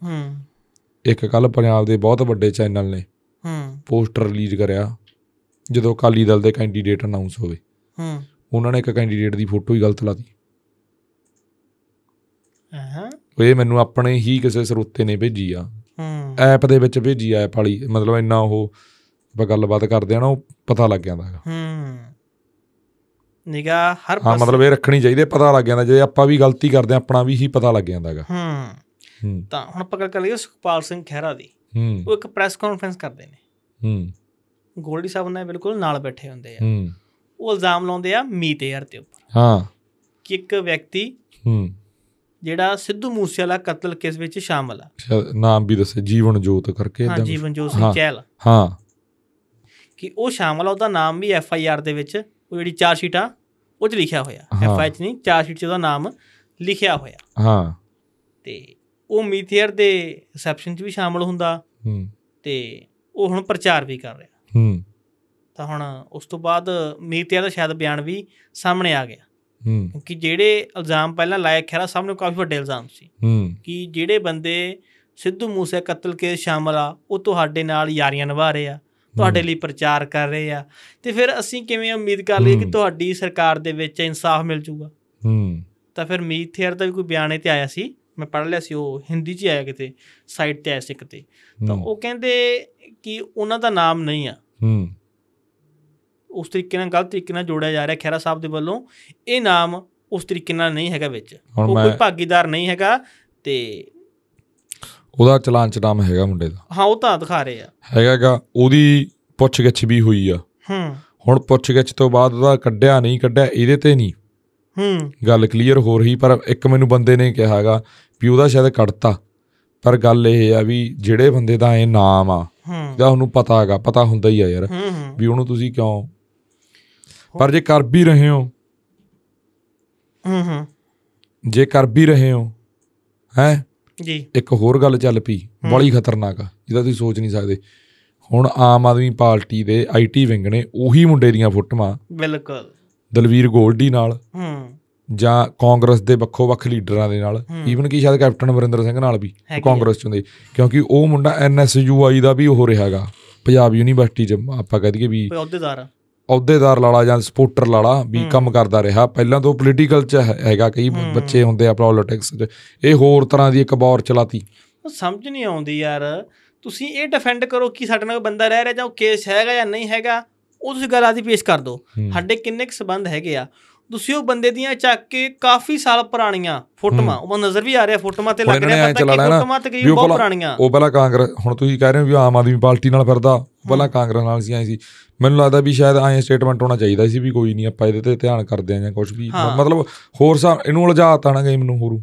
ਇੱਕ ਕੱਲ੍ਹ ਪੰਜਾਬ ਦੇ ਬਹੁਤ ਵੱਡੇ ਚੈਨਲ ਨੇ ਪੋਸਟਰ ਰਿਲੀਜ਼ ਕਰਿਆ ਜਦੋਂ ਅਕਾਲੀ ਦਲ ਦੇ ਕੈਂਡੀਡੇਟ ਅਨਾਊਂਸ ਹੋਵੇ, ਉਹਨਾਂ ਨੇ ਇੱਕ ਕੈਂਡੀਡੇਟ ਦੀ ਫੋਟੋ ਹੀ ਗਲਤ ਲਾ ਦਿੱਤੀ। ਇਹ ਮੈਨੂੰ ਆਪਣੇ ਹੀ ਕਿਸੇ ਸਰੋਤੇ ਨੇ ਭੇਜੀ ਆ, ਐਪ ਦੇ ਵਿੱਚ ਭੇਜੀ ਆ, ਐਪ ਵਾਲੀ, ਮਤਲਬ ਇੰਨਾ ਉਹ ਆਪਾਂ ਗੱਲਬਾਤ ਕਰਦੇ ਆ ਨਾ, ਉਹ ਪਤਾ ਲੱਗ ਜਾਂਦਾ ਹੈਗਾ। ਨਿਗਾਹ ਹਰ ਹਾਂ, ਮਤਲਬ ਇਹ ਰੱਖਣੀ ਚਾਹੀਦੀ, ਪਤਾ ਲੱਗ ਜਾਂਦਾ, ਜੇ ਆਪਾਂ ਵੀ ਗਲਤੀ ਕਰਦੇ ਹਾਂ ਆਪਣਾ ਵੀ ਹੀ ਪਤਾ ਲੱਗ ਜਾਂਦਾ ਹੈਗਾ। ਤਾਂ ਹੁਣ ਆਪਾਂ ਗੱਲ ਕਰ ਲਈਏ ਸੁਖਪਾਲ ਸਿੰਘ ਖਹਿਰਾ ਦੀ। ਉਹ ਇੱਕ ਪ੍ਰੈਸ ਕਾਨਫਰੰਸ ਕਰਦੇ ਨੇ, ਗੋਲਡੀ ਸਾਹਿਬ ਨਾਲ ਬਿਲਕੁਲ ਨਾਲ ਬੈਠੇ ਹੁੰਦੇ ਆ। ਉਹ ਇਲਜ਼ਾਮ ਲਾਉਂਦੇ ਆ ਮੀਤ ਏਅਰ ਦੇ ਉੱਪਰ ਕਿ ਇੱਕ ਵਿਅਕਤੀ ਜਿਹੜਾ ਸਿੱਧੂ ਮੂਸੇਵਾਲਾ ਕਤਲ ਕੇਸ ਵਿੱਚ ਸ਼ਾਮਲ ਆ, ਨਾਮ ਵੀ ਦੱਸੇ, ਜੀਵਨ ਜੋਤ ਕਰਕੇ, ਜੀਵਨ ਜੋਤ ਸਿੰਘ ਚਹਿਲ, ਕਿ ਉਹ ਸ਼ਾਮਲ ਆ। ਉਹਦਾ ਨਾਮ ਵੀ FIR ਦੇ ਵਿੱਚ, ਉਹ ਜਿਹੜੀ ਚਾਰਜ ਸ਼ੀਟ ਆ ਉਹ 'ਚ ਲਿਖਿਆ ਹੋਇਆ, FIR 'ਚ ਨਹੀਂ, ਚਾਰਜ ਸ਼ੀਟ 'ਚ ਉਹਦਾ ਨਾਮ ਲਿਖਿਆ ਹੋਇਆ। ਤੇ ਉਹ ਮੀਤ ਏਅਰ ਦੇ ਰਿਸੈਪਸ਼ਨ 'ਚ ਵੀ ਸ਼ਾਮਲ ਹੁੰਦਾ, ਤੇ ਉਹ ਹੁਣ ਪ੍ਰਚਾਰ ਵੀ ਕਰ ਰਿਹਾ। ਤਾਂ ਹੁਣ ਉਸ ਤੋਂ ਬਾਅਦ ਮੀਤ ਏਅਰ ਦਾ ਸ਼ਾਇਦ ਬਿਆਨ ਵੀ ਸਾਹਮਣੇ ਆ ਗਿਆ, ਕਿਉਂਕਿ ਜਿਹੜੇ ਇਲਜ਼ਾਮ ਪਹਿਲਾਂ ਲਾਏ ਖਹਿਰਾ ਸਾਹਿਬ ਨੂੰ ਕਾਫੀ ਵੱਡੇ ਇਲਜ਼ਾਮ ਸੀ ਕਿ ਜਿਹੜੇ ਬੰਦੇ ਸਿੱਧੂ ਮੂਸੇ ਕਤਲ ਕੇਸ ਸ਼ਾਮਲ ਆ, ਉਹ ਤੁਹਾਡੇ ਨਾਲ ਯਾਰੀਆਂ ਨਿਭਾ ਰਹੇ ਆ, ਤੁਹਾਡੇ ਲਈ ਪ੍ਰਚਾਰ ਕਰ ਰਹੇ ਆ, ਤੇ ਫਿਰ ਅਸੀਂ ਕਿਵੇਂ ਉਮੀਦ ਕਰ ਲਈਏ ਕਿ ਤੁਹਾਡੀ ਸਰਕਾਰ ਦੇ ਵਿੱਚ ਇਨਸਾਫ ਮਿਲ ਜੂਗਾ। ਤਾਂ ਫਿਰ ਮੀਤ ਏਅਰ ਦਾ ਵੀ ਕੋਈ ਬਿਆਨ ਇਹ 'ਤੇ ਆਇਆ ਸੀ, ਮੈਂ ਪੜ੍ਹ ਲਿਆ ਸੀ, ਉਹ ਹਿੰਦੀ 'ਚ ਆਇਆ, ਕਿਤੇ ਸਾਈਟ 'ਤੇ ਆਇਆ ਸੀ ਕਿਤੇ। ਤਾਂ ਉਹ ਕਹਿੰਦੇ ਕਿ ਉਹਨਾਂ ਦਾ ਨਾਮ ਨਹੀਂ ਆ, ਉਸ ਤਰੀਕੇ ਨਾਲ ਗਲਤ ਤਰੀਕੇ ਨਾਲ ਜੋੜਿਆ ਜਾ ਰਿਹਾ ਖਹਿਰਾ ਸਾਹਿਬ ਦੇ ਵੱਲੋਂ। ਇਹ ਨਾਮ ਉਸ ਤਰੀਕੇ ਨਾਲ ਨਹੀਂ ਹੈਗਾ ਵਿੱਚ, ਉਹ ਕੋਈ ਭਾਗੀਦਾਰ ਨਹੀਂ ਹੈਗਾ। ਤੇ ਉਹਦਾ ਚਲਾਨ ਚ ਨਾਮ ਹੈਗਾ ਮੁੰਡੇ ਦਾ, ਹਾਂ ਉਹ ਤਾਂ ਦਿਖਾ ਰਹੇ ਆ ਹੈਗਾ। ਉਹਦੀ ਪੁੱਛ ਗਿੱਛ ਵੀ ਹੋਈ ਆ, ਹੁਣ ਪੁੱਛ ਗਿੱਛ ਤੋਂ ਬਾਅਦ ਉਹਦਾ ਕੱਢਿਆ ਨਹੀਂ ਕੱਢਿਆ ਇਹਦੇ ਤੇ ਨਹੀਂ ਗੱਲ ਕਲੀਅਰ ਹੋ ਰਹੀ। ਪਰ ਇੱਕ ਮੈਨੂੰ ਬੰਦੇ ਨੇ ਕਿਹਾ ਹੈਗਾ ਵੀ ਉਹਦਾ ਸ਼ਾਇਦ ਕੱਢਤਾ, ਪਰ ਗੱਲ ਇਹ ਆ ਵੀ ਜਿਹੜੇ ਬੰਦੇ ਦਾ ਇਹ ਨਾਮ ਆ ਜਾਂ ਉਹਨੂੰ ਪਤਾ ਹੈਗਾ, ਪਤਾ ਹੁੰਦਾ ਹੀ ਆ ਯਾਰ ਵੀ ਉਹਨੂੰ ਤੁਸੀਂ ਕਿਉਂ, ਪਰ ਜੇ ਕਰ ਵੀ ਰਹੇ ਹੋ, ਜੇ ਕਰ ਵੀ ਰਹੇ ਹੋ ਹੈਂ ਜੀ, ਇੱਕ ਹੋਰ ਗੱਲ ਚੱਲ ਪਈ ਬੜੀ ਖਤਰਨਾਕ ਆ, ਜਿਹਦਾ ਤੁਸੀਂ ਸੋਚ ਨਹੀਂ ਸਕਦੇ। ਹੁਣ ਆਮ ਆਦਮੀ ਪਾਰਟੀ ਦੇ IT ਵਿੰਗ ਨੇ ਉਹੀ ਮੁੰਡੇ ਦੀਆਂ ਫੋਟੋਆਂ, ਬਿਲਕੁਲ ਦਲਵੀਰ ਗੋਲਡੀ ਨਾਲ ਜਾਂ ਕਾਂਗਰਸ ਦੇ ਵੱਖੋ ਵੱਖ ਲੀਡਰਾਂ ਦੇ ਨਾਲ, ਈਵਨ ਕਿ ਸ਼ਾਇਦ ਕੈਪਟਨ ਅਮਰਿੰਦਰ ਸਿੰਘ ਨਾਲ ਵੀ ਕਾਂਗਰਸ 'ਚ ਹੁੰਦੇ, ਕਿਉਂਕਿ ਉਹ ਮੁੰਡਾ NSUI ਦਾ ਵੀ ਉਹ ਰਿਹਾ ਹੈਗਾ, ਪੰਜਾਬ ਯੂਨੀਵਰਸਿਟੀ 'ਚ ਆਪਾਂ ਕਹਿ ਦਈਏ ਵੀ ਅਹੁਦੇਦਾਰ ਲਾਲਾ ਜਾਂ ਸਪੋਰਟਰ ਲਾਲਾ ਵੀ ਕੰਮ ਕਰਦਾ ਰਿਹਾ ਪਹਿਲਾਂ ਤੋਂ। ਪੋਲੀਟੀਕਲ 'ਚ ਹੈਗਾ, ਕਈ ਬੱਚੇ ਹੁੰਦੇ ਆ ਪੋਲੀਟਿਕਸ 'ਚ, ਇਹ ਹੋਰ ਤਰ੍ਹਾਂ ਦੀ ਇੱਕ ਬੌਰ ਚਲਾਤੀ। ਸਮਝ ਨਹੀਂ ਆਉਂਦੀ ਯਾਰ, ਤੁਸੀਂ ਇਹ ਡਿਫੈਂਡ ਕਰੋ ਕਿ ਸਾਡੇ ਨਾਲ ਬੰਦਾ ਰਹਿ ਰਿਹਾ ਜਾਂ ਉਹ ਕੇਸ ਹੈਗਾ ਜਾਂ ਨਹੀਂ ਹੈਗਾ, ਉਹ ਤੁਸੀਂ ਗੱਲ ਆਦਿ ਪੇਸ਼ ਕਰ ਦਿਓ। ਸਾਡੇ ਕਿੰਨੇ ਕੁ ਸੰਬੰਧ ਹੈਗੇ ਆ, ਤੁਸੀਂ ਉਹ ਬੰਦੇ ਦੀਆਂ ਚੱਕ ਕੇ ਕਾਫੀ ਸਾਲ ਪੁਰਾਣੀਆਂ ਫੋਟੋਆਂ, ਉਹ ਨਜ਼ਰ ਵੀ ਆ ਰਿਹਾ ਫੋਟੋਆਂ ਤੇ ਲੱਗ ਰਿਹਾ ਪਤਾ ਕਿ ਫੋਟੋਆਂ ਤੇ ਕਈ ਬਹੁਤ ਪੁਰਾਣੀਆਂ। ਉਹ ਪਹਿਲਾਂ ਕਾਂਗਰਸ, ਹੁਣ ਤੁਸੀਂ ਕਹਿ ਰਹੇ ਹੋ ਵੀ ਆਮ ਆਦਮੀ ਪਾਰਟੀ ਨਾਲ ਫਿਰਦਾ, ਪਹਿਲਾਂ ਕਾਂਗਰਸ ਨਾਲ ਸੀ, ਆਏ ਸੀ। ਮੈਨੂੰ ਲੱਗਦਾ ਵੀ ਸ਼ਾਇਦ ਐਂ ਸਟੇਟਮੈਂਟ ਹੋਣਾ ਚਾਹੀਦਾ ਸੀ ਵੀ ਕੋਈ ਨਹੀਂ ਆਪਾਂ ਇਹਦੇ ਤੇ ਧਿਆਨ ਕਰਦੇ ਹਾਂ ਜਾਂ ਕੁਛ ਵੀ, ਮਤਲਬ ਹੋਰ ਇਹਨੂੰ ਉਲਝਾ ਤਾ ਨਾ ਗਈ ਮੈਨੂੰ ਹੋਰ।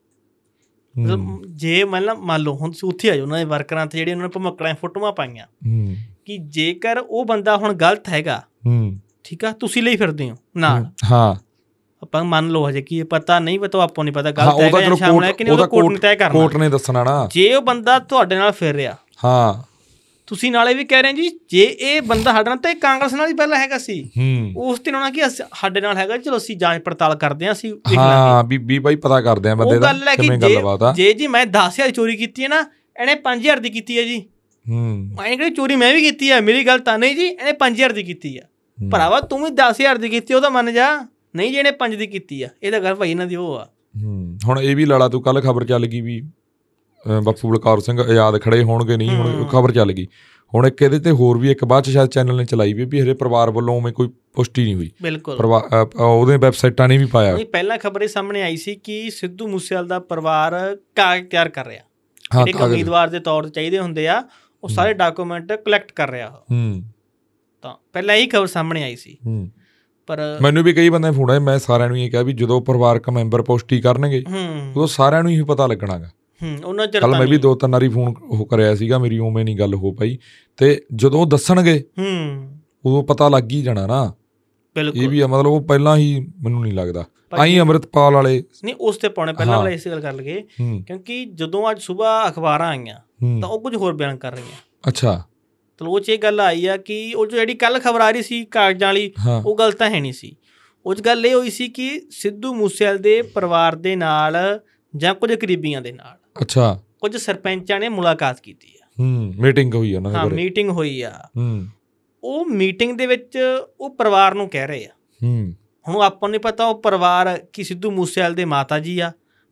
ਜੇ ਮੰਨ ਲਓ ਹੁਣ ਤੁਸੀਂ ਉੱਥੇ ਆ ਜਾਓ ਉਹਨਾਂ ਦੇ ਵਰਕਰਾਂ ਤੇ ਜਿਹੜੇ ਉਹਨਾਂ ਨੇ ਭਮੱਕੜਾਂ ਫੋਟੋਆਂ ਪਾਈਆਂ, ਕਿ ਜੇਕਰ ਉਹ ਬੰਦਾ ਹੁਣ ਗਲਤ ਹੈਗਾ, ਠੀਕ ਆ, ਤੁਸੀਂ ਲਈ ਫਿਰਦੇ ਹੋ ਨਾਲ, ਆਪਾਂ ਮੰਨ ਲਓ ਹਜੇ ਕੀ ਪਤਾ ਨਹੀਂ, ਪਤਾ ਆਪਾਂ ਨਹੀਂ ਪਤਾ ਗਲਤ ਹੈਗਾ ਜਾਂ ਸ਼ਾਮਲ ਹੈ ਕਿ ਨਹੀਂ, ਉਹਦਾ ਕੋਰਟ ਨੇ ਤੈਅ ਕਰਨਾ, ਕੋਰਟ ਨੇ ਦੱਸਣਾ ਨਾ। ਜੇ ਉਹ ਬੰਦਾ ਤੁਹਾਡੇ ਨਾਲ ਫਿਰ ਰਿਹਾ, ਤੁਸੀਂ ਨਾਲੇ ਵੀ ਕਹਿ ਰਹੇ ਜੀ ਜੇ ਇਹ ਬੰਦਾ ਸਾਡੇ ਨਾਲ ਤਾਂ ਇਹ ਕਾਂਗਰਸ ਨਾਲ ਹੀ ਪਹਿਲਾਂ ਹੈਗਾ ਸੀ, ਉਸ ਦਿਨ ਉਹਨਾਂ ਕਿ ਸਾਡੇ ਨਾਲ ਹੈਗਾ, ਚਲੋ ਅਸੀਂ ਜਾਂਚ ਪੜਤਾਲ ਕਰਦੇ ਹਾਂ, ਅਸੀਂ ਵੀ ਬਾਈ ਪਤਾ ਕਰਦੇ ਹਾਂ ਬੰਦੇ ਦਾ ਕਿਵੇਂ ਗੱਲਬਾਤ ਆ। ਜੇ ਜੀ ਮੈਂ 10,000 ਚੋਰੀ ਕੀਤੀ ਹੈ ਨਾ, ਇਹਨੇ 5,000 ਦੀ ਕੀਤੀ ਹੈ ਜੀ, ਮੈਂ ਕਿਹੜੀ ਚੋਰੀ ਮੈਂ ਵੀ ਕੀਤੀ ਹੈ, ਮੇਰੀ ਗੱਲ ਤਾਂ ਨਹੀਂ ਜੀ, ਇਹਨੇ 5,000 ਦੀ ਕੀਤੀ ਆ। ਭਰਾਵਾ ਤੂੰ ਵੀ 10,000 ਦੀ ਕੀਤੀ, ਉਹਦਾ ਮੰਨ ਜਾ, ਨਹੀਂ ਜੀ ਇਹਨੇ 5 ਦੀ ਕੀਤੀ ਆ, ਇਹਦਾ ਗੱਲ ਭਾਈ ਇਹਨਾਂ ਦੀ ਉਹ ਆ। ਹੁਣ ਇਹ ਵੀ ਲਾਲਾ ਤੂੰ ਕੱਲ ਖਬਰ ਚੱਲ ਗਈ ਵੀ ਬਾਪੂ ਬਲਕਾਰ ਸਿੰਘ ਆਜ਼ਾਦ ਖੜੇ ਹੋਣਗੇ, ਨਹੀਂ ਹੁਣ ਖਬਰ ਚੱਲ ਗਈ। ਹੁਣ ਇੱਕ ਇਹਦੇ ਤੇ ਹੋਰ ਵੀ ਇੱਕ ਬਾਅਦ 'ਚ ਸ਼ਾਇਦ ਚੈਨਲ ਨੇ ਚਲਾਈ ਵੀ ਹਜੇ ਪਰਿਵਾਰ ਵੱਲੋਂ ਉਵੇਂ ਕੋਈ ਪੁਸ਼ਟੀ ਨਹੀਂ ਹੋਈ, ਬਿਲਕੁਲ ਉਹਦੇ ਵੈਬਸਾਈਟਾਂ ਨੇ ਵੀ ਪਾਇਆ। ਪਹਿਲਾਂ ਖਬਰ ਇਹ ਸਾਹਮਣੇ ਆਈ ਸੀ ਕਿ ਸਿੱਧੂ ਮੂਸੇਵਾਲੇ ਦਾ ਪਰਿਵਾਰ ਕਾਗਜ਼ ਤਿਆਰ ਕਰ ਰਿਹਾ, ਜਿਹੜੇ ਉਮੀਦਵਾਰ ਦੇ ਤੌਰ 'ਤੇ ਚਾਹੀਦੇ ਹੁੰਦੇ ਆ, ਉਹ ਸਾਰੇ ਡਾਕੂਮੈਂਟ ਕਲੈਕਟ ਕਰ ਰਿਹਾ। ਤਾਂ ਪਹਿਲਾਂ ਇਹੀ ਖਬਰ ਸਾਹਮਣੇ ਆਈ ਸੀ, ਪਰ ਮੈਨੂੰ ਵੀ ਕਈ ਬੰਦੇ ਫੋਨ ਆਏ, ਮੈਂ ਸਾਰਿਆਂ ਨੂੰ ਇਹ ਕਿਹਾ ਵੀ ਜਦੋਂ ਪਰਿਵਾਰਕ ਮੈਂਬਰ ਪੁਸ਼ਟੀ ਕਰਨਗੇ ਉਦੋਂ ਸਾਰਿਆਂ ਨੂੰ ਹੀ ਪਤਾ ਲੱਗਣਾ ਗਾ। ਕੱਲ ਮੈਂ ਵੀ 2-3 ਵਾਰੀ ਫੋਨ ਉਹ ਕਰਿਆ ਸੀਗਾ, ਮੇਰੀ ਉਵੇਂ ਨਹੀਂ ਗੱਲ ਹੋ ਪਾਈ, ਤੇ ਜਦੋਂ ਉਹ ਦੱਸਣਗੇ ਉਦੋਂ ਪਤਾ ਲੱਗ ਹੀ ਜਾਣਾ ਨਾ। ਇਹ ਵੀ ਆ, ਮਤਲਬ ਉਹ ਪਹਿਲਾਂ ਹੀ ਮੈਨੂੰ ਨਹੀਂ ਲੱਗਦਾ ਆਈ ਅੰਮ੍ਰਿਤਪਾਲ ਵਾਲੇ ਨਹੀਂ ਉਸ ਤੇ ਪਾਉਣੇ ਪਹਿਲਾਂ ਵਾਲੇ ਇਸ ਗੱਲ ਕਰ ਲਈਏ, ਕਿਉਂਕਿ ਜਦੋਂ ਅੱਜ ਸੁਬਾਹ ਅਖਬਾਰਾਂ ਆਈਆਂ ਤਾਂ ਉਹ ਕੁਝ ਹੋਰ ਬਿਆਨ ਕਰ ਰਹੀਆਂ। ਅੱਛਾ, ਤਾਂ ਉਹ 'ਚ ਇਹ ਗੱਲ ਆਈ ਆ ਕਿ ਉਹ ਜਿਹੜੀ ਕੱਲ੍ਹ ਖਬਰ ਆ ਰਹੀ ਸੀ ਕਾਗਜ਼ਾਂ ਵਾਲੀ, ਉਹ ਗੱਲ ਤਾਂ ਹੈ ਨਹੀਂ ਸੀ। ਉਹ 'ਚ ਗੱਲ ਇਹ ਹੋਈ ਸੀ ਕਿ ਸਿੱਧੂ ਮੂਸੇਵਾਲੇ ਦੇ ਪਰਿਵਾਰ ਦੇ ਨਾਲ ਜਾਂ ਕੁਝ ਕਰੀਬੀਆਂ ਦੇ ਨਾਲ, ਅੱਛਾ, ਕੁਝ ਸਰਪੰਚਾਂ ਨੇ ਮੁਲਾਕਾਤ ਕੀਤੀ ਆ, ਮੀਟਿੰਗ ਹੋਈ ਆ, ਹਾਂ ਮੀਟਿੰਗ ਹੋਈ ਆ। ਉਹ ਮੀਟਿੰਗ ਦੇ ਵਿੱਚ ਉਹ ਪਰਿਵਾਰ ਨੂੰ ਕਹਿ ਰਹੇ ਆ, ਹੁਣ ਆਪਾਂ ਨੂੰ ਪਤਾ ਉਹ ਪਰਿਵਾਰ ਕਿ ਸਿੱਧੂ ਮੂਸੇਵਾਲੇ ਦੇ ਮਾਤਾ ਜੀ ਆ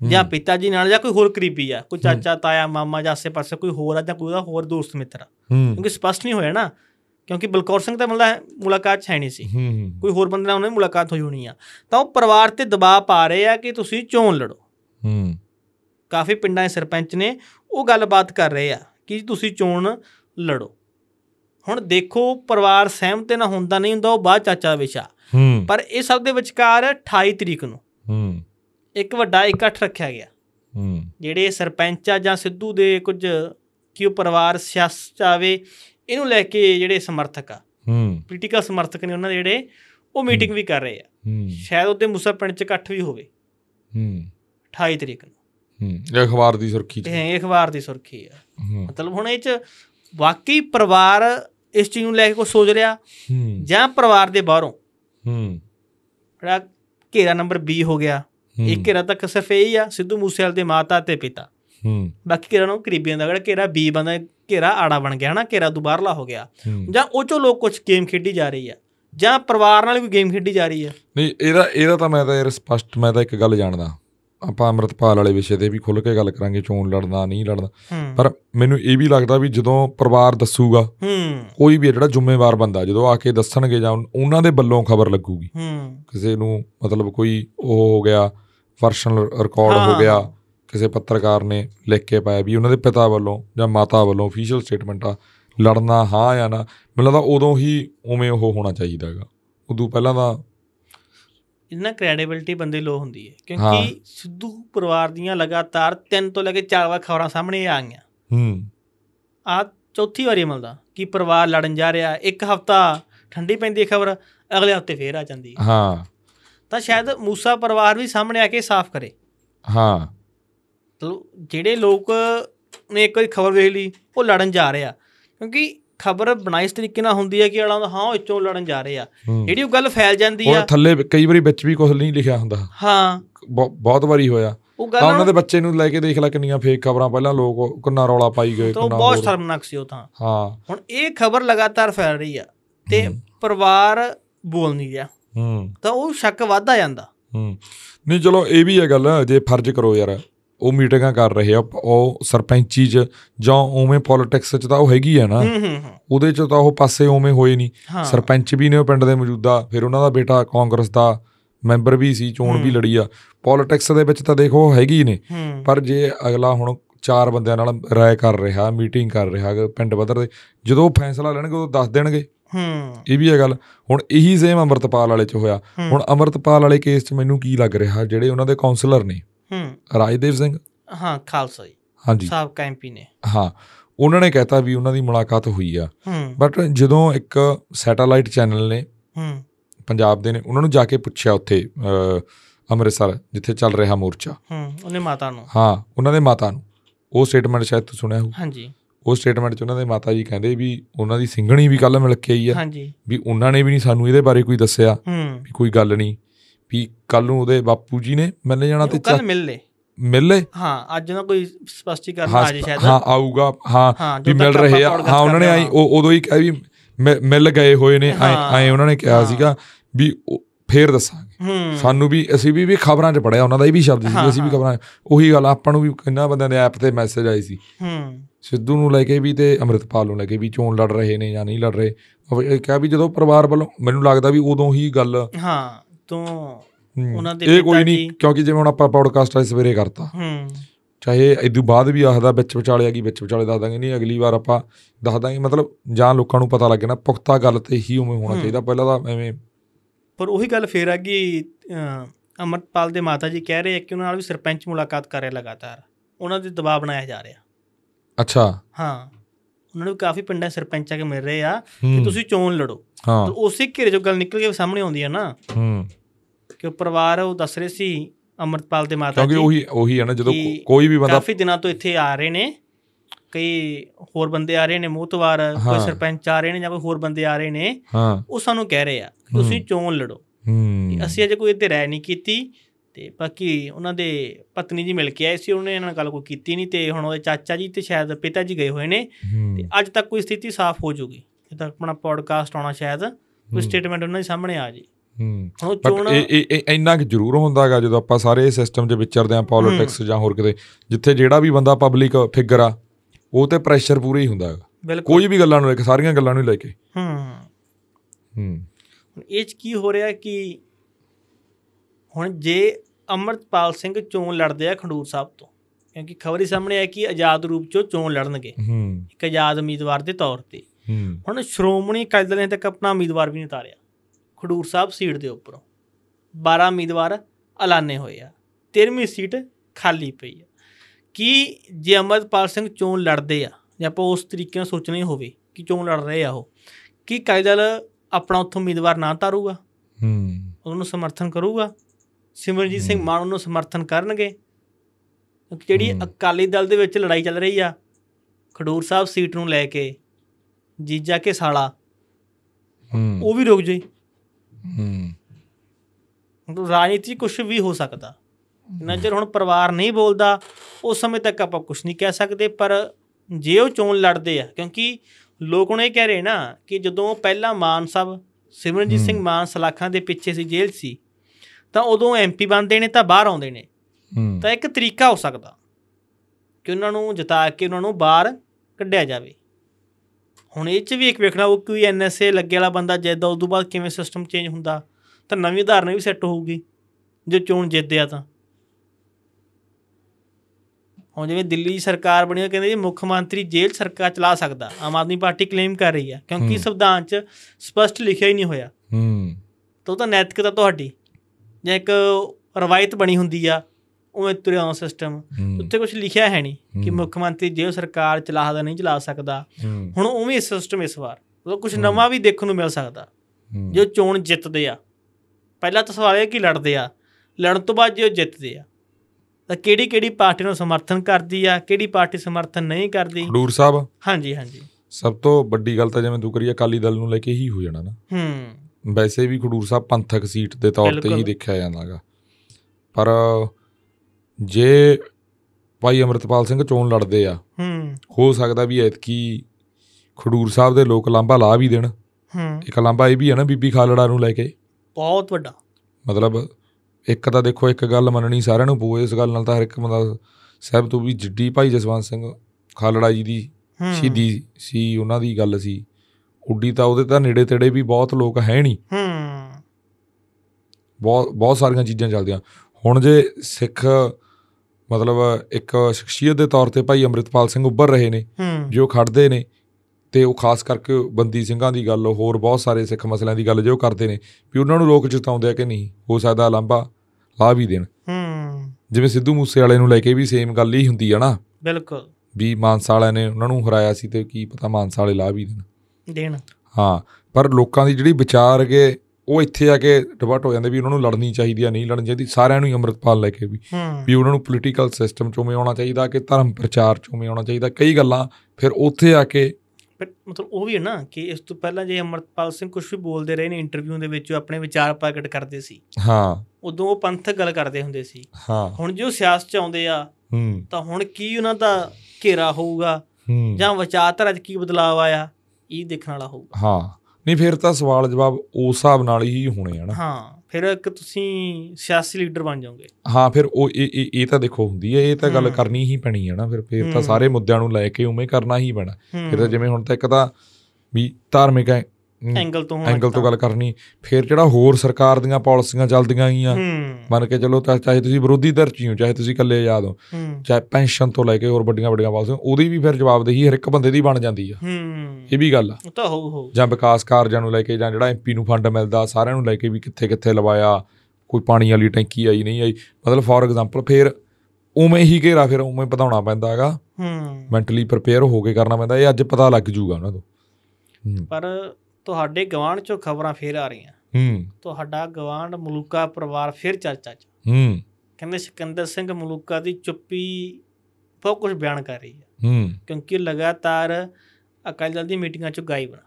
ਜਾਂ ਪਿਤਾ ਜੀ ਨਾਲ, ਜਾਂ ਕੋਈ ਹੋਰ ਕਰੀਬੀ ਆ, ਕੋਈ ਚਾਚਾ ਤਾਇਆ ਮਾਮਾ ਜਾਂ ਆਸੇ ਪਾਸੇ ਕੋਈ ਹੋਰ ਆ, ਜਾਂ ਕੋਈ ਉਹਦਾ ਹੋਰ ਦੋਸਤ ਮਿੱਤਰ ਆ, ਕਿਉਂਕਿ ਸਪਸ਼ਟ ਨਹੀਂ ਹੋਇਆ ਨਾ, ਕਿਉਂਕਿ ਬਲਕੌਰ ਸਿੰਘ ਤਾਂ ਮਤਲਬ ਮੁਲਾਕਾਤ 'ਚ ਹੈ ਨਹੀਂ ਸੀ, ਕੋਈ ਹੋਰ ਬੰਦੇ ਨਾਲ ਉਹਨਾਂ ਦੀ ਮੁਲਾਕਾਤ ਹੋਈ ਹੋਣੀ ਆ। ਤਾਂ ਉਹ ਪਰਿਵਾਰ 'ਤੇ ਦਬਾਅ ਪਾ ਰਹੇ ਆ ਕਿ ਤੁਸੀਂ ਚੋਣ ਲੜੋ। ਕਾਫੀ ਪਿੰਡਾਂ ਦੇ ਸਰਪੰਚ ਨੇ ਉਹ ਗੱਲਬਾਤ ਕਰ ਰਹੇ ਆ ਕਿ ਤੁਸੀਂ ਚੋਣ ਲੜੋ। ਹੁਣ ਦੇਖੋ, ਪਰਿਵਾਰ ਸਹਿਮਤ ਨਾ ਹੁੰਦਾ ਨਹੀਂ ਹੁੰਦਾ, ਉਹ ਬਾਅਦ ਚਾਚਾ ਦਾ ਵਿਸ਼ਾ, ਪਰ ਇਹ ਸਭ ਦੇ ਵਿਚਕਾਰ 28 ਤਰੀਕ ਨੂੰ ਇੱਕ ਵੱਡਾ ਇਕੱਠ ਰੱਖਿਆ ਗਿਆ। ਜਿਹੜੇ ਸਰਪੰਚ ਆ ਜਾਂ ਸਿੱਧੂ ਦੇ ਕੁਝ ਕਿ ਉਹ ਪਰਿਵਾਰ ਸਿਆਸਤ 'ਚ ਆਵੇ, ਇਹਨੂੰ ਲੈ ਕੇ ਜਿਹੜੇ ਸਮਰਥਕ ਆ, ਪੋਲੀਟੀਕਲ ਸਮਰਥਕ ਨੇ ਉਹਨਾਂ ਦੇ ਜਿਹੜੇ, ਉਹ ਮੀਟਿੰਗ ਵੀ ਕਰ ਰਹੇ ਆ। ਸ਼ਾਇਦ ਉਹਦੇ ਮੂਸਾ ਪਿੰਡ 'ਚ ਇਕੱਠ ਵੀ ਹੋਵੇ 28 ਤਰੀਕ ਨੂੰ। ਅਖਬਾਰ ਦੀ ਸੁਰਖੀ, ਇਹ ਅਖਬਾਰ ਦੀ ਸੁਰਖੀ ਆ। ਮਤਲਬ ਹੁਣ ਇਹ 'ਚ ਵਾਕਈ ਪਰਿਵਾਰ ਇਸ ਚੀਜ਼ ਨੂੰ ਲੈ ਕੇ ਕੁਛ ਸੋਚ ਰਿਹਾ, ਜਾਂ ਪਰਿਵਾਰ ਦੇ ਬਾਹਰੋਂ ਜਿਹੜਾ ਘੇਰਾ ਨੰਬਰ 20 ਹੋ ਗਿਆ, ਇੱਕ ਘੇਰਾ ਤੱਕ ਸਿਰਫ ਇਹ ਹੀ ਆ ਸਿੱਧੂ ਮੂਸੇਵਾਲੇ ਦੇ ਮਾਤਾ ਤੇ ਪਿਤਾ, ਬਾਕੀ ਘੇਰਾ ਨੂੰ ਕਰੀਬੀਆਂ ਦਾ ਜਿਹੜਾ ਘੇਰਾ 20 ਬੰਦਾ ਘੇਰਾ ਆੜਾ ਬਣ ਗਿਆ, ਹੈ ਨਾ, ਘੇਰਾ ਤੋਂ ਬਾਹਰਲਾ ਹੋ ਗਿਆ, ਜਾਂ ਉਹ 'ਚੋਂ ਲੋਕ ਕੁਛ ਗੇਮ ਖੇਡੀ ਜਾ ਰਹੀ ਆ, ਜਾਂ ਪਰਿਵਾਰ ਨਾਲ ਵੀ ਗੇਮ ਖੇਡੀ ਜਾ ਰਹੀ ਆ। ਨਹੀਂ, ਇਹਦਾ ਤਾਂ ਮੈਂ ਤਾਂ ਯਾਰ ਸਪਸ਼ਟ, ਮੈਂ ਤਾਂ ਇੱਕ ਗੱਲ ਜਾਣਦਾ, ਆਪਾਂ ਅੰਮ੍ਰਿਤਪਾਲ ਵਾਲੇ ਵਿਸ਼ੇ 'ਤੇ ਵੀ ਖੁੱਲ੍ਹ ਕੇ ਗੱਲ ਕਰਾਂਗੇ, ਚੋਣ ਲੜਨਾ ਨਹੀਂ ਲੜਨਾ, ਪਰ ਮੈਨੂੰ ਇਹ ਵੀ ਲੱਗਦਾ ਵੀ ਜਦੋਂ ਪਰਿਵਾਰ ਦੱਸੂਗਾ, ਕੋਈ ਵੀ ਜਿਹੜਾ ਜ਼ਿੰਮੇਵਾਰ ਬੰਦਾ ਜਦੋਂ ਆ ਕੇ ਦੱਸਣਗੇ, ਜਾਂ ਉਹਨਾਂ ਦੇ ਵੱਲੋਂ ਖਬਰ ਲੱਗੂਗੀ, ਕਿਸੇ ਨੂੰ ਮਤਲਬ ਕੋਈ ਉਹ ਹੋ ਗਿਆ ਵਰਸ਼ਨ ਰਿਕਾਰਡ ਹੋ ਗਿਆ, ਕਿਸੇ ਪੱਤਰਕਾਰ ਨੇ ਲਿਖ ਕੇ ਪਾਇਆ ਵੀ ਉਹਨਾਂ ਦੇ ਪਿਤਾ ਵੱਲੋਂ ਜਾਂ ਮਾਤਾ ਵੱਲੋਂ ਅਫੀਸ਼ੀਅਲ ਸਟੇਟਮੈਂਟ ਆ, ਲੜਨਾ ਹਾਂ ਜਾਂ ਨਾ, ਮੈਨੂੰ ਲੱਗਦਾ ਉਦੋਂ ਹੀ ਉਵੇਂ ਉਹ ਹੋਣਾ ਚਾਹੀਦਾ ਹੈਗਾ। ਉਦੋਂ ਪਹਿਲਾਂ ਤਾਂ ਇਹਦੇ ਨਾਲ ਕ੍ਰੈਡੀਬਿਲਿਟੀ ਬੰਦੇ ਲੋ ਹੁੰਦੀ ਹੈ, ਕਿਉਂਕਿ ਸਿੱਧੂ ਪਰਿਵਾਰ ਦੀਆਂ ਲਗਾਤਾਰ 3 ਤੋਂ ਲੈ ਕੇ 4 ਵਾਰ ਖਬਰਾਂ ਸਾਹਮਣੇ ਆ ਗਈਆਂ। ਆਹ ਚੌਥੀ ਵਾਰੀ ਮਿਲਦਾ ਕਿ ਪਰਿਵਾਰ ਲੜਨ ਜਾ ਰਿਹਾ। ਇੱਕ ਹਫ਼ਤਾ ਠੰਡੀ ਪੈਂਦੀ ਹੈ ਖਬਰ, ਅਗਲੇ ਹਫ਼ਤੇ ਫੇਰ ਆ ਜਾਂਦੀ ਹੈ। ਤਾਂ ਸ਼ਾਇਦ ਮੂਸਾ ਪਰਿਵਾਰ ਵੀ ਸਾਹਮਣੇ ਆ ਕੇ ਸਾਫ਼ ਕਰੇ। ਮਤਲਬ ਜਿਹੜੇ ਲੋਕ ਨੇ ਇੱਕ ਵਾਰੀ ਖਬਰ ਵੇਖ ਲਈ, ਉਹ ਲੜਨ ਜਾ ਰਹੇ ਆ, ਕਿਉਂਕਿ ਖਬਰ ਬਣਾਈ ਇਸ ਤਰੀਕੇ ਨਾਲ ਹੁੰਦੀ ਹੈ ਕਿ ਹਾਂ ਉਹ ਇੱਥੋਂ ਲੜਨ ਜਾ ਰਹੇ ਆ, ਜਿਹੜੀ ਉਹ ਗੱਲ ਫੈਲ ਜਾਂਦੀ ਆ। ਥੱਲੇ ਕਈ ਵਾਰੀ ਵਿੱਚ ਵੀ ਕੁਛ ਨਹੀਂ ਲਿਖਿਆ ਹੁੰਦਾ। ਬਹੁਤ ਵਾਰੀ ਹੋਇਆ। ਉਹਨਾਂ ਦੇ ਬੱਚੇ ਨੂੰ ਲੈ ਕੇ ਦੇਖ ਲੈ ਕਿੰਨੀਆਂ ਫੇਕ ਖਬਰਾਂ ਪਹਿਲਾਂ ਲੋਕ ਕਿੰਨਾ ਰੌਲਾ ਪਾਈ ਗਏ, ਬਹੁਤ ਸ਼ਰਮਨਾਕ ਸੀ ਉਹ ਤਾਂ। ਹੁਣ ਇਹ ਖਬਰ ਲਗਾਤਾਰ ਫੈਲ ਰਹੀ ਆ ਤੇ ਪਰਿਵਾਰ ਬੋਲ ਨਹੀਂ ਰਿਹਾ, ਤਾਂ ਉਹ ਸ਼ੱਕ ਵੱਧਦਾ ਜਾਂਦਾ। ਨਹੀਂ ਚਲੋ ਇਹ ਵੀ ਹੈ ਗੱਲ, ਜੇ ਫਰਜ਼ ਕਰੋ ਯਾਰ ਉਹ ਮੀਟਿੰਗਾਂ ਕਰ ਰਹੇ ਆ, ਉਹ ਸਰਪੰਚੀ 'ਚ ਜਾਂ ਉਵੇਂ ਪੋਲੀਟਿਕਸ 'ਚ ਤਾਂ ਉਹ ਹੈਗੀ ਆ ਨਾ, ਉਹਦੇ 'ਚ ਤਾਂ ਉਹ ਪਾਸੇ ਉਵੇਂ ਹੋਏ ਨਹੀਂ। ਸਰਪੰਚ ਵੀ ਨੇ ਉਹ ਪਿੰਡ ਦੇ ਮੌਜੂਦਾ, ਫਿਰ ਉਹਨਾਂ ਦਾ ਬੇਟਾ ਕਾਂਗਰਸ ਦਾ ਮੈਂਬਰ ਵੀ ਸੀ, ਚੋਣ ਵੀ ਲੜੀ ਆ। ਪੋਲੀਟਿਕਸ ਦੇ ਵਿੱਚ ਤਾਂ ਦੇਖੋ ਹੈਗੀ ਨੇ, ਪਰ ਜੇ ਅਗਲਾ ਹੁਣ 4 ਬੰਦਿਆਂ ਨਾਲ ਰਾਏ ਕਰ ਰਿਹਾ, ਮੀਟਿੰਗ ਕਰ ਰਿਹਾ ਪਿੰਡ ਪੱਧਰ ਦੇ, ਜਦੋਂ ਫੈਸਲਾ ਲੈਣਗੇ ਉਦੋਂ ਦੱਸ ਦੇਣਗੇ। ਇਹ ਵੀ ਹੈ ਗੱਲ। ਹੁਣ ਇਹੀ ਸੇਮ ਅੰਮ੍ਰਿਤਪਾਲ ਵਾਲੇ 'ਚ ਹੋਇਆ। ਹੁਣ ਅੰਮ੍ਰਿਤਪਾਲ ਵਾਲੇ ਕੇਸ 'ਚ ਮੈਨੂੰ ਕੀ ਲੱਗ ਰਿਹਾ, ਜਿਹੜੇ ਉਹਨਾਂ ਦੇ ਕਾਉਂਸਲਰ ਨੇ ਰਾਜਦੇਵ ਸਿੰਘ, ਖਾਲਸਾ ਜੀ, ਹਾਂਜੀ, ਸਾਬਕਾ ਐਮਪੀ ਨੇ, ਉਹਨਾਂ ਨੇ ਕਹਿਤਾ ਵੀ ਉਹਨਾਂ ਦੀ ਮੁਲਾਕਾਤ ਹੋਈ ਆ। ਬਟ ਜਦੋਂ ਇੱਕ ਸੈਟੇਲਾਈਟ ਚੈਨਲ ਨੇ ਪੰਜਾਬ ਦੇ ਨੇ, ਉਹਨਾਂ ਨੂੰ ਜਾ ਕੇ ਪੁੱਛਿਆ ਉੱਥੇ ਅੰਮ੍ਰਿਤਸਰ ਜਿੱਥੇ ਚੱਲ ਰਿਹਾ ਮੋਰਚਾ, ਉਹਨੇ ਮਾਤਾ ਨੂੰ, ਉਹਨਾਂ ਦੇ ਮਾਤਾ ਨੂੰ, ਉਹ ਸਟੇਟਮੈਂਟ ਸ਼ਾਇਦ ਤੂੰ ਸੁਣਿਆ ਹੋਊ। ਹਾਂਜੀ, ਉਹ ਸਟੇਟਮੈਂਟ 'ਚ ਉਹਨਾਂ ਦੇ ਮਾਤਾ ਜੀ ਕਹਿੰਦੇ ਵੀ ਉਹਨਾਂ ਦੀ ਸਿੰਘਣੀ ਵੀ ਕੱਲ੍ਹ ਮਿਲ ਕੇ ਆਈ ਆ, ਵੀ ਉਹਨਾਂ ਨੇ ਵੀ ਨਹੀਂ ਸਾਨੂੰ ਇਹਦੇ ਬਾਰੇ ਕੋਈ ਦੱਸਿਆ, ਵੀ ਕੋਈ ਗੱਲ ਨਹੀਂ, ਵੀ ਕੱਲ੍ਹ ਨੂੰ ਉਹਦੇ ਬਾਪੂ ਜੀ ਨੇ ਮਿਲਣੇ ਜਾਣਾ ਤੇ ਮਿਲ ਲੈ। ਅੱਜ ਨਾ ਕੋਈ ਸਪਸ਼ਟੀਕਰਨ ਆ ਜੇ ਸ਼ਾਇਦ, ਆਊਗਾ, ਵੀ ਮਿਲ ਰਹੇ ਆ। ਉਹਨਾਂ ਨੇ ਆਈ ਉਦੋਂ ਹੀ ਕਿਹਾ ਵੀ ਮਿਲ ਗਏ ਹੋਏ ਨੇ, ਐਂ ਉਹਨਾਂ ਨੇ ਕਿਹਾ ਸੀਗਾ ਵੀ ਫੇਰ ਦੱਸਾਂਗੇ ਸਾਨੂੰ ਵੀ, ਅਸੀਂ ਵੀ ਖਬਰਾਂ 'ਚ ਪੜ੍ਹਿਆ, ਉਹਨਾਂ ਦਾ ਇਹ ਵੀ ਸ਼ਬਦ ਸੀ, ਅਸੀਂ ਵੀ ਖਬਰਾਂ। ਉਹੀ ਗੱਲ ਆਪਾਂ ਨੂੰ ਵੀ ਕਿੰਨਾ ਬੰਦਿਆਂ ਦੇ ਐਪ 'ਤੇ ਮੈਸੇਜ ਆਏ ਸੀ ਸਿੱਧੂ ਨੂੰ ਲੈ ਕੇ ਵੀ ਤੇ ਅੰਮ੍ਰਿਤਪਾਲ ਨੂੰ ਲੈ ਕੇ ਵੀ, ਚੋਣ ਲੜ ਰਹੇ ਨੇ ਜਾਂ ਨਹੀਂ ਲੜ ਰਹੇ। ਕਿਹਾ ਵੀ ਜਦੋਂ ਪਰਿਵਾਰ ਵੱਲੋਂ, ਮੈਨੂੰ ਲੱਗਦਾ ਵੀ ਉਦੋਂ ਹੀ ਗੱਲ ਇਹ ਕੋਈ ਨਹੀਂ, ਕਿਉਂਕਿ ਜਿਵੇਂ ਹੁਣ ਆਪਾਂ ਪੋਡਕਾਸਟ ਅੱਜ ਸਵੇਰੇ ਕਰਤਾ, ਚਾਹੇ ਇਦੋਂ ਬਾਅਦ ਵੀ ਆਖਦਾ ਵਿੱਚ ਵਿਚਾਲੇ ਆ ਗਈ, ਵਿੱਚ ਵਿਚਾਲੇ ਦੱਸ ਦਾਂਗੇ, ਨਹੀਂ ਅਗਲੀ ਵਾਰ ਆਪਾਂ ਦੱਸ ਦਾਂਗੇ, ਮਤਲਬ ਜਾਂ ਲੋਕਾਂ ਨੂੰ ਪਤਾ ਲੱਗੇ ਨਾ, ਪੁਖਤਾ ਗੱਲ ਤੇ ਹੀ ਉਵੇਂ ਹੋਣਾ ਚਾਹੀਦਾ। ਪਹਿਲਾਂ ਤਾਂ ਐਵੇਂ, ਪਰ ਉਹੀ ਗੱਲ ਫੇਰ ਆ ਗਈ। ਅੰਮ੍ਰਿਤਪਾਲ ਦੇ ਮਾਤਾ ਜੀ ਕਹਿ ਰਹੇ ਕਿ ਉਹਨਾਂ ਨਾਲ ਵੀ ਸਰਪੰਚ ਮੁਲਾਕਾਤ ਕਰ ਰਿਹਾ ਲਗਾਤਾਰ, ਉਹਨਾਂ ਦੇ ਦਬਾਅ ਬਣਾਇਆ ਜਾ ਰਿਹਾ। ਅੱਛਾ, ਉਹਨਾਂ ਨੂੰ ਕਾਫੀ ਪਿੰਡਾਂ ਸਰਪੰਚ ਆ ਕੇ ਮਿਲ ਰਹੇ ਆ ਕਿ ਤੁਸੀਂ ਚੋਣ ਲੜੋ। ਉਸੇ ਘੇਰੇ 'ਚੋਂ ਗੱਲ ਨਿਕਲ ਕੇ ਸਾਹਮਣੇ ਆਉਂਦੀ ਆ ਨਾ, ਕਿ ਪਰਿਵਾਰ ਉਹ ਦੱਸ ਰਹੇ ਸੀ ਅੰਮ੍ਰਿਤਪਾਲ ਦੇ ਮਾਤਾ ਜੀ, ਉਹੀ ਹੈ ਨਾ, ਜਦੋਂ ਕੋਈ ਵੀ ਬੰਦਾ ਕਾਫੀ ਦਿਨਾਂ ਤੋਂ ਇੱਥੇ ਆ ਰਹੇ ਨੇ, ਕਈ ਹੋਰ ਬੰਦੇ ਆ ਰਹੇ ਨੇ ਮੋਹਤਵਾਰ, ਕੋਈ ਸਰਪੰਚ ਆ ਰਹੇ ਨੇ ਜਾਂ ਕੋਈ ਹੋਰ ਬੰਦੇ ਆ ਰਹੇ ਨੇ, ਉਹ ਸਾਨੂੰ ਕਹਿ ਰਹੇ ਆ ਤੁਸੀਂ ਚੋਣ ਲੜੋ। ਅਸੀਂ ਅਜੇ ਕੋਈ ਇੱਥੇ ਰਾਏ ਨਹੀਂ ਕੀਤੀ, ਤੇ ਬਾਕੀ ਉਹਨਾਂ ਦੇ ਪਤਨੀ ਜੀ ਮਿਲ ਕੇ ਆਏ ਸੀ, ਉਹਨੇ ਇਹਨਾਂ ਨਾਲ ਗੱਲ ਕੋਈ ਕੀਤੀ ਨਹੀਂ, ਤੇ ਹੁਣ ਉਹਦੇ ਚਾਚਾ ਜੀ ਤੇ ਸ਼ਾਇਦ ਪਿਤਾ ਜੀ ਗਏ ਹੋਏ ਨੇ, ਤੇ ਅੱਜ ਤੱਕ ਕੋਈ ਸਥਿਤੀ ਸਾਫ਼ ਹੋ ਜੂਗੀ, ਜਦ ਤੱਕ ਆਪਣਾ ਪੋਡਕਾਸਟ ਆਉਣਾ ਸ਼ਾਇਦ ਕੋਈ ਸਟੇਟਮੈਂਟ ਉਹਨਾਂ ਦੇ ਸਾਹਮਣੇ ਆ ਜੇ। ਬਟ ਇਹ ਇੰਨਾ ਕੁ ਜ਼ਰੂਰ ਹੁੰਦਾ ਗਾ ਜਦੋਂ ਆਪਾਂ ਸਾਰੇ ਸਿਸਟਮ 'ਚ ਵਿਚਰਦੇ ਹਾਂ, ਪੋਲੀਟਿਕਸ ਜਾਂ ਹੋਰ ਕਿਤੇ, ਜਿੱਥੇ ਜਿਹੜਾ ਵੀ ਬੰਦਾ ਪਬਲਿਕ ਫਿਗਰ ਆ ਉਹ ਤੇ ਪ੍ਰੈਸ਼ਰ ਪੂਰਾ ਹੀ ਹੁੰਦਾ ਗਾ, ਕੋਈ ਵੀ ਗੱਲਾਂ ਨੂੰ ਲੈ ਕੇ, ਸਾਰੀਆਂ ਗੱਲਾਂ ਨੂੰ ਲੈ ਕੇ। ਇਹ 'ਚ ਕੀ ਹੋ ਰਿਹਾ ਕਿ ਹੁਣ ਜੇ ਅੰਮ੍ਰਿਤਪਾਲ ਸਿੰਘ ਚੋਣ ਲੜਦੇ ਆ ਖਡੂਰ ਸਾਹਿਬ ਤੋਂ, ਕਿਉਂਕਿ ਖਬਰ ਹੀ ਸਾਹਮਣੇ ਆਇਆ ਕਿ ਆਜ਼ਾਦ ਰੂਪ 'ਚੋਂ ਚੋਣ ਲੜਨਗੇ ਇੱਕ ਆਜ਼ਾਦ ਉਮੀਦਵਾਰ ਦੇ ਤੌਰ 'ਤੇ। ਹੁਣ ਸ਼੍ਰੋਮਣੀ ਅਕਾਲੀ ਦਲ ਨੇ ਤੱਕ ਆਪਣਾ ਉਮੀਦਵਾਰ ਵੀ ਨਹੀਂ ਉਤਾਰਿਆ ਖਡੂਰ ਸਾਹਿਬ ਸੀਟ ਦੇ ਉੱਪਰੋਂ। 12 ਉਮੀਦਵਾਰ ਐਲਾਨੇ ਹੋਏ ਆ, 13ਵੀਂ ਸੀਟ ਖਾਲੀ ਪਈ ਆ। ਕਿ ਜੇ ਅੰਮ੍ਰਿਤਪਾਲ ਸਿੰਘ ਚੋਣ ਲੜਦੇ ਆ, ਜੇ ਆਪਾਂ ਉਸ ਤਰੀਕੇ ਨਾਲ ਸੋਚਣਾ ਹੀ ਹੋਵੇ ਕਿ ਚੋਣ ਲੜ ਰਹੇ ਆ ਉਹ, ਕੀ ਅਕਾਲੀ ਦਲ ਆਪਣਾ ਉੱਥੋਂ ਉਮੀਦਵਾਰ ਨਾ ਤਾਰੂਗਾ, ਉਹਨੂੰ ਸਮਰਥਨ ਕਰੂਗਾ? ਸਿਮਰਨਜੀਤ ਸਿੰਘ ਮਾਨ ਉਹਨੂੰ ਸਮਰਥਨ ਕਰਨਗੇ? ਕਿਉਂਕਿ ਜਿਹੜੀ ਅਕਾਲੀ ਦਲ ਦੇ ਵਿੱਚ ਲੜਾਈ ਚੱਲ ਰਹੀ ਆ ਖਡੂਰ ਸਾਹਿਬ ਸੀਟ ਨੂੰ ਲੈ ਕੇ, ਜੀਜਾ ਕੇ ਸਾਲਾ, ਉਹ ਵੀ ਰੁਕ ਜਾਏ। ਰਾਜਨੀਤੀ 'ਚ ਕੁਛ ਵੀ ਹੋ ਸਕਦਾ, ਜਿੰਨਾ ਚਿਰ ਹੁਣ ਪਰਿਵਾਰ ਨਹੀਂ ਬੋਲਦਾ ਉਸ ਸਮੇਂ ਤੱਕ ਆਪਾਂ ਕੁਛ ਨਹੀਂ ਕਹਿ ਸਕਦੇ। ਪਰ ਜੇ ਉਹ ਚੋਣ ਲੜਦੇ ਆ, ਕਿਉਂਕਿ ਲੋਕ ਹੁਣ ਇਹ ਕਹਿ ਰਹੇ ਨਾ ਕਿ ਜਦੋਂ ਪਹਿਲਾਂ ਮਾਨ ਸਾਹਿਬ, ਸਿਮਰਨਜੀਤ ਸਿੰਘ ਮਾਨ ਸਲਾਖਾਂ ਦੇ ਪਿੱਛੇ ਸੀ, ਜੇਲ੍ਹ ਸੀ, ਤਾਂ ਉਦੋਂ MP ਬਣਦੇ ਨੇ ਤਾਂ ਬਾਹਰ ਆਉਂਦੇ ਨੇ, ਤਾਂ ਇੱਕ ਤਰੀਕਾ ਹੋ ਸਕਦਾ ਕਿ ਉਹਨਾਂ ਨੂੰ ਜਿਤਾ ਕੇ ਉਹਨਾਂ ਨੂੰ ਬਾਹਰ ਕੱਢਿਆ ਜਾਵੇ। ਹੁਣ ਇਹ 'ਚ ਵੀ ਇੱਕ ਵੇਖਣਾ ਉਹ ਕੋਈ NSA ਲੱਗੇ ਵਾਲਾ ਬੰਦਾ ਜਿੱਦਾਂ ਉਸ ਤੋਂ ਬਾਅਦ ਕਿਵੇਂ ਸਿਸਟਮ ਚੇਂਜ ਹੁੰਦਾ, ਤਾਂ ਨਵੀਂ ਉਦਾਹਰਨ ਵੀ ਸੈੱਟ ਹੋਊਗੀ ਜੇ ਚੋਣ ਜਿੱਤਦੇ ਆ ਤਾਂ। ਹੁਣ ਜਿਵੇਂ ਦਿੱਲੀ ਸਰਕਾਰ ਬਣੀ, ਉਹ ਕਹਿੰਦੇ ਜੀ ਮੁੱਖ ਮੰਤਰੀ ਜੇਲ੍ਹ ਸਰਕਾਰ ਚਲਾ ਸਕਦਾ, ਆਮ ਆਦਮੀ ਪਾਰਟੀ ਕਲੇਮ ਕਰ ਰਹੀ ਆ, ਕਿਉਂਕਿ ਸੰਵਿਧਾਨ 'ਚ ਸਪਸ਼ਟ ਲਿਖਿਆ ਹੀ ਨਹੀਂ ਹੋਇਆ। ਤਾਂ ਉਹ ਤਾਂ ਨੈਤਿਕਤਾ ਤੁਹਾਡੀ, ਜਾਂ ਇੱਕ ਰਵਾਇਤ ਬਣੀ ਹੁੰਦੀ ਆ ਉਵੇਂ ਤੁਰਿਆ ਆਉਣਾ ਸਿਸਟਮ, ਉੱਥੇ ਕੁਛ ਲਿਖਿਆ ਹੈ ਨਹੀਂ ਕਿ ਮੁੱਖ ਮੰਤਰੀ ਜੇਲ੍ਹ ਸਰਕਾਰ ਚਲਾ ਸਕਦਾ, ਨਹੀਂ ਚਲਾ ਸਕਦਾ। ਹੁਣ ਉਵੇਂ ਸਿਸਟਮ ਇਸ ਵਾਰ ਮਤਲਬ ਕੁਛ ਨਵਾਂ ਵੀ ਦੇਖਣ ਨੂੰ ਮਿਲ ਸਕਦਾ ਜੇ ਚੋਣ ਜਿੱਤਦੇ ਆ। ਪਹਿਲਾਂ ਤਾਂ ਸਵਾਲ ਇਹ ਕਿ ਲੜਦੇ ਆ, ਲੜਨ ਤੋਂ ਬਾਅਦ ਜੇ ਉਹ ਜਿੱਤਦੇ ਆ ਤਾਂ ਕਿਹੜੀ ਕਿਹੜੀ ਪਾਰਟੀ ਨੂੰ ਸਮਰਥਨ ਕਰਦੀ ਆ, ਕਿਹੜੀ ਪਾਰਟੀ ਸਮਰਥਨ ਨਹੀਂ ਕਰਦੀ। ਖਡੂਰ ਸਾਹਿਬ, ਹਾਂਜੀ ਸਭ ਤੋਂ ਵੱਡੀ ਗੱਲ ਤਾਂ ਜਿਵੇਂ ਤੂੰ ਕਰੀ ਅਕਾਲੀ ਦਲ ਨੂੰ ਲੈ ਕੇ ਹੀ ਹੋ ਜਾਣਾ ਨਾ। ਵੈਸੇ ਵੀ ਖਡੂਰ ਸਾਹਿਬ ਪੰਥਕ ਸੀਟ ਦੇ ਤੌਰ 'ਤੇ ਹੀ ਦੇਖਿਆ ਜਾਂਦਾ ਗਾ, ਪਰ ਜੇ ਭਾਈ ਅੰਮ੍ਰਿਤਪਾਲ ਸਿੰਘ ਚੋਣ ਲੜਦੇ ਆ, ਹੋ ਸਕਦਾ ਵੀ ਐਤਕੀ ਖਡੂਰ ਸਾਹਿਬ ਦੇ ਲੋਕ ਲਾਂਭਾ ਲਾ ਵੀ ਦੇਣ। ਇੱਕ ਲਾਂਭਾ ਇਹ ਵੀ ਹੈ ਨਾ ਬੀਬੀ ਖਾਲੜਾ ਨੂੰ ਲੈ ਕੇ, ਬਹੁਤ ਵੱਡਾ। ਮਤਲਬ ਇੱਕ ਤਾਂ ਦੇਖੋ, ਇੱਕ ਗੱਲ ਮੰਨਣੀ ਸਾਰਿਆਂ ਨੂੰ ਪਊ, ਇਸ ਗੱਲ ਨਾਲ ਤਾਂ ਹਰ ਇੱਕ ਬੰਦਾ ਸਾਹਿਬ ਤੋਂ ਵੀ ਜਿੱਡੀ ਭਾਈ ਜਸਵੰਤ ਸਿੰਘ ਖਾਲੜਾ ਜੀ ਦੀ ਸ਼ਹੀਦੀ ਸੀ, ਉਹਨਾਂ ਦੀ ਗੱਲ ਸੀ, ਉੱਡੀ ਤਾਂ ਉਹਦੇ ਤਾਂ ਨੇੜੇ ਤੇੜੇ ਵੀ ਬਹੁਤ ਲੋਕ ਹੈ ਨਹੀਂ। ਬਹੁਤ ਸਾਰੀਆਂ ਚੀਜ਼ਾਂ ਚੱਲਦੀਆਂ। ਹੁਣ ਜੇ ਸਿੱਖ ਮਤਲਬ ਇੱਕ ਸ਼ਖਸੀਅਤ ਦੇ ਤੌਰ 'ਤੇ ਭਾਈ ਅੰਮ੍ਰਿਤਪਾਲ ਸਿੰਘ ਉੱਭਰ ਰਹੇ ਨੇ, ਜੇ ਉਹ ਖੜ੍ਹਦੇ ਨੇ, ਅਤੇ ਉਹ ਖਾਸ ਕਰਕੇ ਬੰਦੀ ਸਿੰਘਾਂ ਦੀ ਗੱਲ, ਹੋਰ ਬਹੁਤ ਸਾਰੇ ਸਿੱਖ ਮਸਲਿਆਂ ਦੀ ਗੱਲ ਜੇ ਉਹ ਕਰਦੇ ਨੇ, ਵੀ ਉਹਨਾਂ ਨੂੰ ਲੋਕ ਜਿਤਾਉਂਦੇ ਆ ਕਿ ਨਹੀਂ, ਹੋ ਸਕਦਾ ਲਾਂਭਾ ਲਾ ਵੀ ਦੇਣ। ਜਿਵੇਂ ਸਿੱਧੂ ਮੂਸੇ ਵਾਲੇ ਨੂੰ ਲੈ ਕੇ ਵੀ ਸੇਮ ਗੱਲ ਹੀ ਹੁੰਦੀ ਆ ਨਾ, ਬਿਲਕੁਲ, ਵੀ ਮਾਨਸਾ ਵਾਲਿਆਂ ਨੇ ਉਹਨਾਂ ਨੂੰ ਹਰਾਇਆ ਸੀ ਅਤੇ ਕੀ ਪਤਾ ਮਾਨਸਾ ਵਾਲੇ ਲਾ ਵੀ ਦੇਣ। ਹਾਂ, ਪਰ ਲੋਕਾਂ ਦੀ ਜਿਹੜੀ ਵਿਚਾਰ ਕੇ ਉਹ ਇੱਥੇ ਆ ਕੇ ਡਿਬੇਟ ਹੋ ਜਾਂਦੇ ਵੀ ਉਹਨਾਂ ਨੂੰ ਲੜਨੀ ਚਾਹੀਦੀ ਆ, ਨਹੀਂ ਲੜਨੀ ਚਾਹੀਦੀ। ਸਾਰਿਆਂ ਨੂੰ ਹੀ ਅੰਮ੍ਰਿਤਪਾਲ ਲੈ ਕੇ ਵੀ ਉਹਨਾਂ ਨੂੰ ਪੋਲੀਟੀਕਲ ਸਿਸਟਮ 'ਚ ਉਵੇਂ ਆਉਣਾ ਚਾਹੀਦਾ ਕਿ ਧਰਮ ਪ੍ਰਚਾਰ 'ਚ ਉਵੇਂ ਆਉਣਾ ਚਾਹੀਦਾ। ਕਈ ਗੱਲਾਂ ਫਿਰ ਉੱਥੇ ਆ ਕੇ ਮਤਲਬ ਉਹ ਵੀ ਹੈ ਨਾ ਕਿ ਇਸ ਤੋਂ ਪਹਿਲਾਂ ਜੇ ਅੰਮ੍ਰਿਤਪਾਲ ਸਿੰਘ ਕੁਛ ਵੀ ਬੋਲਦੇ ਰਹੇ ਨੇ ਇੰਟਰਵਿਊ ਦੇ ਵਿੱਚ, ਆਪਣੇ ਵਿਚਾਰ ਪ੍ਰਗਟ ਕਰਦੇ ਸੀ, ਉਦੋਂ ਉਹ ਪੰਥਕ ਗੱਲ ਕਰਦੇ ਹੁੰਦੇ ਸੀ। ਹੁਣ ਜੇ ਉਹ ਸਿਆਸਤ 'ਚ ਆਉਂਦੇ ਆ ਤਾਂ ਹੁਣ ਕੀ ਉਹਨਾਂ ਦਾ ਘੇਰਾ ਹੋਊਗਾ ਜਾਂ ਵਿਚਾਰਧਾਰਾ 'ਚ ਕੀ ਬਦਲਾਅ ਆਇਆ, ਇਹ ਦੇਖਣ ਵਾਲਾ ਹੋਊਗਾ। ਨਹੀਂ, ਫਿਰ ਤਾਂ ਸਵਾਲ ਜਵਾਬ ਉਸ ਹਿਸਾਬ ਨਾਲ ਹੀ ਹੋਣੇ ਆ ਨਾ। ਫਿਰ ਇੱਕ ਤੁਸੀਂ ਸਿਆਸੀ ਲੀਡਰ ਬਣ ਜਾਓਗੇ। ਫਿਰ ਉਹ ਇਹ ਤਾਂ ਦੇਖੋ ਹੁੰਦੀ ਹੈ, ਇਹ ਤਾਂ ਗੱਲ ਕਰਨੀ ਹੀ ਪੈਣੀ ਹੈ ਨਾ। ਫਿਰ ਤਾਂ ਸਾਰੇ ਮੁੱਦਿਆਂ ਨੂੰ ਲੈ ਕੇ ਉਵੇਂ ਕਰਨਾ ਹੀ ਪੈਣਾ। ਫਿਰ ਤਾਂ ਜਿਵੇਂ ਹੁਣ ਤਾਂ ਇੱਕ ਤਾਂ ਵੀ ਧਾਰਮਿਕ ਐਂਗਲ ਤੋਂ ਗੱਲ ਕਰਨੀ, ਫਿਰ ਜਿਹੜਾ ਹੋਰ ਸਰਕਾਰ ਦੀਆਂ ਪਾਲਿਸੀਆਂ ਚੱਲਦੀਆਂ ਗਈਆਂ, ਮੰਨ ਕੇ ਚਲੋ, ਚਾਹੇ ਤੁਸੀਂ ਵਿਰੋਧੀ ਧਿਰ 'ਚ ਹੋ, ਚਾਹੇ ਤੁਸੀਂ ਇਕੱਲੇ ਆਜ਼ਾਦ ਹੋ, ਚਾਹੇ ਪੈਨਸ਼ਨ ਤੋਂ ਲੈ ਕੇ ਹੋਰ ਵੱਡੀਆਂ ਪਾਲਿਸੀਆਂ, ਉਹਦੀ ਵੀ ਫਿਰ ਜਵਾਬਦੇਹੀ ਹਰ ਇੱਕ ਬੰਦੇ ਦੀ ਬਣ ਜਾਂਦੀ ਆ। ਇਹ ਵੀ ਗੱਲ ਆ। ਜਾਂ ਵਿਕਾਸ ਕਾਰਜਾਂ ਨੂੰ ਲੈ ਕੇ, ਜਾਂ ਜਿਹੜਾ MP ਨੂੰ ਫੰਡ ਮਿਲਦਾ, ਸਾਰਿਆਂ ਨੂੰ ਲੈ ਕੇ ਵੀ ਕਿੱਥੇ ਕਿੱਥੇ ਲਵਾਇਆ, ਕੋਈ ਪਾਣੀ ਵਾਲੀ ਟੈਂਕੀ ਆਈ ਨਹੀਂ ਆਈ, ਮਤਲਬ ਫੋਰ ਐਗਜ਼ਾਮਪਲ, ਫਿਰ ਉਵੇਂ ਹੀ ਘੇਰਾ ਫਿਰ ਉਵੇਂ ਵਧਾਉਣਾ ਪੈਂਦਾ ਹੈਗਾ। ਮੈਂਟਲੀ ਪ੍ਰੀਪੇਅਰ ਹੋ ਕੇ ਕਰਨਾ ਪੈਂਦਾ। ਇਹ ਅੱਜ ਪਤਾ ਲੱਗ ਜੂਗਾ ਉਹਨਾਂ ਤੋਂ। ਪਰ ਤੁਹਾਡੇ ਗਵਾਂਢ 'ਚੋਂ ਖਬਰਾਂ ਫਿਰ ਆ ਰਹੀਆਂ, ਤੁਹਾਡਾ ਗਵਾਂਢ ਮਲੂਕਾ ਪਰਿਵਾਰ ਫਿਰ ਚਰਚਾ 'ਚ। ਕਹਿੰਦੇ ਸਿਕੰਦਰ ਸਿੰਘ ਮਲੂਕਾ ਦੀ ਚੁੱਪੀ ਬਹੁਤ ਕੁਛ ਬਿਆਨ ਕਰ ਰਹੀ ਹੈ, ਕਿਉਂਕਿ ਲਗਾਤਾਰ ਅਕਾਲੀ ਦਲ ਦੀ ਮੀਟਿੰਗਾਂ 'ਚ ਗਾਇਬ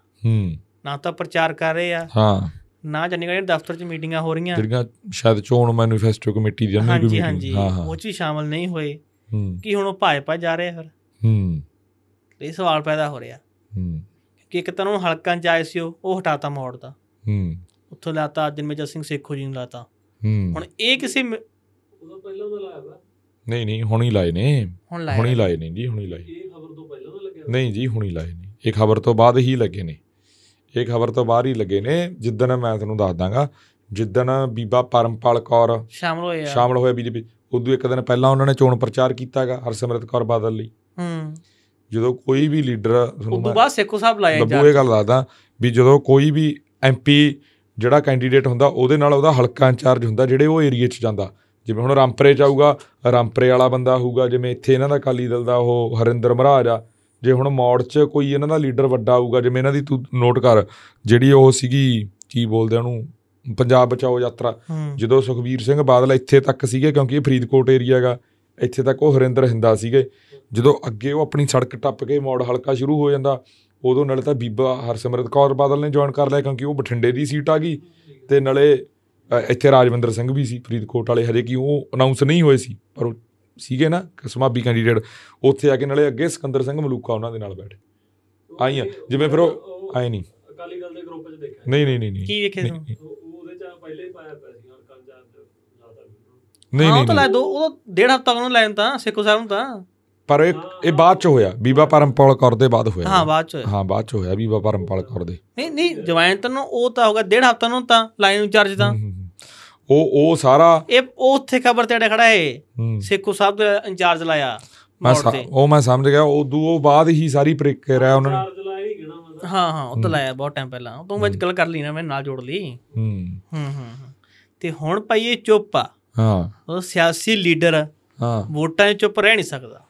ਨਾ ਤਾਂ ਪ੍ਰਚਾਰ ਕਰ ਰਹੇ ਆ, ਨਾ ਚੰਡੀਗੜ੍ਹ ਦਫ਼ਤਰ 'ਚ ਮੀਟਿੰਗਾਂ ਹੋ ਰਹੀਆਂ, ਜਿਹੜੀਆਂ ਸ਼ਾਇਦ ਚੋਣ ਮੈਨੀਫੈਸਟੋ ਕਮੇਟੀ ਦੀ। ਹਾਂਜੀ, ਉਹ 'ਚ ਵੀ ਸ਼ਾਮਲ ਨਹੀਂ ਹੋਏ। ਕੀ ਹੁਣ ਉਹ ਭਾਜਪਾ ਜਾ ਰਹੇ ਫਿਰ? ਇਹ ਸਵਾਲ ਪੈਦਾ ਹੋ ਰਿਹਾ ਕਿ ਇੱਕ ਤਾਂ ਉਹਨੂੰ ਹਲਕਾ 'ਚ ਆਏ ਸੀ, ਉਹ ਹਟਾਤਾ ਮੋੜ ਦਾ, ਉੱਥੋਂ ਲਾਤਾ, ਜਨਮੇਜਰ ਸਿੰਘ ਸੇਖੋ ਜੀ ਨੂੰ ਲਾਤਾ। ਹੁਣ ਇਹ ਕਿਸੇ ਨਹੀਂ ਹੁਣ ਹੀ ਲਾਏ ਨੇ, ਹੁਣ ਹੀ ਲਾਏ ਨੇ ਜੀ, ਹੁਣ ਹੀ ਲਾਏ ਨਹੀਂ ਜੀ, ਹੁਣ ਹੀ ਲਾਏ ਨੇ। ਇਹ ਖਬਰ ਤੋਂ ਬਾਅਦ ਹੀ ਲੱਗੇ ਨੇ, ਇਹ ਖਬਰ ਤੋਂ ਬਾਹਰ ਹੀ ਲੱਗੇ ਨੇ। ਜਿੱਦਣ ਮੈਂ ਤੁਹਾਨੂੰ ਦੱਸ ਦਾਂਗਾ, ਜਿੱਦਣ ਬੀਬਾ ਪਰਮਪਾਲ ਕੌਰ ਸ਼ਾਮਲ ਹੋਇਆ ਬੀਜੇਪੀ, ਉਦੋਂ ਇੱਕ ਦਿਨ ਪਹਿਲਾਂ ਉਹਨਾਂ ਨੇ ਚੋਣ ਪ੍ਰਚਾਰ ਕੀਤਾ ਹੈਗਾ ਹਰਸਿਮਰਤ ਕੌਰ ਬਾਦਲ ਲਈ। ਜਦੋਂ ਕੋਈ ਵੀ ਲੀਡਰ, ਸੇਖੋ ਸਾਹਿਬ ਲਾਇਆ, ਬੱਬੂ ਇਹ ਗੱਲ ਦੱਸਦਾ ਵੀ ਜਦੋਂ ਕੋਈ ਵੀ MP ਜਿਹੜਾ ਕੈਂਡੀਡੇਟ ਹੁੰਦਾ ਉਹਦੇ ਨਾਲ ਉਹਦਾ ਹਲਕਾ ਇੰਚਾਰਜ ਹੁੰਦਾ ਜਿਹੜੇ ਉਹ ਏਰੀਏ 'ਚ ਜਾਂਦਾ। ਜਿਵੇਂ ਹੁਣ ਰਾਮਪੁਰੇ 'ਚ ਆਊਗਾ, ਰਾਮਪੁਰੇ ਵਾਲਾ ਬੰਦਾ ਹੋਊਗਾ। ਜਿਵੇਂ ਇੱਥੇ ਇਹਨਾਂ ਦਾ ਅਕਾਲੀ ਦਲ ਦਾ ਉਹ ਹਰਿੰਦਰ ਮਹਾਰਾਜ ਆ। ਜੇ ਹੁਣ ਮੌੜ 'ਚ ਕੋਈ ਇਹਨਾਂ ਦਾ ਲੀਡਰ ਵੱਡਾ ਆਊਗਾ, ਜਿਵੇਂ ਇਹਨਾਂ ਦੀ ਤੂੰ ਨੋਟ ਕਰ ਜਿਹੜੀ ਉਹ ਸੀਗੀ, ਕੀ ਬੋਲਦੇ ਉਹਨੂੰ, ਪੰਜਾਬ ਬਚਾਓ ਯਾਤਰਾ, ਜਦੋਂ ਸੁਖਬੀਰ ਸਿੰਘ ਬਾਦਲ ਇੱਥੇ ਤੱਕ ਸੀਗੇ, ਕਿਉਂਕਿ ਇਹ ਫਰੀਦਕੋਟ ਏਰੀਆ ਹੈਗਾ, ਇੱਥੇ ਤੱਕ ਉਹ ਹਰਿੰਦਰ ਹਿੰਦਾ ਸੀਗੇ। ਜਦੋਂ ਅੱਗੇ ਉਹ ਆਪਣੀ ਸੜਕ ਟੱਪ ਕੇ ਮੌੜ ਹਲਕਾ ਸ਼ੁਰੂ ਹੋ ਜਾਂਦਾ, ਉਦੋਂ ਨਾਲੇ ਤਾਂ ਬੀਬਾ ਹਰਸਿਮਰਤ ਕੌਰ ਬਾਦਲ ਨੇ ਜੁਆਇਨ ਕਰ ਲਿਆ, ਕਿਉਂਕਿ ਉਹ ਬਠਿੰਡੇ ਦੀ ਸੀਟ ਆ ਗਈ, ਅਤੇ ਨਾਲੇ ਇੱਥੇ ਰਾਜਵਿੰਦਰ ਸਿੰਘ ਵੀ ਸੀ ਫਰੀਦਕੋਟ ਵਾਲੇ, ਹਜੇ ਕਿ ਉਹ ਅਨਾਊਂਸ ਨਹੀਂ ਹੋਏ ਸੀ ਪਰ ਉਹ ਸੀਗੇ ਨਾ ਸਮਾਬੀ ਕੈਂਡੀਡੇਟ। ਉੱਥੇ ਆ ਕੇ ਨਾਲੇ ਅੱਗੇ ਸਿਕੰਦਰ ਸਿੰਘ ਮਲੂਕਾ ਉਹਨਾਂ ਦੇ ਨਾਲ ਬੈਠੇ ਆਈ ਆ। ਜਿਵੇਂ ਫਿਰ ਉਹ ਆਏ ਨਹੀਂ ਅਕਾਲੀ ਦਲ ਦੇ ਗਰੁੱਪ 'ਚ ਦੇਖਿਆ, ਨਹੀਂ ਨਹੀਂ ਨਹੀਂ ਕੀ ਵੇਖਿਆ ਨਹੀਂ ਡੇਢ ਹਫ਼ਤਾ ਉਹਨੂੰ ਲੈ ਤਾਂ ਸੇਖੋ ਸਾਹਿਬ ਨੂੰ ਤਾਂ, ਪਰ ਇਹ ਬਾਅਦ 'ਚ ਹੋਇਆ, ਬੀਬਾ ਪਰਮਪਾਲ ਕੌਰ ਦੇ ਬਾਅਦ ਹੋਇਆ। ਹਾਂ ਬਾਅਦ 'ਚ ਹੋਇਆ ਬੀਬਾ ਪਰਮਪਾਲ ਕੌਰ ਦੇ। ਨਹੀਂ ਜੁਆਇਨ ਤਾਂ ਉਹ ਤਾਂ ਹੋਗਾ ਡੇਢ ਹਫ਼ਤਾ ਨੂੰ ਤਾਂ ਲਾਈਨ ਇੰਚਾਰਜ ਤਾਂ ਉਹ ਸਾਰਾ ਇਹ ਉਹ ਉੱਥੇ ਖਬਰ ਤੇ ਖੜਾ ਹੈ ਸੇਖੋ ਸਾਹਿਬ ਦਾ ਇੰਚਾਰਜ ਲਾਇਆ। ਉਹ ਮੈਂ ਸਮਝ ਗਿਆ, ਉਦੋਂ ਬਾਅਦ ਹੀ ਸਾਰੀ ਪ੍ਰਕਿਰਿਆ ਉਹਨਾਂ ਨੇ ਹਾਂ ਉਹ ਤਾਂ ਲਾਇਆ ਬਹੁਤ ਟਾਈਮ ਪਹਿਲਾਂ। ਤੂੰ ਮੈਂ ਗੱਲ ਕਰ ਲਈ ਨਾ, ਮੈਂ ਨਾਲ ਜੋੜ ਲਈ। ਤੇ ਹੁਣ ਭਾਈ ਇਹ ਚੁੱਪ ਆ, ਉਹ ਸਿਆਸੀ ਲੀਡਰ ਵੋਟਾਂ 'ਚ ਚੁੱਪ ਰਹਿ ਨਹੀਂ ਸਕਦਾ।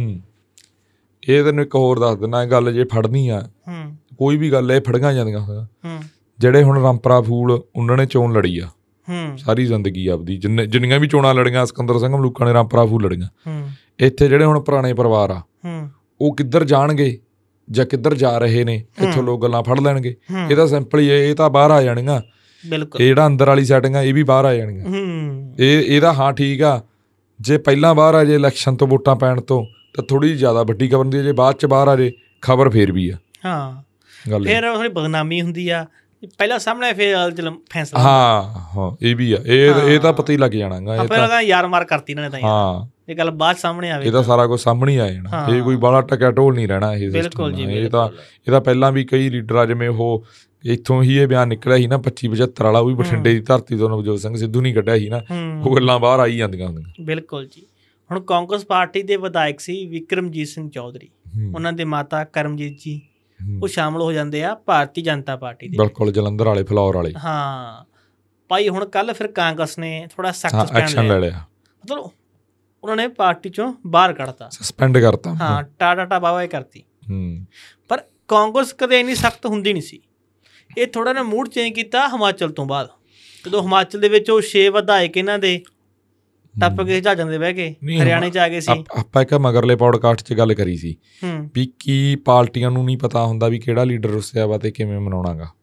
ਇਹ ਤੈਨੂੰ ਇੱਕ ਹੋਰ ਦੱਸ ਦਿੰਦਾ, ਇਹ ਗੱਲ ਜੇ ਫੜਨੀ ਆ ਕੋਈ ਵੀ ਗੱਲ ਇਹ ਫੜੀਆਂ ਜਾਂਦੀਆਂ ਹੋਇਆ। ਜਿਹੜੇ ਹੁਣ ਰਾਮਪੁਰਾ ਫੂਲ ਉਹਨਾਂ ਨੇ ਚੋਣ ਲੜੀ ਆ ਸਾਰੀ ਜ਼ਿੰਦਗੀ ਆਪਦੀ, ਜਿੰਨੀਆਂ ਵੀ ਚੋਣਾਂ ਲੜੀਆਂ ਸਿਕੰਦਰ ਸਿੰਘ ਮਲੂਕਾ ਨੇ ਰਾਮਪੁਰਾ ਫੂਲ ਲੜੀਆਂ। ਇੱਥੇ ਜਿਹੜੇ ਹੁਣ ਪੁਰਾਣੇ ਪਰਿਵਾਰ ਆ ਉਹ ਕਿੱਧਰ ਜਾਣਗੇ ਜਾਂ ਕਿੱਧਰ ਜਾ ਰਹੇ ਨੇ, ਇੱਥੋਂ ਲੋਕ ਗੱਲਾਂ ਫੜ ਲੈਣਗੇ। ਇਹ ਤਾਂ ਸਿੰਪਲ ਹੀ ਇਹ ਤਾਂ ਬਾਹਰ ਆ ਜਾਣੀਆਂ, ਇਹ ਜਿਹੜਾ ਅੰਦਰ ਵਾਲੀ ਸੈਟਿੰਗ ਆ ਇਹ ਵੀ ਬਾਹਰ ਆ ਜਾਣੀਆਂ। ਇਹਦਾ ਹਾਂ ਠੀਕ ਆ, ਜੇ ਪਹਿਲਾਂ ਬਾਹਰ ਆ ਜੇ ਇਲੈਕਸ਼ਨ ਤੋਂ ਵੋਟਾਂ ਪੈਣ ਤੋਂ ਤਾਂ ਥੋੜ੍ਹੀ ਜਿਹੀ ਜ਼ਿਆਦਾ ਵੱਡੀ ਖਬਰ ਹੁੰਦੀ ਹੈ, ਜੇ ਬਾਅਦ 'ਚ ਬਾਹਰ ਆ ਜੇ ਖਬਰ ਫੇਰ ਵੀ ਆ। ਗੱਲ ਫਿਰ ਥੋੜ੍ਹੀ ਬਦਨਾਮੀ ਹੁੰਦੀ ਆ, ਪਹਿਲਾਂ ਸਾਹਮਣੇ ਫਿਰ ਫੈਸਲਾ। ਹਾਂ ਇਹ ਵੀ ਆ, ਇਹ ਤਾਂ ਪਤਾ ਹੀ ਲੱਗ ਜਾਣਾ ਯਾਰ ਮਾਰ ਕਰਤੀ ਇਹਨਾਂ ਨੇ ਤਾਂ। ਹਾਂ ਇਹ ਗੱਲ ਬਾਅਦ ਸਾਹਮਣੇ ਆਵੇ, ਇਹ ਤਾਂ ਸਾਰਾ ਕੁਝ ਸਾਹਮਣੇ ਆ ਜਾਣਾ। ਇਹ ਕੋਈ ਬਾਹਲਾ ਟਕਿਆ ਢੋਲ ਨਹੀਂ ਰਹਿਣਾ ਇਹ। ਬਿਲਕੁਲ ਜੀ, ਇਹ ਤਾਂ ਪਹਿਲਾਂ ਵੀ ਕਈ ਲੀਡਰ, ਜਿਵੇਂ ਉਹ ਇੱਥੋਂ ਹੀ ਇਹ ਬਿਆਨ ਨਿਕਲਿਆ ਸੀ ਨਾ 2575 ਵਾਲਾ, ਉਹ ਵੀ ਬਠਿੰਡੇ ਦੀ ਧਰਤੀ ਤੋਂ ਨਵਜੋਤ ਸਿੰਘ ਸਿੱਧੂ ਨਹੀਂ ਕੱਢਿਆ ਸੀ ਨਾ, ਉਹ ਗੱਲਾਂ ਬਾਹਰ ਆਈ ਜਾਂਦੀਆਂ ਹੁੰਦੀਆਂ। ਬਿਲਕੁਲ ਜੀ। ਹੁਣ ਕਾਂਗਰਸ ਪਾਰਟੀ ਦੇ ਵਿਧਾਇਕ ਸੀ ਵਿਕਰਮਜੀਤ ਸਿੰਘ ਚੌਧਰੀ, ਉਹਨਾਂ ਦੇ ਮਾਤਾ ਕਰਮਜੀਤ ਜੀ, ਉਹ ਸ਼ਾਮਲ ਹੋ ਜਾਂਦੇ ਆ ਭਾਰਤੀ ਜਨਤਾ ਪਾਰਟੀ ਦੇ। ਬਿਲਕੁਲ, ਜਲੰਧਰ ਵਾਲੇ, ਫਲੌਰ ਵਾਲੇ। ਹਾਂ ਭਾਈ ਹੁਣ ਕੱਲ ਫਿਰ ਕਾਂਗਰਸ ਨੇ ਥੋੜਾ ਸਖਤ ਐਕਸ਼ਨ ਲੈ ਲਿਆ, ਮਤਲਬ ਉਹਨਾਂ ਨੇ ਪਾਰਟੀ ਚੋਂ ਬਾਹਰ ਕੱਢਤਾ, ਸਸਪੈਂਡ ਕਰਤਾ। ਹਾਂ ਟਾਟਾ ਬਾਵਾ ਕਰਤੀ। ਪਰ ਕਾਂਗਰਸ ਕਦੇ ਇੰਨੀ ਸਖਤ ਹੁੰਦੀ ਨਹੀਂ ਸੀ। ਇਹ ਥੋੜਾ ਨਾ ਮੂਡ ਚੇਂਜ ਕੀਤਾ ਹਿਮਾਚਲ ਤੋਂ ਬਾਅਦ, ਜਦੋਂ ਹਿਮਾਚਲ ਦੇ ਵਿੱਚ ਉਹ 6 ਵਿਧਾਇਕ ਇਹਨਾਂ ਦੇ ਟੱਪ ਕੇ ਜਹਾਜ਼ਾਂ ਦੇ ਬਹਿ ਕੇ ਹਰਿਆਣੇ 'ਚ ਆ ਗਏ ਸੀ। ਆਪਾਂ ਇੱਕ ਮਗਰਲੇ ਪੌਡਕਾਸਟ 'ਚ ਗੱਲ ਕਰੀ ਸੀ ਵੀ ਕੀ ਪਾਰਟੀਆਂ ਨੂੰ ਨਹੀਂ ਪਤਾ ਹੁੰਦਾ ਵੀ ਕਿਹੜਾ ਲੀਡਰ ਰੁੱਸਿਆ ਵਾ ਤੇ ਕਿਵੇਂ ਮਨਾਉਣਾ ਗਾ।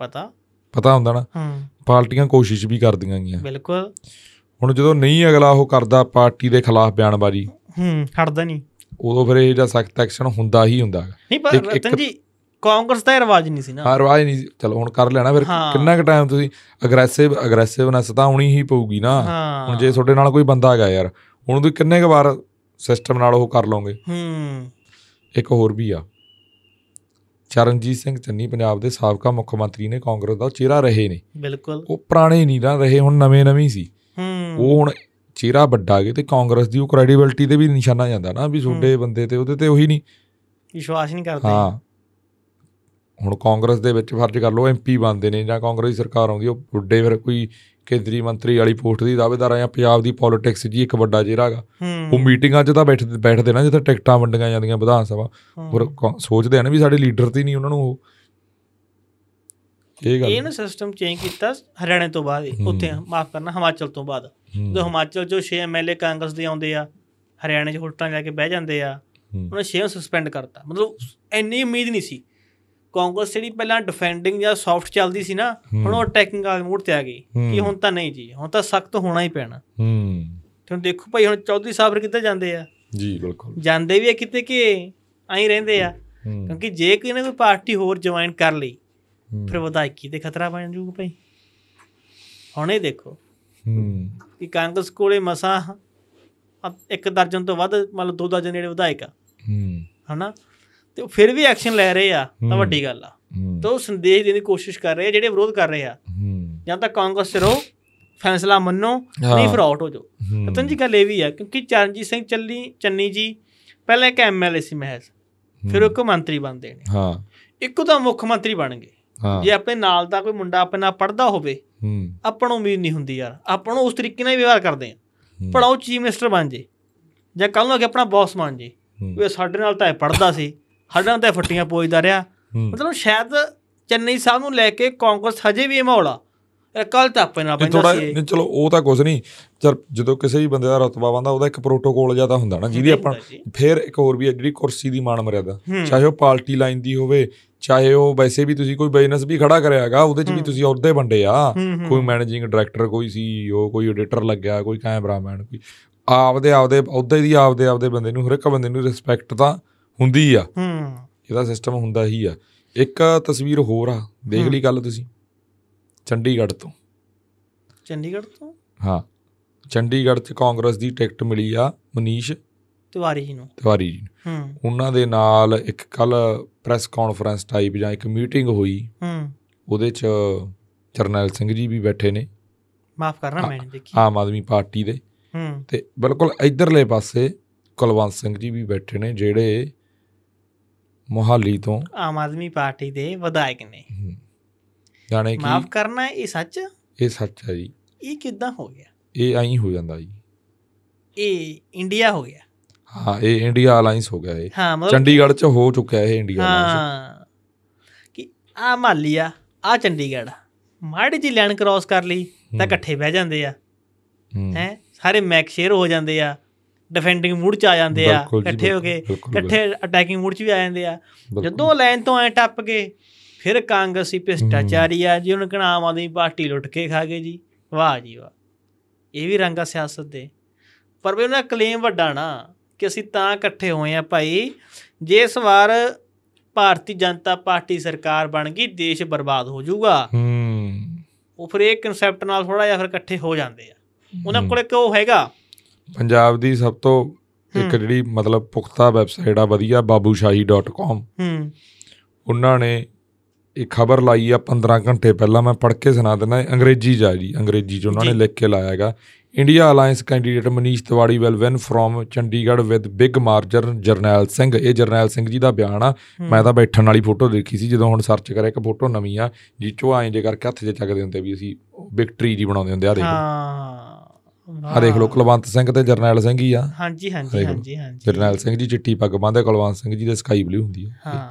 ਪਤਾ ਹੁੰਦਾ ਨਾ, ਪਾਰਟੀਆਂ ਕੋਸ਼ਿਸ਼ ਵੀ ਕਰਦੀਆਂ ਗੀਆਂ। ਬਿਲਕੁਲ। ਹੁਣ ਜਦੋਂ ਨਹੀਂ ਅਗਲਾ ਉਹ ਕਰਦਾ ਪਾਰਟੀ ਦੇ ਖਿਲਾਫ ਬਿਆਨਬਾਜ਼ੀ, ਹਟਦਾ ਨਹੀਂ, ਉਦੋਂ ਫਿਰ ਇਹ ਜਿਹਾ ਸਖਤ ਐਕਸ਼ਨ ਹੁੰਦਾ ਹੀ ਹੁੰਦਾ। ਨਹੀਂ ਪਰ ਰਤਨ ਜੀ ਕਾਂਗਰਸ ਦਾ ਰਿਵਾਜ ਨਹੀਂ ਸੀ ਨਾ। ਹਾਂ ਰਿਵਾਜ ਨਹੀਂ ਸੀ, ਚਲੋ ਹੁਣ ਕਰ ਲੈਣਾ ਫਿਰ ਕਿੰਨਾ ਕੁ ਟਾਈਮ ਤੁਸੀਂ ਅਗਰੈਸਿਵਨੈਸ ਤਾਂ ਆਉਣੀ ਹੀ ਪਊਗੀ ਨਾ। ਹੁਣ ਜੇ ਤੁਹਾਡੇ ਨਾਲ ਕੋਈ ਬੰਦਾ ਹੈਗਾ ਯਾਰ, ਹੁਣ ਤੁਸੀਂ ਕਿੰਨੇ ਕੁ ਵਾਰ ਸਿਸਟਮ ਨਾਲ ਉਹ ਕਰ ਲਓਗੇ। ਇੱਕ ਹੋਰ ਵੀ ਆ, ਚਰਨਜੀਤ ਸਿੰਘ ਚੰਨੀ ਪੰਜਾਬ ਦੇ ਸਾਬਕਾ ਮੁੱਖ ਮੰਤਰੀ ਨੇ, ਕਾਂਗਰਸ ਦਾ ਚਿਹਰਾ ਰਹੇ ਨੇ। ਬਿਲਕੁਲ, ਉਹ ਪੁਰਾਣੇ ਨਹੀਂ ਨਾ ਰਹੇ, ਹੁਣ ਨਵੇਂ ਸੀ। ਉਹ ਹੁਣ ਚਿਹਰਾ ਵੱਡਾ ਗਏ ਤੇ ਕਾਂਗਰਸ ਦੀ ਉਹ ਕ੍ਰੈਡੀਬਿਲਿਟੀ ਤੇ ਵੀ ਨਿਸ਼ਾਨਾ ਜਾਂਦਾ ਨਾ ਵੀ ਤੁਹਾਡੇ ਬੰਦੇ ਤੇ ਉਹਦੇ ਤੇ ਉਹੀ ਨਹੀਂ ਵਿਸ਼ਵਾਸ ਨਹੀਂ ਕਰਦੇ। ਹਾਂ ਹੁਣ ਕਾਂਗਰਸ ਦੇ ਵਿੱਚ ਫਰਜ਼ ਕਰ ਲਓ MP ਬਣਦੇ ਨੇ ਜਾਂ ਕਾਂਗਰਸ ਦੀ ਸਰਕਾਰ ਆਉਂਦੀ, ਉਹ ਵੱਡੇ ਫਿਰ ਕੋਈ ਕੇਂਦਰੀ ਮੰਤਰੀ ਵਾਲੀ ਪੋਸਟ ਦੀ ਦਾਅਵੇਦਾਰ ਆ ਜਾਂ ਪੰਜਾਬ ਦੀ ਪੋਲੀਟਿਕਸ ਜੀ ਇੱਕ ਵੱਡਾ ਚਿਹਰਾ ਹੈਗਾ। ਉਹ ਮੀਟਿੰਗਾਂ 'ਚ ਤਾਂ ਬੈਠਦੇ ਨਾ ਜਿੱਥੇ ਟਿਕਟਾਂ ਵੰਡੀਆਂ ਜਾਂਦੀਆਂ ਵਿਧਾਨ ਸਭਾ, ਪਰ ਸੋਚਦੇ ਆ ਨਾ ਵੀ ਸਾਡੇ ਲੀਡਰ ਤੇ ਨਹੀਂ ਉਹਨਾਂ ਨੂੰ ਉਹ। ਇਹ ਨਾ ਸਿਸਟਮ ਚੇਂਜ ਕੀਤਾ ਹਰਿਆਣੇ ਤੋਂ ਬਾਅਦ, ਉੱਥੇ ਮਾਫ਼ ਕਰਨਾ ਹਿਮਾਚਲ ਤੋਂ ਬਾਅਦ। ਜਦੋਂ ਹਿਮਾਚਲ 'ਚੋਂ 6 MLA ਕਾਂਗਰਸ ਦੇ ਆਉਂਦੇ ਆ, ਹਰਿਆਣੇ 'ਚ ਹੋਟਲਾਂ ਲੈ ਕੇ ਬਹਿ ਜਾਂਦੇ ਆ, ਉਹਨੇ 6 ਸਸਪੈਂਡ ਕਰਤਾ। ਮਤਲਬ ਇੰਨੀ ਉਮੀਦ ਨਹੀਂ ਸੀ। ਕਾਂਗਰਸ ਜਿਹੜੀ ਪਹਿਲਾਂ ਡਿਫੈਂਡਿੰਗ ਜਾਂ ਸੌਫਟ ਚੱਲਦੀ ਸੀ ਨਾ, ਹੁਣ ਉਹ ਅਟੈਕਿੰਗ ਵਾਲੇ ਮੂਡ 'ਤੇ ਆ ਗਈ ਕਿ ਹੁਣ ਤਾਂ ਨਹੀਂ ਜੀ, ਹੁਣ ਤਾਂ ਸਖਤ ਹੋਣਾ ਹੀ ਪੈਣਾ। ਤੇ ਹੁਣ ਦੇਖੋ ਭਾਈ ਹੁਣ ਚੌਧਰੀ ਸਾਹਿਬ ਕਿੱਧਰ ਜਾਂਦੇ ਆ। ਜੀ ਬਿਲਕੁਲ, ਜਾਂਦੇ ਵੀ ਆ ਕਿਤੇ ਕਿ ਆਈ ਰਹਿੰਦੇ ਆ, ਕਿਉਂਕਿ ਜੇ ਕੋਈ ਨਾ ਕੋਈ ਪਾਰਟੀ ਹੋਰ ਜੁਆਇਨ ਕਰ ਲਈ ਫਿਰ ਵਿਧਾਇਕੀ ਤੇ ਖਤਰਾ ਬਣ ਜਾਊਗਾ ਭਾਈ। ਹੁਣ ਇਹ ਦੇਖੋ ਕਿ ਕਾਂਗਰਸ ਕੋਲੇ ਮਸਾਂ 1 ਦਰਜਨ ਤੋਂ ਵੱਧ ਮੰਨ ਲਓ 2 ਦਰਜਨ ਜਿਹੜੇ ਵਿਧਾਇਕ ਆ ਹੈ ਨਾ, ਤੇ ਫਿਰ ਵੀ ਐਕਸ਼ਨ ਲੈ ਰਹੇ ਆ ਤਾਂ ਵੱਡੀ ਗੱਲ ਆ। ਤਾਂ ਉਹ ਸੰਦੇਸ਼ ਦੇਣ ਦੀ ਕੋਸ਼ਿਸ਼ ਕਰ ਰਹੇ ਆ ਜਿਹੜੇ ਵਿਰੋਧ ਕਰ ਰਹੇ ਆ, ਜਾਂ ਤਾਂ ਕਾਂਗਰਸ 'ਚ ਰਹੋ, ਫੈਸਲਾ ਮੰਨੋ, ਨਹੀਂ ਫਿਰ ਆਊਟ ਹੋ ਜਾਓ। ਰਤਨ ਜੀ ਗੱਲ ਇਹ ਵੀ ਆ ਕਿਉਂਕਿ ਚਰਨਜੀਤ ਸਿੰਘ ਚੰਨੀ ਜੀ ਪਹਿਲਾਂ ਇੱਕ MLA ਸੀ ਮਹਿਜ਼, ਫਿਰ ਉਹ ਇੱਕ ਮੰਤਰੀ ਬਣਦੇ ਨੇ, ਇੱਕੋ ਤਾਂ ਮੁੱਖ ਮੰਤਰੀ ਬਣ ਗਏ। ਜੇ ਆਪਣੇ ਨਾਲ ਦਾ ਕੋਈ ਮੁੰਡਾ ਆਪਣੇ ਨਾਲ ਪੜ੍ਹਦਾ ਹੋਵੇ, ਆਪਾਂ ਨੂੰ ਉਮੀਦ ਨਹੀਂ ਹੁੰਦੀ ਯਾਰ, ਆਪਾਂ ਨੂੰ ਉਸ ਤਰੀਕੇ ਨਾਲ ਵਿਵਹਾਰ ਕਰਦੇ ਹਾਂ, ਪੜਾਓ ਚੀਫ ਮਿਨਿਸਟਰ ਬਣ ਜੇ ਜਾਂ ਕੱਲ੍ਹ ਨੂੰ ਅੱਗੇ ਆਪਣਾ ਬੌਸ ਬਣ ਜੇ, ਵੀ ਸਾਡੇ ਨਾਲ ਤਾਂ ਇਹ ਪੜ੍ਹਦਾ ਸੀ, ਸਾਡੇ ਨਾਲ ਤਾਂ ਇਹ ਫੱਟੀਆਂ ਪੋਚਦਾ ਰਿਹਾ। ਮਤਲਬ ਸ਼ਾਇਦ ਚੰਨੀ ਸਾਹਿਬ ਨੂੰ ਲੈ ਕੇ ਕਾਂਗਰਸ ਹਜੇ ਵੀ ਇਹ ਮਾਹੌਲ ਆ, ਕੱਲ੍ਹ ਤਾਂ ਆਪਣੇ ਨਾਲ ਪੈਂਦਾ ਸੀ। ਚਲੋ ਉਹ ਤਾਂ ਕੁਛ ਨਹੀਂ, ਜਦੋਂ ਕਿਸੇ ਵੀ ਬੰਦੇ ਦਾ ਰੁਤਬਾ ਬਣਦਾ ਉਹਦਾ ਇੱਕ ਪ੍ਰੋਟੋਕੋਲ ਜਿਹਾ ਤਾਂ ਹੁੰਦਾ ਨਾ, ਜਿਹਦੀ ਆਪਾਂ ਫਿਰ ਇੱਕ ਹੋਰ ਵੀ ਹੈ ਜਿਹੜੀ ਕੁਰਸੀ ਦੀ ਮਾਣ ਮਰਿਆਦਾ, ਚਾਹੇ ਉਹ ਪਾਰਟੀ ਲਾਈਨ ਦੀ ਹੋਵੇ, ਚਾਹੇ ਉਹ ਵੈਸੇ ਵੀ ਤੁਸੀਂ ਕੋਈ ਬਿਜ਼ਨਸ ਵੀ ਖੜਾ ਕਰਿਆ ਹੈਗਾ, ਉਹਦੇ 'ਚ ਵੀ ਤੁਸੀਂ ਅਹੁਦੇ ਵੰਡੇ ਆ, ਕੋਈ ਮੈਨੇਜਿੰਗ ਡਾਇਰੈਕਟਰ, ਕੋਈ CEO, ਕੋਈ ਐਡੀਟਰ ਲੱਗਿਆ, ਕੋਈ ਕੈਮਰਾਮੈਨ, ਕੋਈ ਆਪਦੇ ਅਹੁਦੇ ਦੀ ਆਪਦੇ ਬੰਦੇ ਨੂੰ, ਹਰ ਇੱਕ ਬੰਦੇ ਨੂੰ ਰਿਸਪੈਕਟ ਤਾਂ ਹੁੰਦੀ ਆ, ਇਹਦਾ ਸਿਸਟਮ ਹੁੰਦਾ ਹੀ ਆ। ਇੱਕ ਤਸਵੀਰ ਹੋਰ ਆ, ਦੇਖ ਲਈ ਗੱਲ ਤੁਸੀਂ, ਚੰਡੀਗੜ੍ਹ ਤੋਂ ਹਾਂ, ਚੰਡੀਗੜ੍ਹ 'ਚ ਕਾਂਗਰਸ ਦੀ ਟਿਕਟ ਮਿਲੀ ਆ ਮਨੀਸ਼ ਤਿਵਾਰੀ ਜੀ ਨੂੰ। ਉਹਨਾਂ ਦੇ ਨਾਲ ਇੱਕ ਕੱਲ੍ਹ ਪ੍ਰੈਸ ਕਾਨਫਰੰਸ ਟਾਈਪ ਜਾਂ ਇੱਕ ਮੀਟਿੰਗ ਹੋਈ, ਉਹਦੇ 'ਚ ਜਰਨੈਲ ਸਿੰਘ ਜੀ ਵੀ ਬੈਠੇ ਨੇ, ਮਾਫ ਕਰਨਾ ਮੈਂ ਨਹੀਂ ਦੇਖੀ, ਆਮ ਆਦਮੀ ਪਾਰਟੀ ਦੇ, ਤੇ ਬਿਲਕੁਲ ਇੱਧਰਲੇ ਪਾਸੇ ਕੁਲਵੰਤ ਸਿੰਘ ਜੀ ਵੀ ਬੈਠੇ ਨੇ ਜਿਹੜੇ ਮੋਹਾਲੀ ਤੋਂ ਆਮ ਆਦਮੀ ਪਾਰਟੀ ਦੇ ਵਿਧਾਇਕ ਨੇ। ਜਾਣੇ ਕਿ ਮਾਫ ਕਰਨਾ ਇਹ ਸੱਚ ਹੈ ਜੀ। ਇਹ ਕਿੱਦਾਂ ਹੋ ਗਿਆ? ਇਹ ਐਂ ਹੋ ਜਾਂਦਾ ਜੀ, ਇਹ ਇੰਡੀਆ ਹੋ ਗਿਆ। ਹਾਂ, ਇਹ ਇੰਡੀਆ ਅਲਾਇੰਸ ਹੋ ਗਿਆ। ਇਹ ਚੰਡੀਗੜ੍ਹ 'ਚ ਹੋ ਚੁੱਕਿਆ ਇਹ ਇੰਡੀਆ ਅਲਾਇੰਸ, ਕਿ ਆਹ ਮਾਲੀ ਆ, ਆਹ ਚੰਡੀਗੜ੍ਹ, ਮਾੜੀ ਜਿਹੀ ਲਾਈਨ ਕ੍ਰੋਸ ਕਰ ਲਈ ਤਾਂ ਇਕੱਠੇ ਬਹਿ ਜਾਂਦੇ ਆ, ਹੈਂ, ਸਾਰੇ ਮੈਕ ਸ਼ੇਅਰ ਹੋ ਜਾਂਦੇ ਆ, ਡਿਫੈਂਡਿੰਗ ਮੂਡ 'ਚ ਆ ਜਾਂਦੇ ਆ, ਇਕੱਠੇ ਹੋ ਕੇ ਇਕੱਠੇ ਅਟੈਕਿੰਗ ਮੂਡ 'ਚ ਵੀ ਆ ਜਾਂਦੇ ਆ। ਜਦੋਂ ਲਾਈਨ ਤੋਂ ਐਂ ਟੱਪ ਗਏ ਫਿਰ ਕਾਂਗਰਸੀ ਭ੍ਰਿਸ਼ਟਾਚਾਰੀ ਆ ਜੀ, ਉਹਨੂੰ ਕਹਿਣਾ ਆਮ ਆਦਮੀ ਪਾਰਟੀ ਲੁੱਟ ਕੇ ਖਾ ਗਏ ਜੀ, ਵਾਹ ਜੀ ਵਾਹ। ਇਹ ਵੀ ਰੰਗ ਆ ਸਿਆਸਤ ਦੇ। ਪਰ ਵੀ ਉਹਨਾਂ ਦਾ ਕਲੇਮ ਵੱਡਾ ਨਾ ਕਿ ਅਸੀਂ ਤਾਂ ਇਕੱਠੇ ਹੋਏ ਹਾਂ ਭਾਈ, ਜੇ ਇਸ ਵਾਰ ਭਾਰਤੀ ਜਨਤਾ ਪਾਰਟੀ ਸਰਕਾਰ ਬਣ ਗਈ ਦੇਸ਼ ਬਰਬਾਦ ਹੋ ਜਾਊਗਾ। ਉਹ ਫਿਰ ਇਹ ਕਨਸੈਪਟ ਨਾਲ ਥੋੜ੍ਹਾ ਜਿਹਾ ਫਿਰ ਇਕੱਠੇ ਹੋ ਜਾਂਦੇ ਆ। ਉਹਨਾਂ ਕੋਲ ਇੱਕ ਉਹ ਹੈਗਾ ਪੰਜਾਬ ਦੀ ਸਭ ਤੋਂ ਇੱਕ ਜਿਹੜੀ ਮਤਲਬ ਪੁਖਤਾ ਵੈਬਸਾਈਟ ਆ ਵਧੀਆ, babushaahi.com, ਉਹਨਾਂ ਨੇ ਇਹ ਖਬਰ ਲਾਈ ਆ 15 ਘੰਟੇ ਪਹਿਲਾਂ, ਮੈਂ ਪੜ੍ਹ ਕੇ ਸੁਣਾ ਦਿੰਦਾ, ਅੰਗਰੇਜ਼ੀ 'ਚ ਆ ਜੀ, ਅੰਗਰੇਜ਼ੀ 'ਚ ਉਹਨਾਂ ਨੇ ਲਿਖ ਕੇ ਲਾਇਆ ਹੈਗਾ, India alliance candidate Manish Tiwari will win from Chandigarh with big margin Jarnail Singh. ਇਹ ਜਰਨੈਲ ਸਿੰਘ ਜੀ ਦਾ ਬਿਆਨ ਆ। ਮੈਂ ਤਾਂ ਬੈਠਣ ਵਾਲੀ ਫੋਟੋ ਦੇਖੀ ਸੀ, ਜਦੋਂ ਹੁਣ ਸਰਚ ਕਰਿਆ ਇੱਕ ਫੋਟੋ ਨਵੀਂ ਆ ਜਿਹ 'ਚੋਂ ਐਂ ਜੇ ਕਰਕੇ ਹੱਥ 'ਚ ਚੱਕਦੇ ਹੁੰਦੇ ਵੀ ਅਸੀਂ ਵਿਕਟਰੀ ਜੀ ਬਣਾਉਂਦੇ ਹੁੰਦੇ ਆ। ਦੇਖ ਲਓ ਕੁਲਵੰਤ ਸਿੰਘ ਤੇ ਜਰਨੈਲ ਸਿੰਘ ਹੀ ਆ। ਹਾਂਜੀ। ਜਰਨੈਲ ਸਿੰਘ ਜੀ ਚਿੱਟੀ ਪੱਗ ਬੰਨ੍ਹਦੇ, ਕੁਲਵੰਤ ਸਿੰਘ ਜੀ ਦੇ ਸਕਾਈ ਬਲੂ ਹੁੰਦੀ ਹੈ।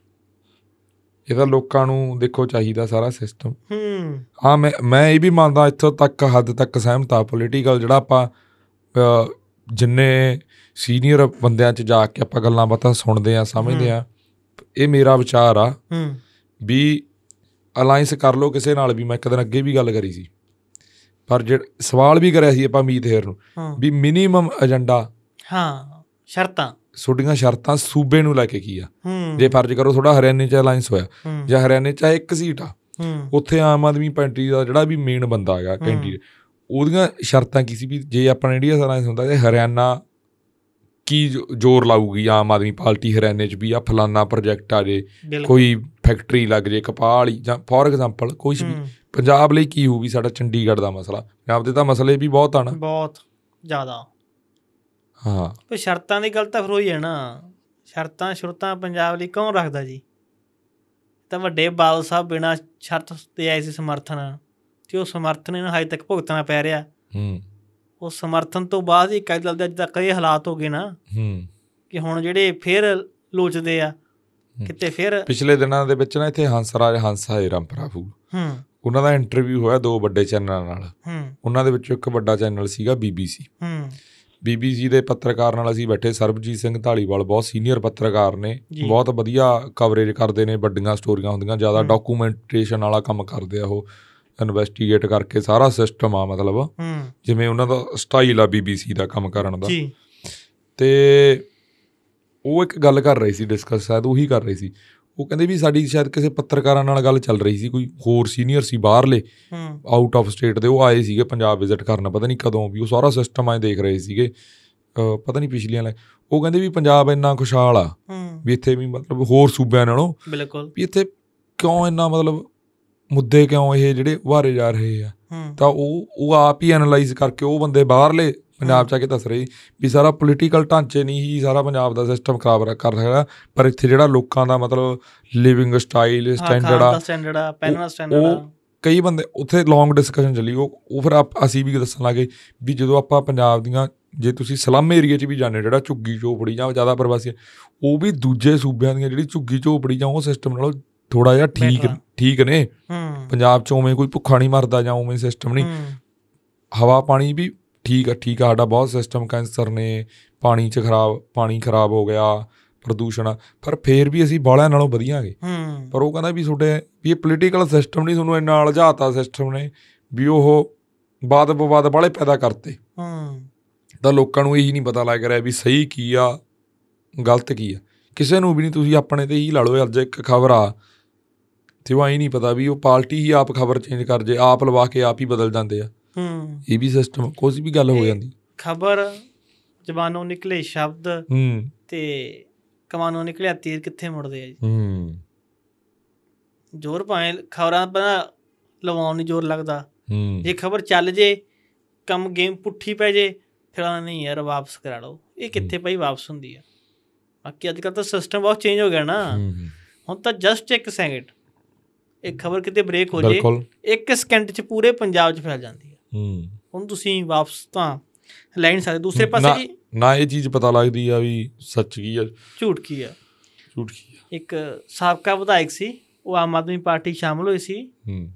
ਇਹਦਾ ਲੋਕਾਂ ਨੂੰ ਦੇਖੋ ਚਾਹੀਦਾ ਸਾਰਾ ਸਿਸਟਮ। ਹਾਂ, ਮੈਂ ਇਹ ਵੀ ਮੰਨਦਾ, ਇੱਥੋਂ ਤੱਕ ਹੱਦ ਤੱਕ ਸਹਿਮਤ ਆ ਪੋਲੀਟੀਕਲ, ਜਿਹੜਾ ਆਪਾਂ ਜਿੰਨੇ ਸੀਨੀਅਰ ਬੰਦਿਆਂ 'ਚ ਜਾ ਕੇ ਆਪਾਂ ਗੱਲਾਂ ਬਾਤਾਂ ਸੁਣਦੇ ਹਾਂ, ਸਮਝਦੇ ਹਾਂ, ਇਹ ਮੇਰਾ ਵਿਚਾਰ ਆ ਵੀ ਅਲਾਇੰਸ ਕਰ ਲਓ ਕਿਸੇ ਨਾਲ ਵੀ। ਮੈਂ ਇੱਕ ਦਿਨ ਅੱਗੇ ਵੀ ਗੱਲ ਕਰੀ ਸੀ, ਪਰ ਸਵਾਲ ਵੀ ਕਰਿਆ ਸੀ ਆਪਾਂ ਮੀਤ ਹੇਰ ਨੂੰ ਵੀ ਮਿਨੀਮਮ ਏਜੰਡਾ, ਸ਼ਰਤਾਂ, ਤੁਹਾਡੀਆਂ ਸ਼ਰਤਾਂ ਸੂਬੇ ਨੂੰ ਲੈ ਕੇ ਕੀ ਆ। ਜੇ ਫਰਜ਼ ਕਰੋ ਤੁਹਾਡਾ ਹਰਿਆਣੇ 'ਚ ਅਲਾਇੰਸ ਹੋਇਆ, ਜਾਂ ਹਰਿਆਣੇ 'ਚ ਇੱਕ ਸੀਟ ਆ, ਉੱਥੇ ਆਮ ਆਦਮੀ ਪਾਰਟੀ ਦਾ ਜਿਹੜਾ ਵੀ ਮੇਨ ਬੰਦਾ ਹੈਗਾ ਕੈਂਡੀਡੇਟ, ਉਹਦੀਆਂ ਸ਼ਰਤਾਂ ਕੀ ਸੀ ਵੀ ਜੇ ਆਪਣਾ ਇੰਡੀਆ ਅਲਾਇੰਸ ਹੁੰਦਾ ਤੇ ਹਰਿਆਣਾ ਕੀ ਜ਼ੋਰ ਲਾਊਗੀ ਆਮ ਆਦਮੀ ਪਾਰਟੀ ਹਰਿਆਣੇ 'ਚ ਵੀ ਆ ਫਲਾਨਾ ਪ੍ਰੋਜੈਕਟ ਆ ਜੇ, ਕੋਈ ਫੈਕਟਰੀ ਲੱਗ ਜੇ ਕਪਾਹ ਵਾਲੀ, ਜਾਂ ਫੋਰ ਐਗਜ਼ਾਮਪਲ ਕੁਛ ਵੀ। ਪੰਜਾਬ ਲਈ ਕੀ ਹੋਊਗੀ ਸਾਡਾ ਚੰਡੀਗੜ੍ਹ ਦਾ ਮਸਲਾ, ਪੰਜਾਬ ਦੇ ਤਾਂ ਮਸਲੇ ਵੀ ਬਹੁਤ ਆ ਨਾ, ਬਹੁਤ ਜ਼ਿਆਦਾ। ਹਾਂ, ਪਰ ਸ਼ਰਤਾਂ ਦੀ ਗੱਲ ਤਾਂ ਫਿਰ ਹੋਈ ਹੈ ਨਾ, ਸ਼ਰਤਾਂ ਪੰਜਾਬ ਲਈ ਕੌਣ ਰੱਖਦਾ ਜੀ? ਤਾਂ ਵੱਡੇ ਬਾਦਲ ਸਾਹਿਬ ਬਿਨਾਂ ਸ਼ਰਤ 'ਤੇ ਆਏ ਸੀ ਸਮਰਥਨ, ਅਤੇ ਉਹ ਸਮਰਥਨ ਇਹਨਾਂ ਹਜੇ ਤੱਕ ਭੁਗਤਣਾ ਪੈ ਰਿਹਾ। ਉਹ ਸਮਰਥਨ ਤੋਂ ਬਾਅਦ ਹੀ ਅਕਾਲੀ ਦਲ ਦੇ ਅੱਜ ਤੱਕ ਇਹ ਹਾਲਾਤ ਹੋ ਗਏ ਨਾ ਕਿ ਹੁਣ ਜਿਹੜੇ ਫਿਰ ਲੋਚਦੇ ਆ ਕਿਤੇ ਫਿਰ। ਪਿਛਲੇ ਦਿਨਾਂ ਦੇ ਵਿੱਚ ਨਾ ਇੱਥੇ ਹੰਸ ਆਏ ਰਾਮਪੁਰਾ ਫੂਲ, ਉਹਨਾਂ ਦਾ ਇੰਟਰਵਿਊ ਹੋਇਆ 2 ਵੱਡੇ ਚੈਨਲਾਂ ਨਾਲ। ਉਹਨਾਂ ਦੇ ਵਿੱਚੋਂ ਇੱਕ ਵੱਡਾ ਚੈਨਲ ਸੀਗਾ BBC ਦੇ ਪੱਤਰਕਾਰ ਨਾਲ ਅਸੀਂ ਬੈਠੇ, ਸਰਬਜੀਤ ਸਿੰਘ ਧਾਲੀਵਾਲ ਬਹੁਤ ਸੀਨੀਅਰ ਪੱਤਰਕਾਰ ਨੇ, ਬਹੁਤ ਵਧੀਆ ਕਵਰੇਜ ਕਰਦੇ ਨੇ, ਵੱਡੀਆਂ ਸਟੋਰੀਆਂ ਹੁੰਦੀਆਂ, ਜ਼ਿਆਦਾ ਡਾਕੂਮੈਂਟੇਸ਼ਨ ਵਾਲਾ ਕੰਮ ਕਰਦੇ ਆ ਉਹ, ਇਨਵੈਸਟੀਗੇਟ ਕਰਕੇ ਸਾਰਾ ਸਿਸਟਮ ਆ, ਮਤਲਬ ਜਿਵੇਂ ਉਹਨਾਂ ਦਾ ਸਟਾਈਲ ਆ BBC ਦਾ ਕੰਮ ਕਰਨ ਦਾ। ਤੇ ਉਹ ਇੱਕ ਗੱਲ ਕਰ ਰਹੇ ਸੀ, ਡਿਸਕਸ ਸ਼ਾਇਦ ਉਹੀ ਕਰ ਰਹੇ ਸੀ, ਉਹ ਕਹਿੰਦੇ ਵੀ ਸਾਡੀ ਸ਼ਾਇਦ ਕਿਸੇ ਪੱਤਰਕਾਰਾਂ ਨਾਲ ਗੱਲ ਚੱਲ ਰਹੀ ਸੀ, ਕੋਈ ਹੋਰ ਸੀਨੀਅਰ ਸੀ ਬਾਹਰਲੇ ਆਊਟ ਆਫ ਸਟੇਟ ਦੇ, ਉਹ ਆਏ ਸੀਗੇ ਪੰਜਾਬ ਵਿਜ਼ਿਟ ਕਰਨ, ਪਤਾ ਨਹੀਂ ਕਦੋਂ, ਵੀ ਉਹ ਸਾਰਾ ਸਿਸਟਮ ਐਂ ਦੇਖ ਰਹੇ ਸੀਗੇ, ਪਤਾ ਨਹੀਂ ਪਿਛਲੀਆਂ ਲੈ। ਉਹ ਕਹਿੰਦੇ ਵੀ ਪੰਜਾਬ ਇੰਨਾ ਖੁਸ਼ਹਾਲ ਆ ਵੀ ਇੱਥੇ ਵੀ ਮਤਲਬ ਹੋਰ ਸੂਬਿਆਂ ਨਾਲੋਂ ਬਿਲਕੁਲ ਵੀ ਇੱਥੇ ਕਿਉਂ ਇੰਨਾ ਮਤਲਬ ਮੁੱਦੇ ਕਿਉਂ ਇਹ ਜਿਹੜੇ ਉਭਾਰੇ ਜਾ ਰਹੇ ਆ। ਤਾਂ ਉਹ ਆਪ ਹੀ ਐਨਾਲਾਈਜ਼ ਕਰਕੇ ਉਹ ਬੰਦੇ ਬਾਹਰਲੇ ਪੰਜਾਬ 'ਚ ਆ ਕੇ ਦੱਸ ਰਹੇ ਵੀ ਸਾਰਾ ਪੋਲੀਟੀਕਲ ਢਾਂਚੇ ਨਹੀਂ ਹੀ ਸਾਰਾ ਪੰਜਾਬ ਦਾ ਸਿਸਟਮ ਖਰਾਬ ਕਰ ਰਿਹਾ, ਪਰ ਇੱਥੇ ਜਿਹੜਾ ਲੋਕਾਂ ਦਾ ਮਤਲਬ ਲਿਵਿੰਗ ਸਟਾਈਲ ਸਟੈਂਡਰਡ ਆ, ਉਹ ਕਈ ਬੰਦੇ ਉੱਥੇ ਲੌਂਗ ਡਿਸਕਸ਼ਨ ਚੱਲੀ। ਉਹ ਫਿਰ ਅਸੀਂ ਵੀ ਦੱਸਣ ਲੱਗੇ ਵੀ ਜਦੋਂ ਆਪਾਂ ਪੰਜਾਬ ਦੀਆਂ, ਜੇ ਤੁਸੀਂ ਸਲਮ ਏਰੀਏ 'ਚ ਵੀ ਜਾਂਦੇ, ਜਿਹੜਾ ਝੁੱਗੀ ਝੋਪੜੀ ਜਾਂ ਜ਼ਿਆਦਾ ਪ੍ਰਵਾਸੀ, ਉਹ ਵੀ ਦੂਜੇ ਸੂਬਿਆਂ ਦੀਆਂ ਜਿਹੜੀ ਝੁੱਗੀ ਝੋਪੜੀ ਜਾਂ ਉਹ ਸਿਸਟਮ ਨਾਲੋਂ ਥੋੜ੍ਹਾ ਜਿਹਾ ਠੀਕ ਨੇ। ਪੰਜਾਬ 'ਚ ਉਵੇਂ ਕੋਈ ਭੁੱਖਾ ਨਹੀਂ ਮਰਦਾ ਜਾਂ ਉਵੇਂ ਸਿਸਟਮ ਨਹੀਂ। ਹਵਾ ਪਾਣੀ ਵੀ ਠੀਕ ਆ ਸਾਡਾ ਬਹੁਤ ਸਿਸਟਮ, ਕੈਂਸਰ ਨੇ, ਪਾਣੀ ਖਰਾਬ ਹੋ ਗਿਆ, ਪ੍ਰਦੂਸ਼ਣ ਆ, ਪਰ ਫੇਰ ਵੀ ਅਸੀਂ ਬਾਹਲਿਆਂ ਨਾਲੋਂ ਵਧੀਆ ਗਏ। ਪਰ ਉਹ ਕਹਿੰਦਾ ਵੀ ਤੁਹਾਡੇ ਵੀ ਇਹ ਪੋਲੀਟੀਕਲ ਸਿਸਟਮ ਨਹੀਂ, ਤੁਹਾਨੂੰ ਇੰਨਾ ਉਲਝਾਤਾ ਸਿਸਟਮ ਨੇ ਵੀ ਉਹ ਵਾਦ ਵਿਵਾਦ ਬਾਹਲੇ ਪੈਦਾ ਕਰਤੇ। ਤਾਂ ਲੋਕਾਂ ਨੂੰ ਇਹੀ ਨਹੀਂ ਪਤਾ ਲੱਗ ਰਿਹਾ ਵੀ ਸਹੀ ਕੀ ਆ ਗਲਤ ਕੀ ਆ, ਕਿਸੇ ਨੂੰ ਵੀ ਨਹੀਂ। ਤੁਸੀਂ ਆਪਣੇ 'ਤੇ ਹੀ ਲਾ ਲਓ, ਅੱਜ ਇੱਕ ਖਬਰ ਆ ਤੇ ਉਹ ਐਂ ਨਹੀਂ ਪਤਾ ਵੀ ਉਹ ਪਾਰਟੀ ਹੀ ਆਪ ਖਬਰ ਚੇਂਜ ਕਰ ਜੇ, ਆਪ ਲਵਾ ਕੇ ਆਪ ਹੀ ਬਦਲ ਜਾਂਦੇ ਆ। ਇਹ ਵੀ ਸਿਸਟਮ, ਕੁਛ ਵੀ ਗੱਲ ਹੋ ਜਾਂਦੀ। ਖਬਰ ਜ਼ਬਾਨੋਂ ਨਿਕਲੇ ਸ਼ਬਦ ਤੇ ਕਮਾਨੋਂ ਨਿਕਲਿਆ ਤੀਰ, ਕਿੱਥੇ ਮੁੜਦੇ ਆ ਜੀ। ਜ਼ੋਰ ਭਾਵੇਂ ਖਬਰਾਂ ਲਵਾਉਣ ਨਹੀਂ ਜ਼ੋਰ ਲੱਗਦਾ, ਜੇ ਖਬਰ ਚੱਲ ਜੇ ਕੰਮ ਗੇਮ ਪੁੱਠੀ ਪੈ ਜੇ ਫਿਰ ਨਹੀਂ ਯਾਰ ਵਾਪਸ ਕਰਾ ਲਓ, ਇਹ ਕਿੱਥੇ ਭਾਈ ਵਾਪਸ ਹੁੰਦੀ ਆ। ਬਾਕੀ ਅੱਜ ਕੱਲ੍ਹ ਤਾਂ ਸਿਸਟਮ ਬਹੁਤ ਚੇਂਜ ਹੋ ਗਿਆ ਨਾ, ਹੁਣ ਤਾਂ ਜਸਟ 1 ਸੈਕਿੰਡ ਇੱਕ ਖਬਰ ਕਿਤੇ ਬ੍ਰੇਕ ਹੋ ਜੇ 1 ਸਕਿੰਟ 'ਚ ਪੂਰੇ ਪੰਜਾਬ 'ਚ ਫੈਲ ਜਾਂਦੀ ਹੈ। ਹੁਣ ਤੁਸੀਂ ਵਾਪਸ ਤਾਂ ਲੈ ਨਹੀਂ ਸਕਦੇ। ਦੂਸਰੇ ਪਾਸੇ ਨਾ ਇਹ ਚੀਜ਼ ਪਤਾ ਲੱਗਦੀ ਆ ਵੀ ਸੱਚ ਕੀ ਆ ਝੂਠ ਕੀ ਆ। ਇੱਕ ਸਾਬਕਾ ਵਿਧਾਇਕ ਸੀ, ਉਹ ਆਮ ਆਦਮੀ ਪਾਰਟੀ ਸ਼ਾਮਲ ਹੋਏ ਸੀ,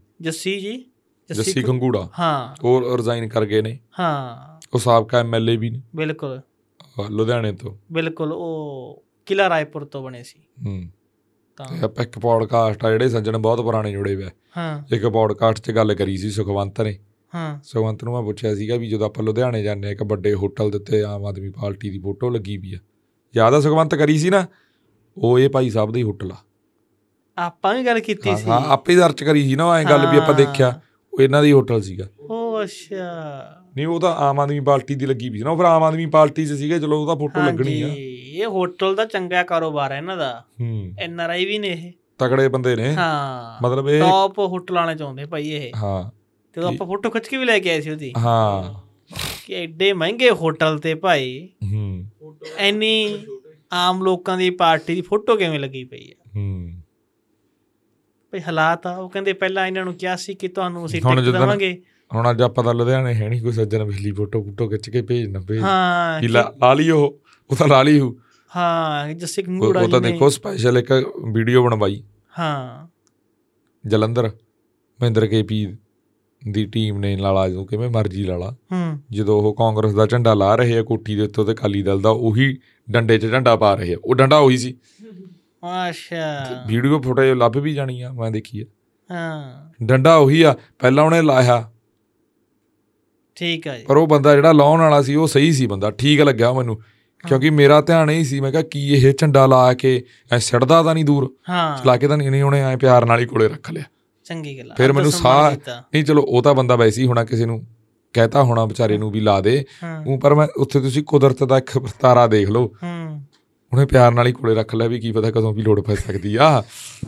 ਜੱਸੀ ਖੰਗੂੜਾ। ਹਾਂ, ਉਹ ਰਿਜ਼ਾਈਨ ਕਰ ਗਏ ਨੇ। ਹਾਂ, ਉਹ ਸਾਬਕਾ MLA ਵੀ ਨੇ, ਬਿਲਕੁਲ ਲੁਧਿਆਣੇ ਤੋਂ। ਬਿਲਕੁਲ, ਉਹ ਕਿਲ੍ਹਾ ਰਾਏਪੁਰ ਤੋਂ ਬਣੇ ਸੀ। ਇੱਕ ਪੌਡਕਾਸਟ ਆ, ਜਿਹੜੇ ਸੱਜਣ ਬਹੁਤ ਪੁਰਾਣੇ ਜੁੜੇ ਵੇ, ਇੱਕ ਪੌਡਕਾਸਟ 'ਚ ਗੱਲ ਕਰੀ ਸੀ ਸੁਖਵੰਤ ਨੇ। ਸੁਖਵੰਤ ਨੂੰ ਮੈਂ ਪੁੱਛਿਆ ਸੀਗਾ ਵੀ ਜਦੋਂ ਆਪਾਂ ਲੁਧਿਆਣੇ ਜਾਂਦੇ ਹਾਂ, ਇੱਕ ਵੱਡੇ ਹੋਟਲ ਦੇ ਉੱਤੇ ਆਮ ਆਦਮੀ ਪਾਰਟੀ ਦੀ ਫੋਟੋ ਲੱਗੀ ਵੀ ਆ, ਯਾਦ ਆ ਸੁਖਵੰਤ ਕਰੀ ਸੀ ਨਾ, ਉਹ ਇਹ ਭਾਈ ਸਾਹਿਬ ਦਾ ਹੀ ਹੋਟਲ ਆ। ਆਪਾਂ ਵੀ ਗੱਲ ਕੀਤੀ ਸੀ, ਆਪੇ ਸਰਚ ਕਰੀ ਸੀ ਨਾ, ਐਂ ਗੱਲ ਵੀ ਆਪਾਂ ਦੇਖਿਆ ਉਹ ਇਹਨਾਂ ਦੀ ਹੋਟਲ ਸੀਗਾ। ਉਹ ਅੱਛਾ, ਨਹੀਂ ਉਹ ਤਾਂ ਆਮ ਆਦਮੀ ਪਾਰਟੀ ਦੀ ਲੱਗੀ ਵੀ ਸੀ ਨਾ, ਫਿਰ ਆਮ ਆਦਮੀ ਪਾਰਟੀ 'ਚ ਸੀਗੇ, ਚਲੋ ਉਹਦਾ ਫੋਟੋ ਲੱਗਣੀ ਆ। ਇਹ ਹੋਟਲ ਦਾ ਚੰਗਾ ਕਾਰੋਬਾਰ ਹੈ ਇਹਨਾਂ ਦਾ, NRI ਵੀ ਨੇ, ਇਹ ਤਕੜੇ ਬੰਦੇ ਨੇ, ਮਤਲਬ ਇਹ ਟੌਪ ਹੋਟਲ ਵਾਲੇ ਚਾਹੁੰਦੇ ਭਾਈ ਇਹ। ਹਾਂ, ਤੇ ਆਪਾਂ ਫੋਟੋ ਖਿੱਚ ਕੇ ਵੀ ਲੈ ਕੇ ਆਏ ਸੀ ਉਹਦੀ। ਹਾਂ, ਕਿ ਐਡੇ ਮਹਿੰਗੇ ਹੋਟਲ ਤੇ ਭਾਈ ਇੰਨੀ ਆਮ ਲੋਕਾਂ ਦੀ ਪਾਰਟੀ ਦੀ ਫੋਟੋ ਕਿਵੇਂ ਲੱਗੀ ਪਈ ਹੈ ਭਾਈ। ਹਾਲਾਤ ਆ, ਉਹ ਕਹਿੰਦੇ ਪਹਿਲਾਂ ਇਹਨਾਂ ਨੂੰ ਕਿਹਾ ਸੀ ਕਿ ਤੁਹਾਨੂੰ ਅਸੀਂ ਟਿਕਟ ਦੇਵਾਂਗੇ। ਹੁਣ ਅੱਜ ਆਪਾਂ ਤਾਂ ਲੁਧਿਆਣੇ ਹੈ ਨਹੀਂ ਕੋਈ ਸੱਜਣ ਪਿਛਲੀ ਫੋਟੋ ਖਿੱਚ ਕੇ ਭੇਜਣਾ ਲਾ ਲਈ, ਉਹ ਤਾਂ ਲਾ ਲਈ ਹੂ। ਹਾਂ, ਜੱਸੀ ਖੰਗੂੜਾ ਉਹ ਤਾਂ ਦੇਖੋ ਸਪੈਸ਼ਲ ਇੱਕ ਵੀਡੀਓ ਬਣਵਾਈ। ਹਾਂ, ਜਲੰਧਰ ਮਹਿੰਦਰ KP ਦੀ ਟੀਮ ਨੇ, ਲਾਲਾ ਜਦੋਂ ਕਿਵੇਂ ਮਰਜ਼ੀ ਲਾਲਾ, ਜਦੋਂ ਉਹ ਕਾਂਗਰਸ ਦਾ ਝੰਡਾ ਲਾ ਰਹੇ ਆ ਕੋਠੀ ਦੇ ਉੱਤੇ, ਤੇ ਅਕਾਲੀ ਦਲ ਦਾ ਉਹੀ ਡੰਡੇ 'ਚ ਝੰਡਾ ਪਾ ਰਹੇ ਆ, ਉਹ ਡੰਡਾ ਉਹੀ ਸੀ। ਅੱਛਾ, ਵੀਡੀਓ ਫੁਟੇਜ ਲੱਭ ਵੀ ਜਾਣੀ ਆ, ਮੈਂ ਦੇਖੀ ਆ। ਹਾਂ, ਡੰਡਾ ਉਹੀ ਆ, ਪਹਿਲਾਂ ਉਹਨੇ ਲਾਇਆ, ਠੀਕ ਆ ਜੀ, ਪਰ ਉਹ ਬੰਦਾ ਜਿਹੜਾ ਲਾਉਣ ਵਾਲਾ ਸੀ ਉਹ ਸਹੀ ਸੀ ਬੰਦਾ, ਠੀਕ ਲੱਗਿਆ ਮੈਨੂੰ, ਕਿਉਂਕਿ ਮੇਰਾ ਧਿਆਨ ਇਹ ਸੀ, ਮੈਂ ਕਿਹਾ ਕੀ ਇਹ ਝੰਡਾ ਲਾ ਕੇ ਐ ਸਿੱਟਦਾ ਤਾਂ ਨਹੀਂ ਦੂਰ, ਚਲਾ ਕੇ ਤਾਂ ਨਹੀਂ, ਉਹਨੇ ਐ ਪਿਆਰ ਨਾਲ ਹੀ ਕੋਲੇ ਰੱਖ ਲਿਆ। ਚੰਗੀ ਗੱਲ। ਫਿਰ ਮੈਨੂੰ ਸਾਹ ਨਹੀਂ, ਚਲੋ ਉਹ ਤਾਂ ਬੰਦਾ ਵੈਸੇ ਹੀ ਹੋਣਾ, ਕਿਸੇ ਨੂੰ ਕਹਿਤਾ ਹੋਣਾ ਵਿਚਾਰੇ ਨੂੰ ਵੀ ਲਾ ਦੇ, ਪਰ ਮੈਂ ਉੱਥੇ ਤੁਸੀਂ ਕੁਦਰਤ ਦਾ ਇੱਕ ਤਾਰਾ ਦੇਖ ਲਓ, ਉਹਨੇ ਪਿਆਰ ਨਾਲ ਹੀ ਕੋਲੇ ਰੱਖ ਲਿਆ, ਵੀ ਕੀ ਪਤਾ ਕਦੋਂ ਵੀ ਲੋੜ ਪੈ ਸਕਦੀ ਆ।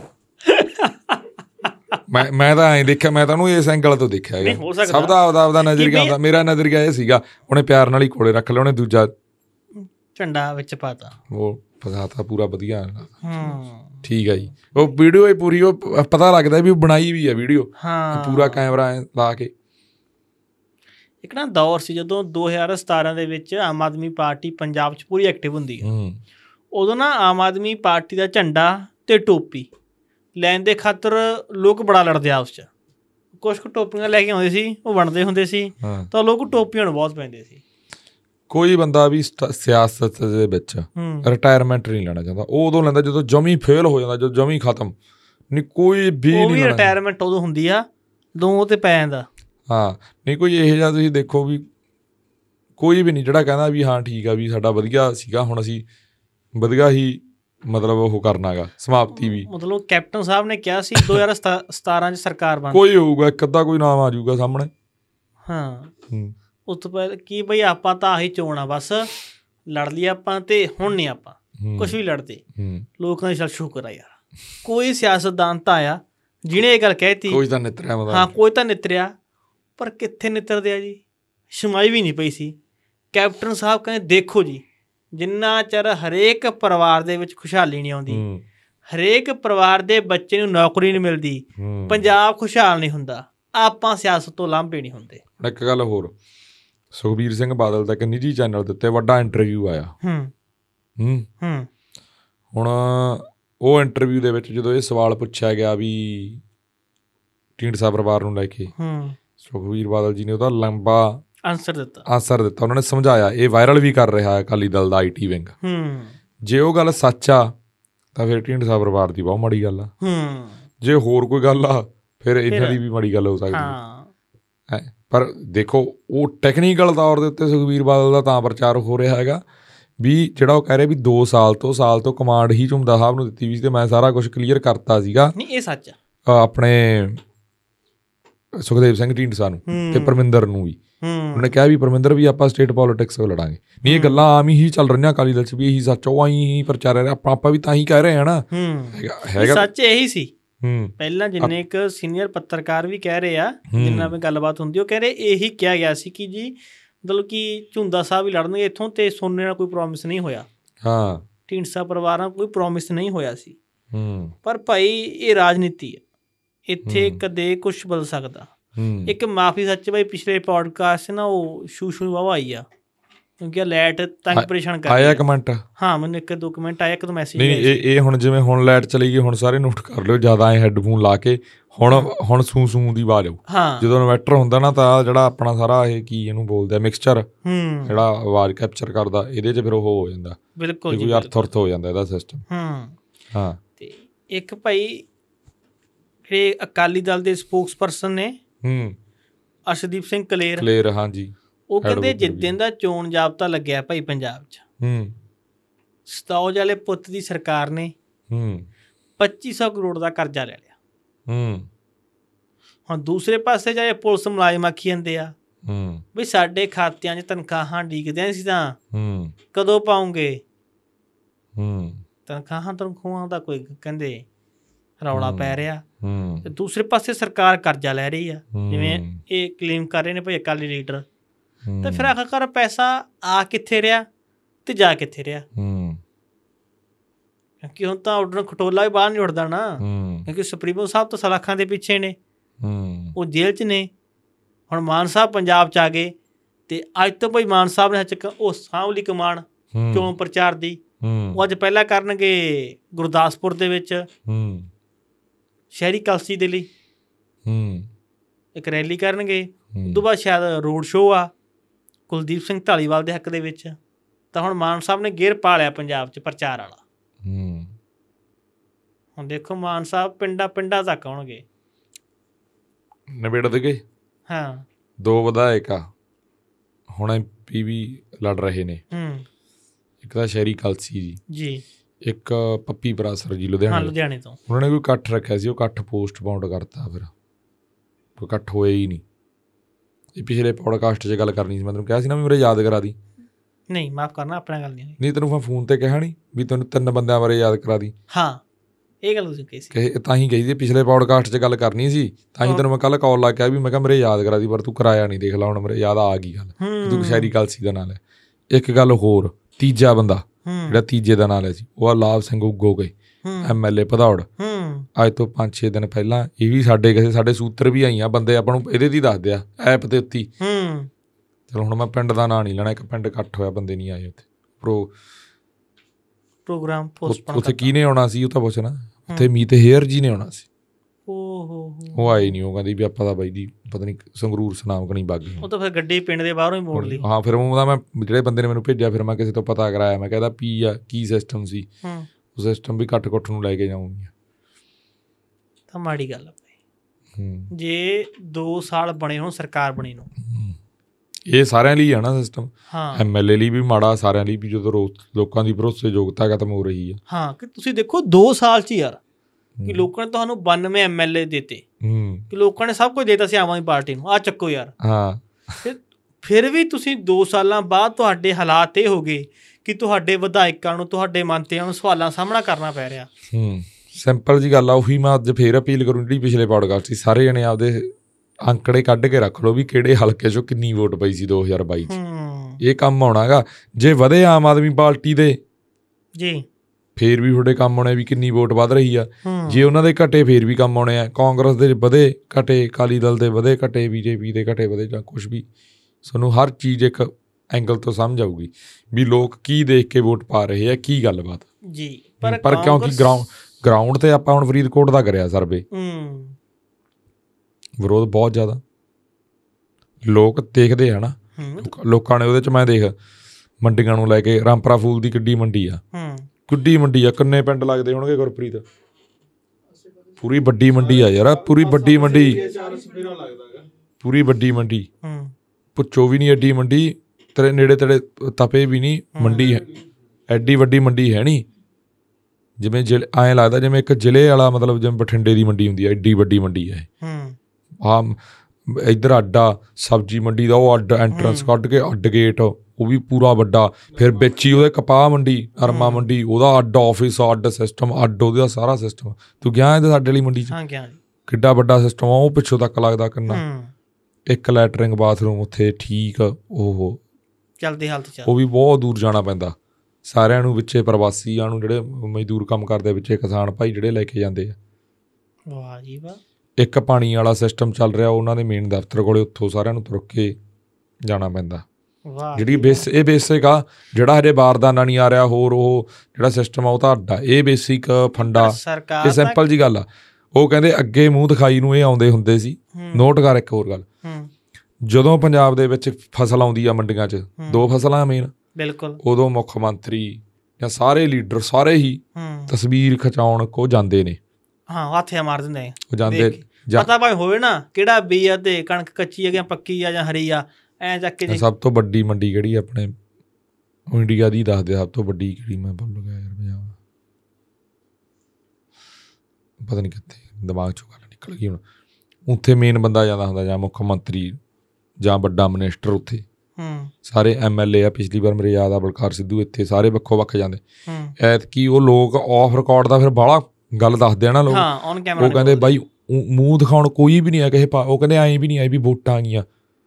ਮੈਂ ਤਾਂ ਐਂ ਦੇਖਿਆ, ਮੈਂ ਤਾਂ ਉਹਨੂੰ ਇਸ ਐਂਗਲ ਤੋਂ ਦੇਖਿਆ ਹੈਗਾ, ਸਭ ਦਾ ਆਪਦਾ ਨਜ਼ਰੀਆ ਹੁੰਦਾ, ਮੇਰਾ ਨਜ਼ਰੀਆ ਇਹ ਸੀਗਾ, ਉਹਨੇ ਪਿਆਰ ਨਾਲ ਹੀ ਕੋਲੇ ਰੱਖ ਲਿਆ, ਉਹਨੇ ਦੂਜਾ ਝੰਡਾ ਵਿੱਚ ਪਾਤਾ, ਉਹ ਫਸਾਤਾ ਪੂਰਾ ਵਧੀਆ। ਠੀਕ ਹੈ ਜੀ, ਉਹ ਵੀਡੀਓ ਹੀ ਪੂਰੀ, ਉਹ ਪਤਾ ਲੱਗਦਾ ਵੀ ਉਹ ਬਣਾਈ ਵੀ ਆ ਵੀਡੀਓ, ਪੂਰਾ ਕੈਮਰਾ ਲਾ ਕੇ। ਇੱਕ ਨਾ ਦੌਰ ਸੀ ਜਦੋਂ 2017 ਦੇ ਵਿੱਚ ਆਮ ਆਦਮੀ ਪਾਰਟੀ ਪੰਜਾਬ 'ਚ ਪੂਰੀ ਐਕਟਿਵ ਹੁੰਦੀ ਹੈ, ਉਦੋਂ ਨਾ ਆਮ ਆਦਮੀ ਪਾਰਟੀ ਦਾ ਝੰਡਾ ਤੇ ਟੋਪੀ ਲੈਣ ਦੇ ਖਾਤਰ ਲੋਕ ਬੜਾ ਲੜਦੇ ਆਪਸ 'ਚ। ਕੁਛ ਕੁ ਟੋਪੀਆਂ ਲੈ ਕੇ ਆਉਂਦੇ ਸੀ, ਉਹ ਵੰਡਦੇ ਹੁੰਦੇ ਸੀ, ਤਾਂ ਲੋਕ ਟੋਪੀਆਂ ਨੂੰ ਬਹੁਤ ਪੈਂਦੇ ਸੀ। ਕੋਈ ਬੰਦਾ ਵੀ ਸਿਆਸਤ ਦੇ ਵਿੱਚ ਰਿਟਾਇਰਮੈਂਟ ਨਹੀਂ ਲੈਣਾ ਚਾਹੁੰਦਾ, ਉਹ ਉਦੋਂ ਲੈਂਦਾ ਜਦੋਂ ਜਮੀ ਫੇਲ ਹੋ ਜਾਂਦਾ, ਜਦੋਂ ਜਮੀ ਖਤਮ ਨਹੀਂ, ਕੋਈ ਵੀ ਰਿਟਾਇਰਮੈਂਟ ਉਦੋਂ ਹੁੰਦੀ ਆ ਜਦੋਂ ਉਹ ਤੇ ਪੈ ਜਾਂਦਾ। ਹਾਂ, ਨਹੀਂ ਕੋਈ ਇਹੋ ਜਿਹਾ ਤੁਸੀਂ ਦੇਖੋ ਵੀ ਕੋਈ ਵੀ ਨਹੀਂ ਜਿਹੜਾ ਕਹਿੰਦਾ ਵੀ ਹਾਂ ਠੀਕ ਆ ਵੀ ਸਾਡਾ ਵਧੀਆ ਸੀਗਾ, ਹੁਣ ਅਸੀਂ ਵਧੀਆ ਹੀ ਮਤਲਬ ਉਹ ਕਰਨਾਗਾ ਸਮਾਪਤੀ ਵੀ। ਮਤਲਬ ਕੈਪਟਨ ਸਾਹਿਬ ਨੇ ਕਿਹਾ ਸੀ 2017 ਚ ਸਰਕਾਰ ਬਣ ਕੋਈ ਹੋਊਗਾ, ਇੱਕ ਅੱਧਾ ਕੋਈ ਨਾਮ ਆ ਜਾਊਗਾ ਸਾਹਮਣੇ। ਹਾਂ ਉਸ ਤੋਂ ਪਹਿਲਾਂ ਕੀ ਬਈ ਆਪਾਂ ਤਾਂ ਆਹੀ ਚੋਣ ਆ ਬਸ ਲੜ ਲਈ ਆਪਾਂ, ਤੇ ਹੁਣ ਨਹੀਂ ਆਪਾਂ ਕੁਛ ਵੀ ਲੜਦੇ। ਲੋਕਾਂ ਦੇ ਚੱਲ ਸ਼ੁਕਰ ਆ ਯਾਰ ਕੋਈ ਸਿਆਸਤਦਾਨ ਤਾਂ ਆਇਆ ਜਿਹਨੇ ਇਹ ਗੱਲ ਕਹਿਤੀ। ਕੋਈ ਤਾਂ ਨਿਤਰਿਆ, ਹਾਂ ਕੋਈ ਤਾਂ ਨਿਤਰਿਆ, ਪਰ ਕਿੱਥੇ ਨਿਤਰਦੇ ਆ ਜੀ, ਸ਼ਮਾਈ ਵੀ ਨਹੀਂ ਪਈ ਸੀ। ਕੈਪਟਨ ਸਾਹਿਬ ਕਹਿੰਦੇ ਦੇਖੋ ਜੀ, ਜਿੰਨਾ ਚਿਰ ਹਰੇਕ ਪਰਿਵਾਰ ਦੇ ਵਿੱਚ ਖੁਸ਼ਹਾਲੀ ਨਹੀਂ ਆਉਂਦੀ, ਹਰੇਕ ਪਰਿਵਾਰ ਦੇ ਬੱਚੇ ਨੂੰ ਨੌਕਰੀ ਨਹੀਂ ਮਿਲਦੀ, ਪੰਜਾਬ ਖੁਸ਼ਹਾਲ ਨਹੀਂ ਹੁੰਦਾ, ਆਪਾਂ ਸਿਆਸਤ ਤੋਂ ਲਾਂਭੇ ਨਹੀਂ ਹੁੰਦੇ। ਇੱਕ ਗੱਲ ਹੋਰ, ਸੁਖਬੀਰ ਸਿੰਘ ਬਾਦਲ ਦਾ ਇੱਕ ਨਿੱਜੀ ਚੈਨਲ ਦੇ ਉੱਤੇ ਵੱਡਾ ਇੰਟਰਵਿਊ ਆਇਆ। ਹੁਣ ਉਹ ਇੰਟਰਵਿਊ ਦੇ ਵਿੱਚ ਜਦੋਂ ਇਹ ਸਵਾਲ ਪੁੱਛਿਆ ਗਿਆ ਵੀ ਢੀਂਡਸਾ ਪਰਿਵਾਰ ਨੂੰ ਲੈ ਕੇ, ਸੁਖਬੀਰ ਬਾਦਲ ਜੀ ਨੇ ਉਹਦਾ ਲੰਬਾ ਆਨਸਰ ਦਿੱਤਾ। ਉਹਨਾਂ ਨੇ ਸਮਝਾਇਆ, ਇਹ ਵਾਇਰਲ ਵੀ ਕਰ ਰਿਹਾ ਅਕਾਲੀ ਦਲ ਦਾ IT ਵਿੰਗ। ਜੇ ਉਹ ਗੱਲ ਸੱਚ ਆ ਤਾਂ ਫਿਰ ਢੀਂਡਸਾ ਪਰਿਵਾਰ ਦੀ ਬਹੁਤ ਮਾੜੀ ਗੱਲ ਆ। ਜੇ ਹੋਰ ਕੋਈ ਗੱਲ ਆ ਫਿਰ ਇਹਨਾਂ ਦੀ ਵੀ ਮਾੜੀ ਗੱਲ ਹੋ ਸਕਦੀ ਹੈ। ਪਰ ਦੇਖੋ ਉਹ ਟੈਕਨੀਕਲ ਤੌਰ ਦੇ ਉੱਤੇ ਸੁਖਬੀਰ ਬਾਦਲ ਦਾ ਤਾਂ ਪ੍ਰਚਾਰ ਹੋ ਰਿਹਾ ਹੈਗਾ ਵੀ ਜਿਹੜਾ ਉਹ ਕਹਿ ਰਿਹਾ ਵੀ 2 ਸਾਲ ਤੋਂ ਕਮਾਂਡ ਹੀ ਝੁੰਮਦਾ ਸਾਹਿਬ ਨੂੰ ਦਿੱਤੀ ਵੀ ਸੀ ਤੇ ਮੈਂ ਸਾਰਾ ਕੁਛ ਕਲੀਅਰ ਕਰਤਾ ਸੀਗਾ। ਇਹ ਸੱਚ ਆਪਣੇ ਸੁਖਦੇਵ ਸਿੰਘ ਢੀਂਡਸਾ ਨੂੰ ਤੇ ਪਰਮਿੰਦਰ ਨੂੰ ਵੀ ਉਹਨੇ ਕਿਹਾ ਵੀ ਪਰਮਿੰਦਰ ਵੀ ਆਪਾਂ ਸਟੇਟ ਪੋਲੀਟਿਕਸ ਲੜਾਂਗੇ। ਨਹੀਂ ਇਹ ਗੱਲਾਂ ਆਮ ਹੀ ਚੱਲ ਰਹੀਆਂ ਅਕਾਲੀ ਦਲ 'ਚ ਵੀ ਇਹੀ ਸੱਚ, ਉਹ ਹੀ ਪ੍ਰਚਾਰ ਰਿਹਾ, ਆਪਾਂ ਵੀ ਤਾਂ ਹੀ ਕਹਿ ਰਹੇ ਹਾਂ ਨਾ। ਹੈਗਾ ਸੱਚ ਇਹੀ ਸੀ। ਪਹਿਲਾਂ ਜਿੰਨੇ ਇੱਕ ਸੀਨੀਅਰ ਪੱਤਰਕਾਰ ਵੀ ਕਹਿ ਰਹੇ ਆ, ਜਿੰਨਾ ਵੀ ਗੱਲਬਾਤ ਹੁੰਦੀ, ਉਹ ਕਹਿ ਰਹੇ ਇਹੀ ਕਿਹਾ ਗਿਆ ਸੀ ਕਿ ਜੀ ਮਤਲਬ ਕਿ ਝੁੰਦਾ ਸਾਹਿਬ ਵੀ ਲੜਨਗੇ ਇੱਥੋਂ, ਤੇ ਸੋਨੇ ਨਾਲ ਕੋਈ ਪ੍ਰੋਮਿਸ ਨਹੀਂ ਹੋਇਆ। ਢੀਂਡਸਾ ਪਰਿਵਾਰ ਨਾਲ ਕੋਈ ਪ੍ਰੋਮਿਸ ਨਹੀਂ ਹੋਇਆ ਸੀ। ਪਰ ਭਾਈ ਇਹ ਰਾਜਨੀਤੀ ਹੈ, ਇੱਥੇ ਕਦੇ ਕੁਛ ਬਦਲ ਸਕਦਾ। ਇੱਕ ਮਾਫੀ ਸੱਚ ਬਾਈ ਪਿਛਲੇ ਪੋਡਕਾਸਟ ਨਾ ਉਹ ਸ਼ੂ ਵਾਵਾ ਆਈ ਆ, ਕਿਉਂਕਿ ਲਾਈਟ ਤਾਂ ਪਰੇਸ਼ਾਨ ਕਰ ਆਇਆ ਕਮੈਂਟ। ਹਾਂ ਮੈਨੂੰ 1-2 ਕਮੈਂਟ ਆਇਆ, ਇੱਕ ਦੋ ਮੈਸੇਜ। ਨਹੀਂ ਇਹ ਹੁਣ ਜਿਵੇਂ ਹੁਣ ਲਾਈਟ ਚਲੀ ਗਈ, ਹੁਣ ਸਾਰੇ ਨੋਟ ਕਰ ਲਿਓ, ਜ਼ਿਆਦਾ ਐ ਹੈੱਡਫੋਨ ਲਾ ਕੇ ਹੁਣ ਸੂ ਦੀ ਆਵਾਜ਼ ਆਊ। ਜਦੋਂ ਇਨਵਰਟਰ ਹੁੰਦਾ ਨਾ ਤਾਂ ਜਿਹੜਾ ਆਪਣਾ ਸਾਰਾ ਇਹ ਕੀ ਇਹਨੂੰ ਬੋਲਦੇ ਆ ਮਿਕਸਚਰ, ਜਿਹੜਾ ਆਵਾਜ਼ ਕੈਪਚਰ ਕਰਦਾ, ਇਹਦੇ 'ਚ ਫਿਰ ਉਹ ਹੋ ਜਾਂਦਾ, ਬਿਲਕੁਲ ਕੋਈ ਅਰਥ ਹੋ ਜਾਂਦਾ ਇਹਦਾ ਸਿਸਟਮ। ਹਾਂ ਤੇ ਇੱਕ ਭਾਈ ਜਿਹੜੇ ਅਕਾਲੀ ਦਲ ਦੇ ਸਪੋਕਸਪਰਸਨ ਨੇ ਅਰਸ਼ਦੀਪ ਸਿੰਘ ਕਲੇਰ, ਹਾਂਜੀ, ਉਹ ਕਹਿੰਦੇ ਜਿੱਦਣ ਦਾ ਚੋਣ ਜਾਬਤਾ ਲੱਗਿਆ ਭਾਈ ਪੰਜਾਬ 'ਚ, ਸਤੌਜ ਵਾਲੇ ਪੁੱਤ ਦੀ ਸਰਕਾਰ ਨੇ 2500 ਕਰੋੜ ਦਾ ਕਰਜ਼ਾ ਲੈ ਲਿਆ। ਹੁਣ ਦੂਸਰੇ ਪਾਸੇ ਜਾਏ ਪੁਲਿਸ ਮੁਲਾਜ਼ਮ ਆਖੀ ਜਾਂਦੇ ਆ ਵੀ ਸਾਡੇ ਖਾਤਿਆਂ 'ਚ ਤਨਖਾਹਾਂ ਡੀਕਦੇ ਸੀ ਤਾਂ ਕਦੋਂ ਪਾਉਂਗੇ ਤਨਖਾਹਾਂ ਦਾ ਕੋਈ ਕਹਿੰਦੇ ਰੌਲਾ ਪੈ ਰਿਹਾ। ਤੇ ਦੂਸਰੇ ਪਾਸੇ ਸਰਕਾਰ ਕਰਜ਼ਾ ਲੈ ਰਹੀ ਆ, ਜਿਵੇਂ ਇਹ ਕਲੇਮ ਕਰ ਰਹੇ ਨੇ ਭਾਈ ਅਕਾਲੀ ਲੀਡਰ। ਤੇ ਫਿਰ ਆਖਰਕਾਰ ਪੈਸਾ ਆ ਕਿੱਥੇ ਰਿਹਾ ਤੇ ਜਾ ਕਿੱਥੇ ਰਿਹਾ? ਕਿਉਂਕਿ ਹੁਣ ਤਾਂ ਆਰਡਰ ਖਟੋਲਾ ਵੀ ਬਾਹਰ ਨਹੀਂ ਉੱਠਦਾ ਨਾ, ਕਿਉਂਕਿ ਸੁਪਰੀਮੋ ਸਾਹਿਬ ਤਾਂ ਸਲਾਖਾਂ ਦੇ ਪਿੱਛੇ ਨੇ, ਉਹ ਜੇਲ੍ਹ 'ਚ ਨੇ। ਹੁਣ ਮਾਨ ਸਾਹਿਬ ਪੰਜਾਬ 'ਚ ਆ ਗਏ ਤੇ ਅੱਜ ਤੋਂ ਭਾਈ ਮਾਨ ਸਾਹਿਬ ਨੇ ਉਹ ਸਾਂਭ ਲਈ ਕਮਾਨ ਚੋਣ ਪ੍ਰਚਾਰ ਦੀ। ਉਹ ਅੱਜ ਪਹਿਲਾਂ ਕਰਨਗੇ ਗੁਰਦਾਸਪੁਰ ਦੇ ਵਿੱਚ ਸ਼ਹਿਰੀ ਕਲਸੀ ਦੇ ਲਈ ਇੱਕ ਰੈਲੀ ਕਰਨਗੇ। ਉਸ ਤੋਂ ਬਾਅਦ ਸ਼ਾਇਦ ਰੋਡ ਸ਼ੋਅ ਆ ਕੁਲਦੀਪ ਸਿੰਘ ਢਾਲੀਵਾਲ ਦੇ ਹੱਕ ਦੇ ਵਿੱਚ। ਤਾਂ ਹੁਣ ਮਾਨ ਸਾਹਿਬ ਨੇ ਗੇਅਰ ਪਾ ਲਿਆ ਪੰਜਾਬ 'ਚ ਪ੍ਰਚਾਰ ਵਾਲਾ। ਹੁਣ ਦੇਖੋ ਮਾਨ ਸਾਹਿਬ ਪਿੰਡਾਂ ਤੱਕ ਆਉਣਗੇ। ਨਿਬੇੜ ਦੇਗੇ। ਹਾਂ 2 ਵਿਧਾਇਕ ਆ ਹੁਣ MP ਵੀ ਲੜ ਰਹੇ ਨੇ। ਇੱਕ ਤਾਂ ਸ਼ਹਿਰੀ ਕਲਸੀ ਜੀ, ਇੱਕ ਪੱਪੀ ਪਰਾਸਰ ਜੀ ਲੁਧਿਆਣੇ ਤੋਂ। ਉਹਨਾਂ ਨੇ ਕੋਈ ਇਕੱਠ ਰੱਖਿਆ ਸੀ, ਉਹ ਇਕੱਠ ਪੋਸਟਪੋਨ ਕਰਤਾ, ਫਿਰ ਕੋਈ ਇਕੱਠ ਹੋਇਆ ਹੀ ਨਹੀਂ। ਇਹ ਪਿਛਲੇ ਪੋਡਕਾਸਟ 'ਚ ਗੱਲ ਕਰਨੀ ਸੀ, ਮੈਂ ਤੈਨੂੰ ਕਿਹਾ ਸੀ ਨਾ ਵੀ ਮੇਰੇ ਯਾਦ ਕਰਾ ਦੀ। ਨਹੀਂ ਮਾਫ਼ ਕਰਨਾ, ਆਪਣਾ ਗੱਲ ਨਹੀਂ ਤੈਨੂੰ ਮੈਂ ਫੋਨ ਤੇ ਕਿਹਾ ਨਹੀਂ ਵੀ ਤੈਨੂੰ 3 ਬੰਦਿਆਂ ਬਾਰੇ ਯਾਦ ਕਰਾ ਦੀ। ਹਾਂ ਇਹ ਗੱਲ ਤੁਸੀਂ ਕਹੀ ਸੀ, ਤਾਂ ਹੀ ਕਹੀ ਸੀ ਪਿਛਲੇ ਪੋਡਕਾਸਟ 'ਚ ਗੱਲ ਕਰਨੀ ਸੀ, ਤਾਂ ਹੀ ਤੈਨੂੰ ਮੈਂ ਕੱਲ੍ਹ ਕਾਲ ਲਾ ਕੇ ਵੀ ਮੈਂ ਕਿਹਾ ਮੇਰੇ ਯਾਦ ਕਰਾ ਦੀ, ਪਰ ਤੂੰ ਕਰਾਇਆ ਨਹੀਂ। ਦੇਖ ਲਾ ਹੁਣ ਮੇਰੇ ਯਾਦ ਆ ਗਈ ਗੱਲ, ਤੂੰ ਸ਼ਹਿਰੀ ਕਲਸੀ ਦਾ ਨਾਂ ਲੈ। ਇੱਕ ਗੱਲ ਹੋਰ, ਤੀਜਾ ਬੰਦਾ ਜਿਹੜਾ ਤੀਜੇ ਦਾ ਨਾਂ ਲਿਆ ਸੀ ਉਹ ਆ ਲਾਭ ਸਿੰਘ ਉਗੋਗੇ, MLA ਭਦੌੜ। ਅੱਜ ਤੋਂ 5-6 ਦਿਨ ਪਹਿਲਾਂ ਇਹ ਵੀ ਸਾਡੇ ਸੂਤਰ ਵੀ ਆਈਆਂ ਬੰਦੇ ਆਪਾਂ ਨੂੰ ਇਹਦੇ ਦੀ ਦੱਸਦੇ ਆ ਐਪ ਦੇ ਉੱਤੇ। ਚਲੋ ਹੁਣ ਮੈਂ ਪਿੰਡ ਦਾ ਨਾਂ ਨਹੀਂ ਲੈਣਾ, ਇੱਕ ਪਿੰਡ ਇਕੱਠ ਹੋਇਆ, ਬੰਦੇ ਨਹੀਂ ਆਏ ਉੱਥੇ ਪ੍ਰੋਗਰਾਮ ਉੱਥੇ ਕਿਹਨੇ ਆਉਣਾ ਸੀ ਉਹ ਤਾਂ ਪੁੱਛਣਾ। ਉੱਥੇ ਮੀਤ ਹੇਅਰ ਜੀ ਨੇ ਆਉਣਾ ਸੀ, ਉਹ ਆਏ ਨਹੀਂ। ਉਹ ਕਹਿੰਦੀ ਵੀ ਆਪਾਂ ਤਾਂ ਬਾਈ ਦੀ ਪਤਾ ਨਹੀਂ ਸੰਗਰੂਰ ਸੁਨਾਮ ਕਣੀ ਬਾਗੀ, ਉਹ ਤਾਂ ਫਿਰ ਗੱਡੀ ਪਿੰਡ ਦੇ ਬਾਹਰੋਂ ਹੀ ਮੋੜ ਲਈ। ਹਾਂ ਫਿਰ ਉਹਦਾ ਮੈਂ ਜਿਹੜੇ ਬੰਦੇ ਨੇ ਮੈਨੂੰ ਭੇਜਿਆ, ਫਿਰ ਮੈਂ ਕਿਸੇ ਤੋਂ ਪਤਾ ਕਰਾਇਆ, ਮੈਂ ਕਹਿੰਦਾ ਕੀ ਸਿਸਟਮ ਸੀ। ਉਹ ਸਿਸਟਮ ਵੀ ਘੱਟ ਕੁੱਠ ਨੂੰ ਲੈ ਕੇ ਜਾਊਂਗੀ ਤਾਂ ਮਾੜੀ ਗੱਲ ਆ ਭਾਈ। ਜੇ 2 ਸਾਲ ਬਣੇ ਹੋਣ ਸਰਕਾਰ ਬਣੀ ਨੂੰ, ਇਹ ਸਾਰਿਆਂ ਲਈ ਆ ਨਾ ਸਿਸਟਮ। MLA ਲਈ ਵੀ ਮਾੜਾ, ਸਾਰਿਆਂ ਲਈ ਵੀ, ਜਦੋਂ ਲੋਕਾਂ ਦੀ ਭਰੋਸੇਯੋਗਤਾ ਖਤਮ ਹੋ ਰਹੀ ਹੈ। ਹਾਂ, ਕਿ ਤੁਸੀਂ ਦੇਖੋ 2 ਸਾਲ 'ਚ ਯਾਰ ਕਿ ਲੋਕਾਂ ਨੇ ਤੁਹਾਨੂੰ 92 MLA ਦਿੱਤੇ, ਕਿ ਲੋਕਾਂ ਨੇ ਸਭ ਕੁਝ ਦੇਤਾ ਸੀ ਆਮ ਆਦਮੀ ਪਾਰਟੀ ਨੂੰ, ਆਹ ਚੱਕੋ ਯਾਰ। ਫਿਰ ਵੀ ਤੁਸੀਂ 2 ਸਾਲਾਂ ਬਾਅਦ ਤੁਹਾਡੇ ਹਾਲਾਤ ਇਹ ਹੋ ਗਏ ਕਿ ਤੁਹਾਡੇ ਵਿਧਾਇਕਾਂ ਨੂੰ, ਤੁਹਾਡੇ ਮੰਤਰੀਆਂ ਨੂੰ ਸਵਾਲਾਂ ਸਾਹਮਣਾ ਕਰਨਾ ਪੈ ਰਿਹਾ। ਸਿੰਪਲ ਜੀ ਗੱਲ ਆ, ਉਹੀ ਮੈਂ ਅੱਜ ਫੇਰ ਅਪੀਲ ਕਰੂੰ, ਜਿਹੜੀ ਪਿਛਲੇ ਪੋਡਕਾਸਟ ਸੀ, ਸਾਰੇ ਜਣੇ ਆਪਦੇ ਅੰਕੜੇ ਕੱਢ ਕੇ ਰੱਖ ਲਓ ਵੀ ਕਿਹੜੇ ਹਲਕੇ 'ਚੋਂ ਕਿੰਨੀ ਵੋਟ ਪਈ ਸੀ 2022 'ਚ। ਇਹ ਕੰਮ ਆਉਣਾ ਗਾ। ਜੇ ਵਧੇ ਆਮ ਆਦਮੀ ਪਾਰਟੀ ਦੇ ਜੀ, ਫੇਰ ਵੀ ਤੁਹਾਡੇ ਕੰਮ ਆਉਣੇ ਵੀ ਕਿੰਨੀ ਵੋਟ ਵੱਧ ਰਹੀ ਆ। ਜੇ ਉਹਨਾਂ ਦੇ ਘਟੇ ਫੇਰ ਵੀ ਕੰਮ ਆਉਣੇ ਆ। ਕਾਂਗਰਸ ਦੇ ਵਧੇ ਘਟੇ, ਅਕਾਲੀ ਦਲ ਦੇ ਵਧੇ ਘਟੇ, BJP ਦੇ ਘਟੇ ਵਧੇ, ਜਾਂ ਕੁਛ ਵੀ, ਤੁਹਾਨੂੰ ਹਰ ਚੀਜ਼ ਇੱਕ ਐਂਗਲ ਤੋਂ ਸਮਝ ਆਊਗੀ ਵੀ ਲੋਕ ਕੀ ਦੇਖ ਕੇ ਵੋਟ ਪਾ ਰਹੇ ਆ, ਕੀ ਗੱਲਬਾਤ ਜੀ। ਪਰ ਕਿਉਂਕਿ ਗਰਾਊਂਡ ਤੇ ਆਪਾਂ ਹੁਣ ਫਰੀਦਕੋਟ ਦਾ ਕਰਿਆ ਸਰਵੇ, ਵਿਰੋਧ ਬਹੁਤ ਜ਼ਿਆਦਾ, ਲੋਕ ਦੇਖਦੇ ਆ ਨਾ। ਲੋਕਾਂ ਨੇ ਉਹਦੇ 'ਚ, ਮੈਂ ਦੇਖ ਮੰਡੀਆਂ ਨੂੰ ਲੈ ਕੇ, ਰਾਮਪੁਰਾ ਫੂਲ ਦੀ ਕਿੱਡੀ ਮੰਡੀ ਆ, ਕਿੱਡੀ ਮੰਡੀ ਆ, ਕਿੰਨੇ ਪਿੰਡ ਲੱਗਦੇ ਹੋਣਗੇ ਗੁਰਪ੍ਰੀਤ? ਪੂਰੀ ਵੱਡੀ ਮੰਡੀ ਆ ਯਾਰ, ਪੂਰੀ ਵੱਡੀ ਮੰਡੀ, ਪੂਰੀ ਵੱਡੀ ਮੰਡੀ, ਪੁੱਛੋ ਵੀ ਨਹੀਂ ਐਡੀ ਮੰਡੀ, ਤੇਰੇ ਨੇੜੇ ਤੇੜੇ ਤਪੇ ਵੀ ਨਹੀਂ ਮੰਡੀ ਹੈ, ਐਡੀ ਵੱਡੀ ਮੰਡੀ ਹੈ ਨਹੀਂ। ਜਿਵੇਂ ਐਂ ਲੱਗਦਾ ਜਿਵੇਂ ਇੱਕ ਜ਼ਿਲ੍ਹੇ ਵਾਲਾ, ਮਤਲਬ ਜਿਵੇਂ ਬਠਿੰਡੇ ਦੀ ਮੰਡੀ ਹੁੰਦੀ ਹੈ, ਐਡੀ ਵੱਡੀ ਮੰਡੀ ਹੈ। ਇੱਧਰ ਅੱਡਾ ਸਬਜ਼ੀ ਮੰਡੀ ਦਾ, ਉਹ ਅੱਡ ਐਂਟਰੈਂਸ ਕੱਢ ਕੇ ਅੱਡ ਗੇਟ, ਉਹ ਵੀ ਪੂਰਾ ਵੱਡਾ। ਫਿਰ ਵਿੱਚ ਹੀ ਉਹਦੇ ਕਪਾਹ ਮੰਡੀ, ਅਰਮਾ ਮੰਡੀ, ਉਹਦਾ ਅੱਡ ਆਫਿਸ, ਅੱਡ ਸਿਸਟਮ, ਅੱਡ ਉਹਦਾ ਸਾਰਾ ਸਿਸਟਮ। ਤੂੰ ਗਿਆ ਇਹਦੇ ਸਾਡੇ ਵਾਲੀ ਮੰਡੀ 'ਚ? ਕਿੱਡਾ ਵੱਡਾ ਸਿਸਟਮ ਆ, ਉਹ ਪਿੱਛੋਂ ਤੱਕ ਲੱਗਦਾ ਕਿੰਨਾ। ਇੱਕ ਲੈਟਰਿੰਗ ਬਾਥਰੂਮ ਉੱਥੇ, ਠੀਕ, ਉਹ ਚੱਲਦੀ ਹਾਲਤ 'ਚ, ਉਹ ਵੀ ਬਹੁਤ ਦੂਰ ਜਾਣਾ ਪੈਂਦਾ ਸਾਰਿਆਂ ਨੂੰ, ਵਿੱਚੇ ਪ੍ਰਵਾਸੀਆਂ ਨੂੰ, ਜਿਹੜੇ ਮਜ਼ਦੂਰ ਕੰਮ ਕਰਦੇ, ਵਿੱਚੇ ਕਿਸਾਨ ਭਾਈ ਜਿਹੜੇ ਲੈ ਕੇ ਜਾਂਦੇ ਆ। ਵਾਹ ਜੀ ਵਾਹ। ਇੱਕ ਪਾਣੀ ਵਾਲਾ ਸਿਸਟਮ ਚੱਲ ਰਿਹਾ ਉਹਨਾਂ ਦੇ ਮੇਨ ਦਫ਼ਤਰ ਕੋਲੇ, ਉੱਥੋਂ ਸਾਰਿਆਂ ਨੂੰ ਤੁਰ ਕੇ ਜਾਣਾ ਪੈਂਦਾ। ਜਿਹੜੀ ਇਹ ਬੇਸਿਕ ਆ, ਜਿਹੜਾ ਹਜੇ ਬਾਰਦਾਨਾ ਨਹੀਂ ਆ ਰਿਹਾ, ਹੋਰ ਉਹ ਜਿਹੜਾ ਸਿਸਟਮ ਆ ਉਹ ਤਾਂ ਅੱਡਾ। ਇਹ ਬੇਸਿਕ ਫੰਡਾ, ਇਹ ਸਿੰਪਲ ਜੀ ਗੱਲ ਆ। ਉਹ ਕਹਿੰਦੇ ਅੱਗੇ ਮੂੰਹ ਦਿਖਾਈ ਨੂੰ ਇਹ ਆਉਂਦੇ ਹੁੰਦੇ ਸੀ। ਨੋਟ ਕਰ ਇੱਕ ਹੋਰ ਗੱਲ, ਜਦੋਂ ਪੰਜਾਬ ਦੇ ਵਿੱਚ ਫਸਲ ਆਉਂਦੀ ਆ ਮੰਡੀਆਂ 'ਚ, 2 ਫਸਲਾਂ ਮੇਨ, ਬਿਲਕੁਲ, ਉਦੋਂ ਮੁੱਖ ਮੰਤਰੀ ਜਾਂ ਸਾਰੇ ਲੀਡਰ ਸਾਰੇ ਹੀ ਤਸਵੀਰ ਖਿਚਾਉਣ ਕੋ ਜਾਂਦੇ ਨੇ। ਹੱਥ ਮਾਰ ਦਿੰਦੇ ਉਹ ਜਾਂਦੇ, ਪਤਾ ਭਾਵੇਂ ਹੋਵੇ ਨਾ ਕਿਹੜਾ ਬੀਜ ਆ ਤੇ ਕਣਕ ਕੱਚੀ ਆ ਜਾਂ ਪੱਕੀ ਆ ਜਾਂ ਹਰੀ ਆ, ਐਂ ਚੱਕ ਕੇ। ਸਭ ਤੋਂ ਵੱਡੀ ਮੰਡੀ ਕਿਹੜੀ ਆਪਣੇ ਇੰਡੀਆ ਦੀ ਦੱਸਦੇ, ਸਭ ਤੋਂ ਵੱਡੀ ਕਿਹੜੀ? ਮੈਂ ਭੁੱਲ ਗਿਆ ਯਾਰ, ਪੰਜਾਬ, ਪਤਾ ਨਹੀਂ ਕਿੱਥੇ, ਦਿਮਾਗ 'ਚੋਂ ਗੱਲ ਨਿਕਲ ਗਈ ਹੁਣ। ਉੱਥੇ ਮੇਨ ਬੰਦਾ ਜਾਂਦਾ ਹੁੰਦਾ, ਜਾਂ ਮੁੱਖ ਮੰਤਰੀ ਜਾਂ ਵੱਡਾ ਮਿਨਿਸਟਰ। ਉੱਥੇ ਸਾਰੇ MLA ਆ। ਪਿਛਲੀ ਵਾਰ ਮੇਰੇ ਯਾਦ ਆ ਬਲਕਾਰ ਸਿੱਧੂ, ਇੱਥੇ ਸਾਰੇ ਵੱਖੋ ਵੱਖ ਜਾਂਦੇ। ਐਤਕੀ ਉਹ ਲੋਕ ਆਫ ਰਿਕਾਰਡ ਦਾ ਫਿਰ ਬਾਹਲਾ ਗੱਲ ਦੱਸਦੇ ਆ ਨਾ ਲੋਕ, ਉਹ ਕਹਿੰਦੇ ਬਾਈ ਮੂੰਹ ਦਿਖਾਉਣ ਕੋਈ ਵੀ ਨਹੀਂ ਆ ਕਿਸੇ ਉਹ ਕਹਿੰਦੇ ਐਂ ਵੀ ਨਹੀਂ ਆਏ ਵੀ ਵੋਟਾਂ ਆ ਗਈਆਂ।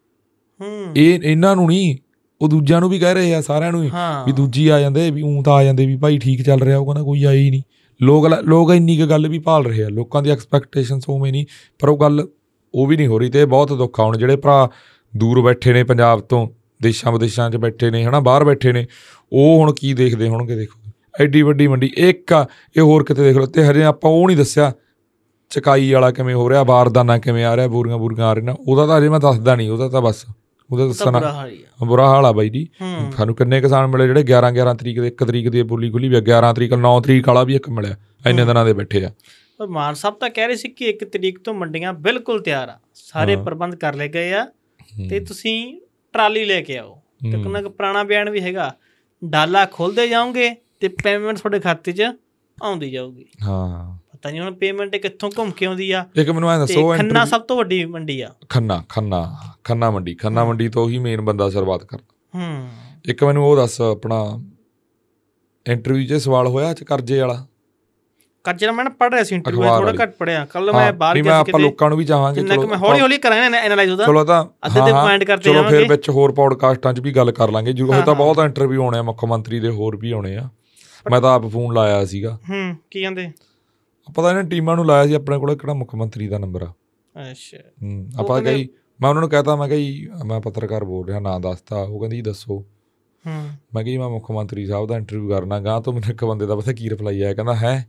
ਇਹ ਇਹਨਾਂ ਨੂੰ ਨਹੀਂ, ਉਹ ਦੂਜਿਆਂ ਨੂੰ ਵੀ ਕਹਿ ਰਹੇ ਆ, ਸਾਰਿਆਂ ਨੂੰ ਵੀ ਦੂਜੀ ਆ ਜਾਂਦੇ, ਵੀ ਊਂ ਤਾਂ ਆ ਜਾਂਦੇ ਵੀ ਭਾਈ ਠੀਕ ਚੱਲ ਰਿਹਾ। ਉਹ ਕਹਿੰਦਾ ਕੋਈ ਆਏ ਹੀ ਨਹੀਂ। ਲੋਕ ਇੰਨੀ ਕੁ ਗੱਲ ਵੀ ਭਾਲ ਰਹੇ ਆ, ਲੋਕਾਂ ਦੀ ਐਕਸਪੈਕਟੇਸ਼ਨਸ ਉਵੇਂ ਨਹੀਂ, ਪਰ ਉਹ ਗੱਲ ਉਹ ਵੀ ਨਹੀਂ ਹੋ ਰਹੀ। ਅਤੇ ਇਹ ਬਹੁਤ ਦੁੱਖ ਆ। ਹੁਣ ਜਿਹੜੇ ਭਰਾ ਦੂਰ ਬੈਠੇ ਨੇ ਪੰਜਾਬ ਤੋਂ, ਦੇਸ਼ਾਂ ਵਿਦੇਸ਼ਾਂ 'ਚ ਬੈਠੇ ਨੇ, ਹੈ ਨਾ, ਬਾਹਰ ਬੈਠੇ ਨੇ, ਉਹ ਹੁਣ ਕੀ ਦੇਖਦੇ ਹੋਣਗੇ। ਦੇਖੋ ਐਡੀ ਵੱਡੀ ਮੰਡੀ ਇੱਕ ਆ, ਇਹ ਹੋਰ ਕਿਤੇ ਦੇਖ ਲਓ। ਅਤੇ ਹਜੇ ਆਪਾਂ ਉਹ ਨਹੀਂ ਦੱਸਿਆ ਚਕਾਈ ਵਾਲਾ ਕਿਵੇਂ ਹੋ ਰਿਹਾ, ਬਾਰਦਾਨਾ ਕਿਵੇਂ ਆ ਰਿਹਾ, ਬੋਰੀਆਂ ਆ ਰਹੀਆਂ, ਉਹਦਾ ਤਾਂ ਹਜੇ ਮੈਂ ਦੱਸਦਾ ਨਹੀਂ। ਉਹਦਾ ਤਾਂ ਬਸ ਉਹਦਾ ਦੱਸਣਾ ਬੁਰਾ ਹਾਲ ਆ ਬਾਈ ਜੀ। ਸਾਨੂੰ ਕਿੰਨੇ ਕਿਸਾਨ ਮਿਲੇ ਜਿਹੜੇ 11 ਤਰੀਕ ਦੇ, 1 ਤਰੀਕ ਦੀ ਬੋਲੀ ਖੁੱਲੀ ਵੀ ਆ, 11 ਤਰੀਕ 9 ਤਰੀਕ ਵਾਲਾ ਵੀ ਇੱਕ ਮਿਲਿਆ, ਇੰਨੇ ਦਿਨਾਂ ਦੇ ਬੈਠੇ ਆ। ਪਰ ਮਾਨ ਸਾਹਿਬ ਤਾਂ ਕਹਿ ਰਹੇ ਸੀ ਕਿ 1 ਤਰੀਕ ਤੋਂ ਮੰਡੀਆਂ ਬਿਲਕੁਲ ਤਿਆਰ ਆ, ਸਾਰੇ ਪ੍ਰਬੰਧ ਕਰ ਲਏ ਗਏ ਆ, ਤੇ ਤੁਸੀਂ ਟਰਾਲੀ ਲੈ ਕੇ ਆਓ। ਤੇ ਉਹਨਾਂ ਦਾ ਪੁਰਾਣਾ ਬਿਆਨ ਵੀ ਹੈਗਾ, ਡਾਲਾ ਖੋਲਦੇ ਜਾਓਗੇ ਤੇ ਪੇਮੈਂਟ ਤੁਹਾਡੇ ਖਾਤੇ 'ਚ ਆਉਂਦੀ ਜਾਊਗੀ। ਪਤਾ ਨਹੀਂ ਹੁਣ ਪੇਮੈਂਟ ਕਿੱਥੋਂ ਘੁੰਮ ਕੇ ਆਉਂਦੀ ਆ। ਇੱਕ ਮੈਨੂੰ ਐਂ ਦੱਸੋ, ਖੰਨਾ ਸਭ ਤੋਂ ਵੱਡੀ ਮੰਡੀ ਆ, ਖੰਨਾ ਮੰਡੀ ਤੋਂ ਹੀ ਮੇਨ ਬੰਦਾ ਸ਼ੁਰੂਆਤ ਕਰਦਾ। ਇੱਕ ਮੈਨੂੰ ਉਹ ਦੱਸ, ਆਪਣਾ ਇੰਟਰਵਿਊ 'ਚ ਸਵਾਲ ਹੋਇਆ ਕਰਜ਼ੇ ਵਾਲਾ? ਕਰਜ਼ੇ ਨਾਲ ਮੈਂ ਪੜ੍ਹ ਰਿਹਾ ਸੀ ਇੰਟਰਵਿਊ, ਥੋੜਾ ਘੱਟ ਪੜ੍ਹਿਆ ਕੱਲ ਮੈਂ ਬਾਹਰ ਗਿਆ ਸੀ। ਆਪਾਂ ਲੋਕਾਂ ਨੂੰ ਵੀ ਚਾਹਾਂਗੇ, ਮੈਂ ਹੌਲੀ ਕਰਾਂਗੇ ਐਨਾਲਾਈਜ਼ ਉਹਦਾ। ਚਲੋ ਤਾਂ ਅੱਧੇ ਦੇ ਪੁਆਇੰਟ ਕਰਦੇ ਜਾਵਾਂਗੇ, ਫਿਰ ਵਿੱਚ ਹੋਰ ਪੋਡਕਾਸਟਾਂ 'ਚ ਵੀ ਗੱਲ ਕਰ ਲਾਂਗੇ। ਉਹ ਤਾਂ ਬਹੁਤ ਇੰਟਰਵਿਊ ਆਉਣੇ ਆ, ਮੁੱਖ ਮੰਤਰੀ ਦੇ ਹੋਰ ਵੀ ਆਉਣੇ ਆ। ਮੈਂ ਤਾਂ ਆਪ ਫੋਨ ਲਾਇਆ ਸੀਗਾ। ਕੀ ਕਹਿੰਦੇ? ਪਤਾ ਨਹੀਂ ਟੀਮਾਂ ਨੂੰ ਲਾਇਆ ਸੀ, ਆਪਣੇ ਕੋਲ ਕਿਹੜਾ ਮੁੱਖ ਮੰਤਰੀ ਦਾ ਨੰਬਰ ਆ। ਅੱਛਾ, ਆਪਾਂ ਕਹੀ, ਮੈਂ ਉਹਨਾਂ ਨੂੰ ਕਹਿਤਾ, ਮੈਂ ਕਿਹਾ ਜੀ ਮੈਂ ਪੱਤਰਕਾਰ ਬੋਲ ਰਿਹਾ, ਨਾਂ ਦੱਸਤਾ। ਉਹ ਕਹਿੰਦੀ ਦੱਸੋ। ਮੈਂ ਕਿਹਾ ਜੀ ਮੈਂ ਮੁੱਖ ਮੰਤਰੀ ਸਾਹਿਬ ਦਾ ਇੰਟਰਵਿਊ ਕਰਨਾ। ਗਾਂਹ ਤੋਂ ਮੈਨੂੰ ਇੱਕ ਬੰਦੇ ਦਾ ਪਤਾ ਕੀ ਰਿਪਲਾਈ ਆਇਆ, ਕਹਿੰਦਾ ਹੈ।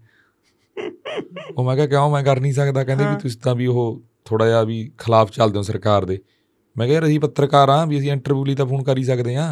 ਉਹ ਮੈਂ ਕਿਹਾ ਕਿਉਂ, ਮੈਂ ਕਰ ਨਹੀਂ ਸਕਦਾ। ਕਹਿੰਦੇ ਵੀ ਤੁਸੀਂ ਤਾਂ ਵੀ ਉਹ ਥੋੜ੍ਹਾ ਜਿਹਾ ਵੀ ਖਿਲਾਫ ਚੱਲਦੇ ਹੋ ਸਰਕਾਰ ਦੇ। ਮੈਂ ਕਿਹਾ ਯਾਰ ਅਸੀਂ ਪੱਤਰਕਾਰ ਹਾਂ, ਵੀ ਅਸੀਂ ਇੰਟਰਵਿਊ ਲਈ ਤਾਂ ਫੋਨ ਕਰ ਹੀ ਸਕਦੇ ਹਾਂ।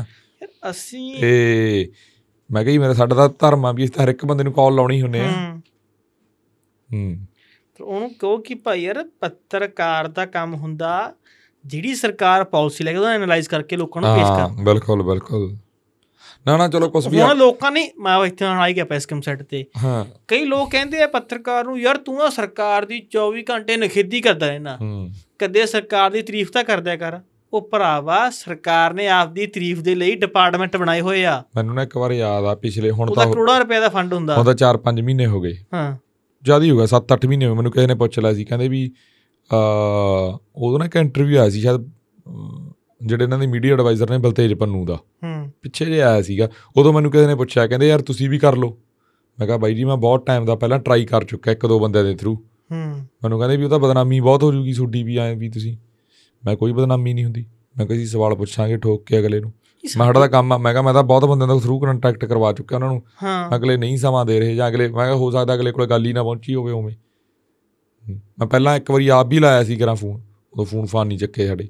ਅਤੇ ਮੈਂ ਕਿਹਾ ਜੀ ਸਾਡਾ ਤਾਂ ਧਰਮ ਆ ਵੀ ਅਸੀਂ ਤਾਂ ਹਰ ਇੱਕ ਬੰਦੇ ਨੂੰ ਕਾਲ ਲਾਉਣੀ ਹੁੰਦੇ ਹਾਂ। ਉਹਨੂੰ ਕਹੋ ਕਿ ਭਾਈ ਯਾਰ ਪੱਤਰਕਾਰ ਦਾ ਕੰਮ ਹੁੰਦਾ ਜਿਹੜੀ ਸਰਕਾਰ ਪਾਲਿਸੀ ਲੈ ਕੇ ਉਹਦਾ ਐਨਾਲਾਈਜ਼ ਕਰਕੇ ਲੋਕਾਂ ਨੂੰ ਪੇਸ਼ ਕਰ। ਬਿਲਕੁਲ ਬਿਲਕੁਲ। ਨਾ ਚਲੋ ਕੁਛ ਵੀ ਹੁਣ ਲੋਕਾਂ ਨੇ, ਮੈਂ ਇੱਥੇ ਹੁਣ ਆਈ ਗਿਆ ਪੈਸਕਮ ਸੈੱਟ ਤੇ, ਕਈ ਲੋਕ ਕਹਿੰਦੇ ਆ ਪੱਤਰਕਾਰ ਨੂੰ, ਯਾਰ ਤੂੰ ਆ ਸਰਕਾਰ ਦੀ 24 ਘੰਟੇ ਨਿਖੇਧੀ ਕਰਦਾ ਰਹਿਣਾ, ਕਦੇ ਸਰਕਾਰ ਦੀ ਤਾਰੀਫ ਤਾਂ ਕਰਦਿਆ ਕਰ। ਉਹ ਭਰਾਵਾ ਸਰਕਾਰ ਨੇ ਆਪਦੀ ਤਾਰੀਫ ਦੇ ਲਈ ਡਿਪਾਰਟਮੈਂਟ ਬਣਾਏ ਹੋਏ ਆ। ਮੈਨੂੰ ਨਾ ਇੱਕ ਵਾਰ ਯਾਦ ਆ ਪਿਛਲੇ, ਹੁਣ ਤਾਂ ਕਰੋੜਾਂ ਰੁਪਏ ਦਾ ਫੰਡ ਹੁੰਦਾ, ਉਹਦਾ 4-5 ਮਹੀਨੇ ਹੋ ਗਏ, ਜ਼ਿਆਦਾ ਹੀ ਹੋ ਗਿਆ, 7-8 ਮਹੀਨੇ ਹੋ ਗਏ। ਮੈਨੂੰ ਕਿਸੇ ਨੇ ਪੁੱਛ ਲਿਆ ਸੀ, ਕਹਿੰਦੇ ਵੀ ਉਦੋਂ ਨਾ ਇੱਕ ਇੰਟਰਵਿਊ ਆਇਆ ਸੀ ਸ਼ਾਇਦ ਜਿਹੜੇ ਇਹਨਾਂ ਦੇ ਮੀਡੀਆ ਐਡਵਾਈਜ਼ਰ ਨੇ ਬਲਤੇਜ ਪੰਨੂ ਦਾ, ਪਿੱਛੇ ਜਿਹੇ ਆਇਆ ਸੀਗਾ। ਉਦੋਂ ਮੈਨੂੰ ਕਿਸੇ ਨੇ ਪੁੱਛਿਆ, ਕਹਿੰਦੇ ਯਾਰ ਤੁਸੀਂ ਵੀ ਕਰ ਲਓ। ਮੈਂ ਕਿਹਾ ਬਾਈ ਜੀ ਮੈਂ ਬਹੁਤ ਟਾਈਮ ਦਾ ਪਹਿਲਾਂ ਟਰਾਈ ਕਰ ਚੁੱਕਿਆ 1-2 ਬੰਦਿਆਂ ਦੇ ਥਰੂ। ਮੈਨੂੰ ਕਹਿੰਦੇ ਵੀ ਉਹ ਤਾਂ ਬਦਨਾਮੀ ਬਹੁਤ ਹੋ ਜੂਗੀ ਤੁਹਾਡੀ ਵੀ, ਐਂ ਵੀ ਤੁਸੀਂ। ਮੈਂ ਕੋਈ ਬਦਨਾਮੀ ਨਹੀਂ ਹੁੰਦੀ। ਮੈਂ ਕਿਹਾ ਜੀ ਸਵਾਲ ਪੁੱਛਾਂਗੇ ਠੋਕ ਕੇ ਅਗਲੇ ਨੂੰ, ਮੈਂ ਸਾਡਾ ਦਾ ਕੰਮ ਆ। ਮੈਂ ਕਿਹਾ ਮੈਂ ਤਾਂ ਬਹੁਤ ਬੰਦਿਆਂ ਦਾ ਥਰੂ ਕੰਟੈਕਟ ਕਰਵਾ ਚੁੱਕਿਆ ਉਹਨਾਂ ਨੂੰ, ਅਗਲੇ ਨਹੀਂ ਸਮਾਂ ਦੇ ਰਹੇ, ਜਾਂ ਅਗਲੇ, ਮੈਂ ਕਿਹਾ ਹੋ ਸਕਦਾ ਅਗਲੇ ਕੋਲ ਗੱਲ ਹੀ ਨਾ ਪਹੁੰਚੀ ਹੋਵੇ ਉਵੇਂ। ਮੈਂ ਪਹਿਲਾਂ ਇੱਕ ਵਾਰੀ ਆਪ ਵੀ ਲਾਇਆ ਸੀ ਕਰਾਂ ਫੋਨ, ਉਦੋਂ ਫੋਨ ਫਾਨ ਨਹੀਂ ਚੱਕੇ ਸਾਡੇ।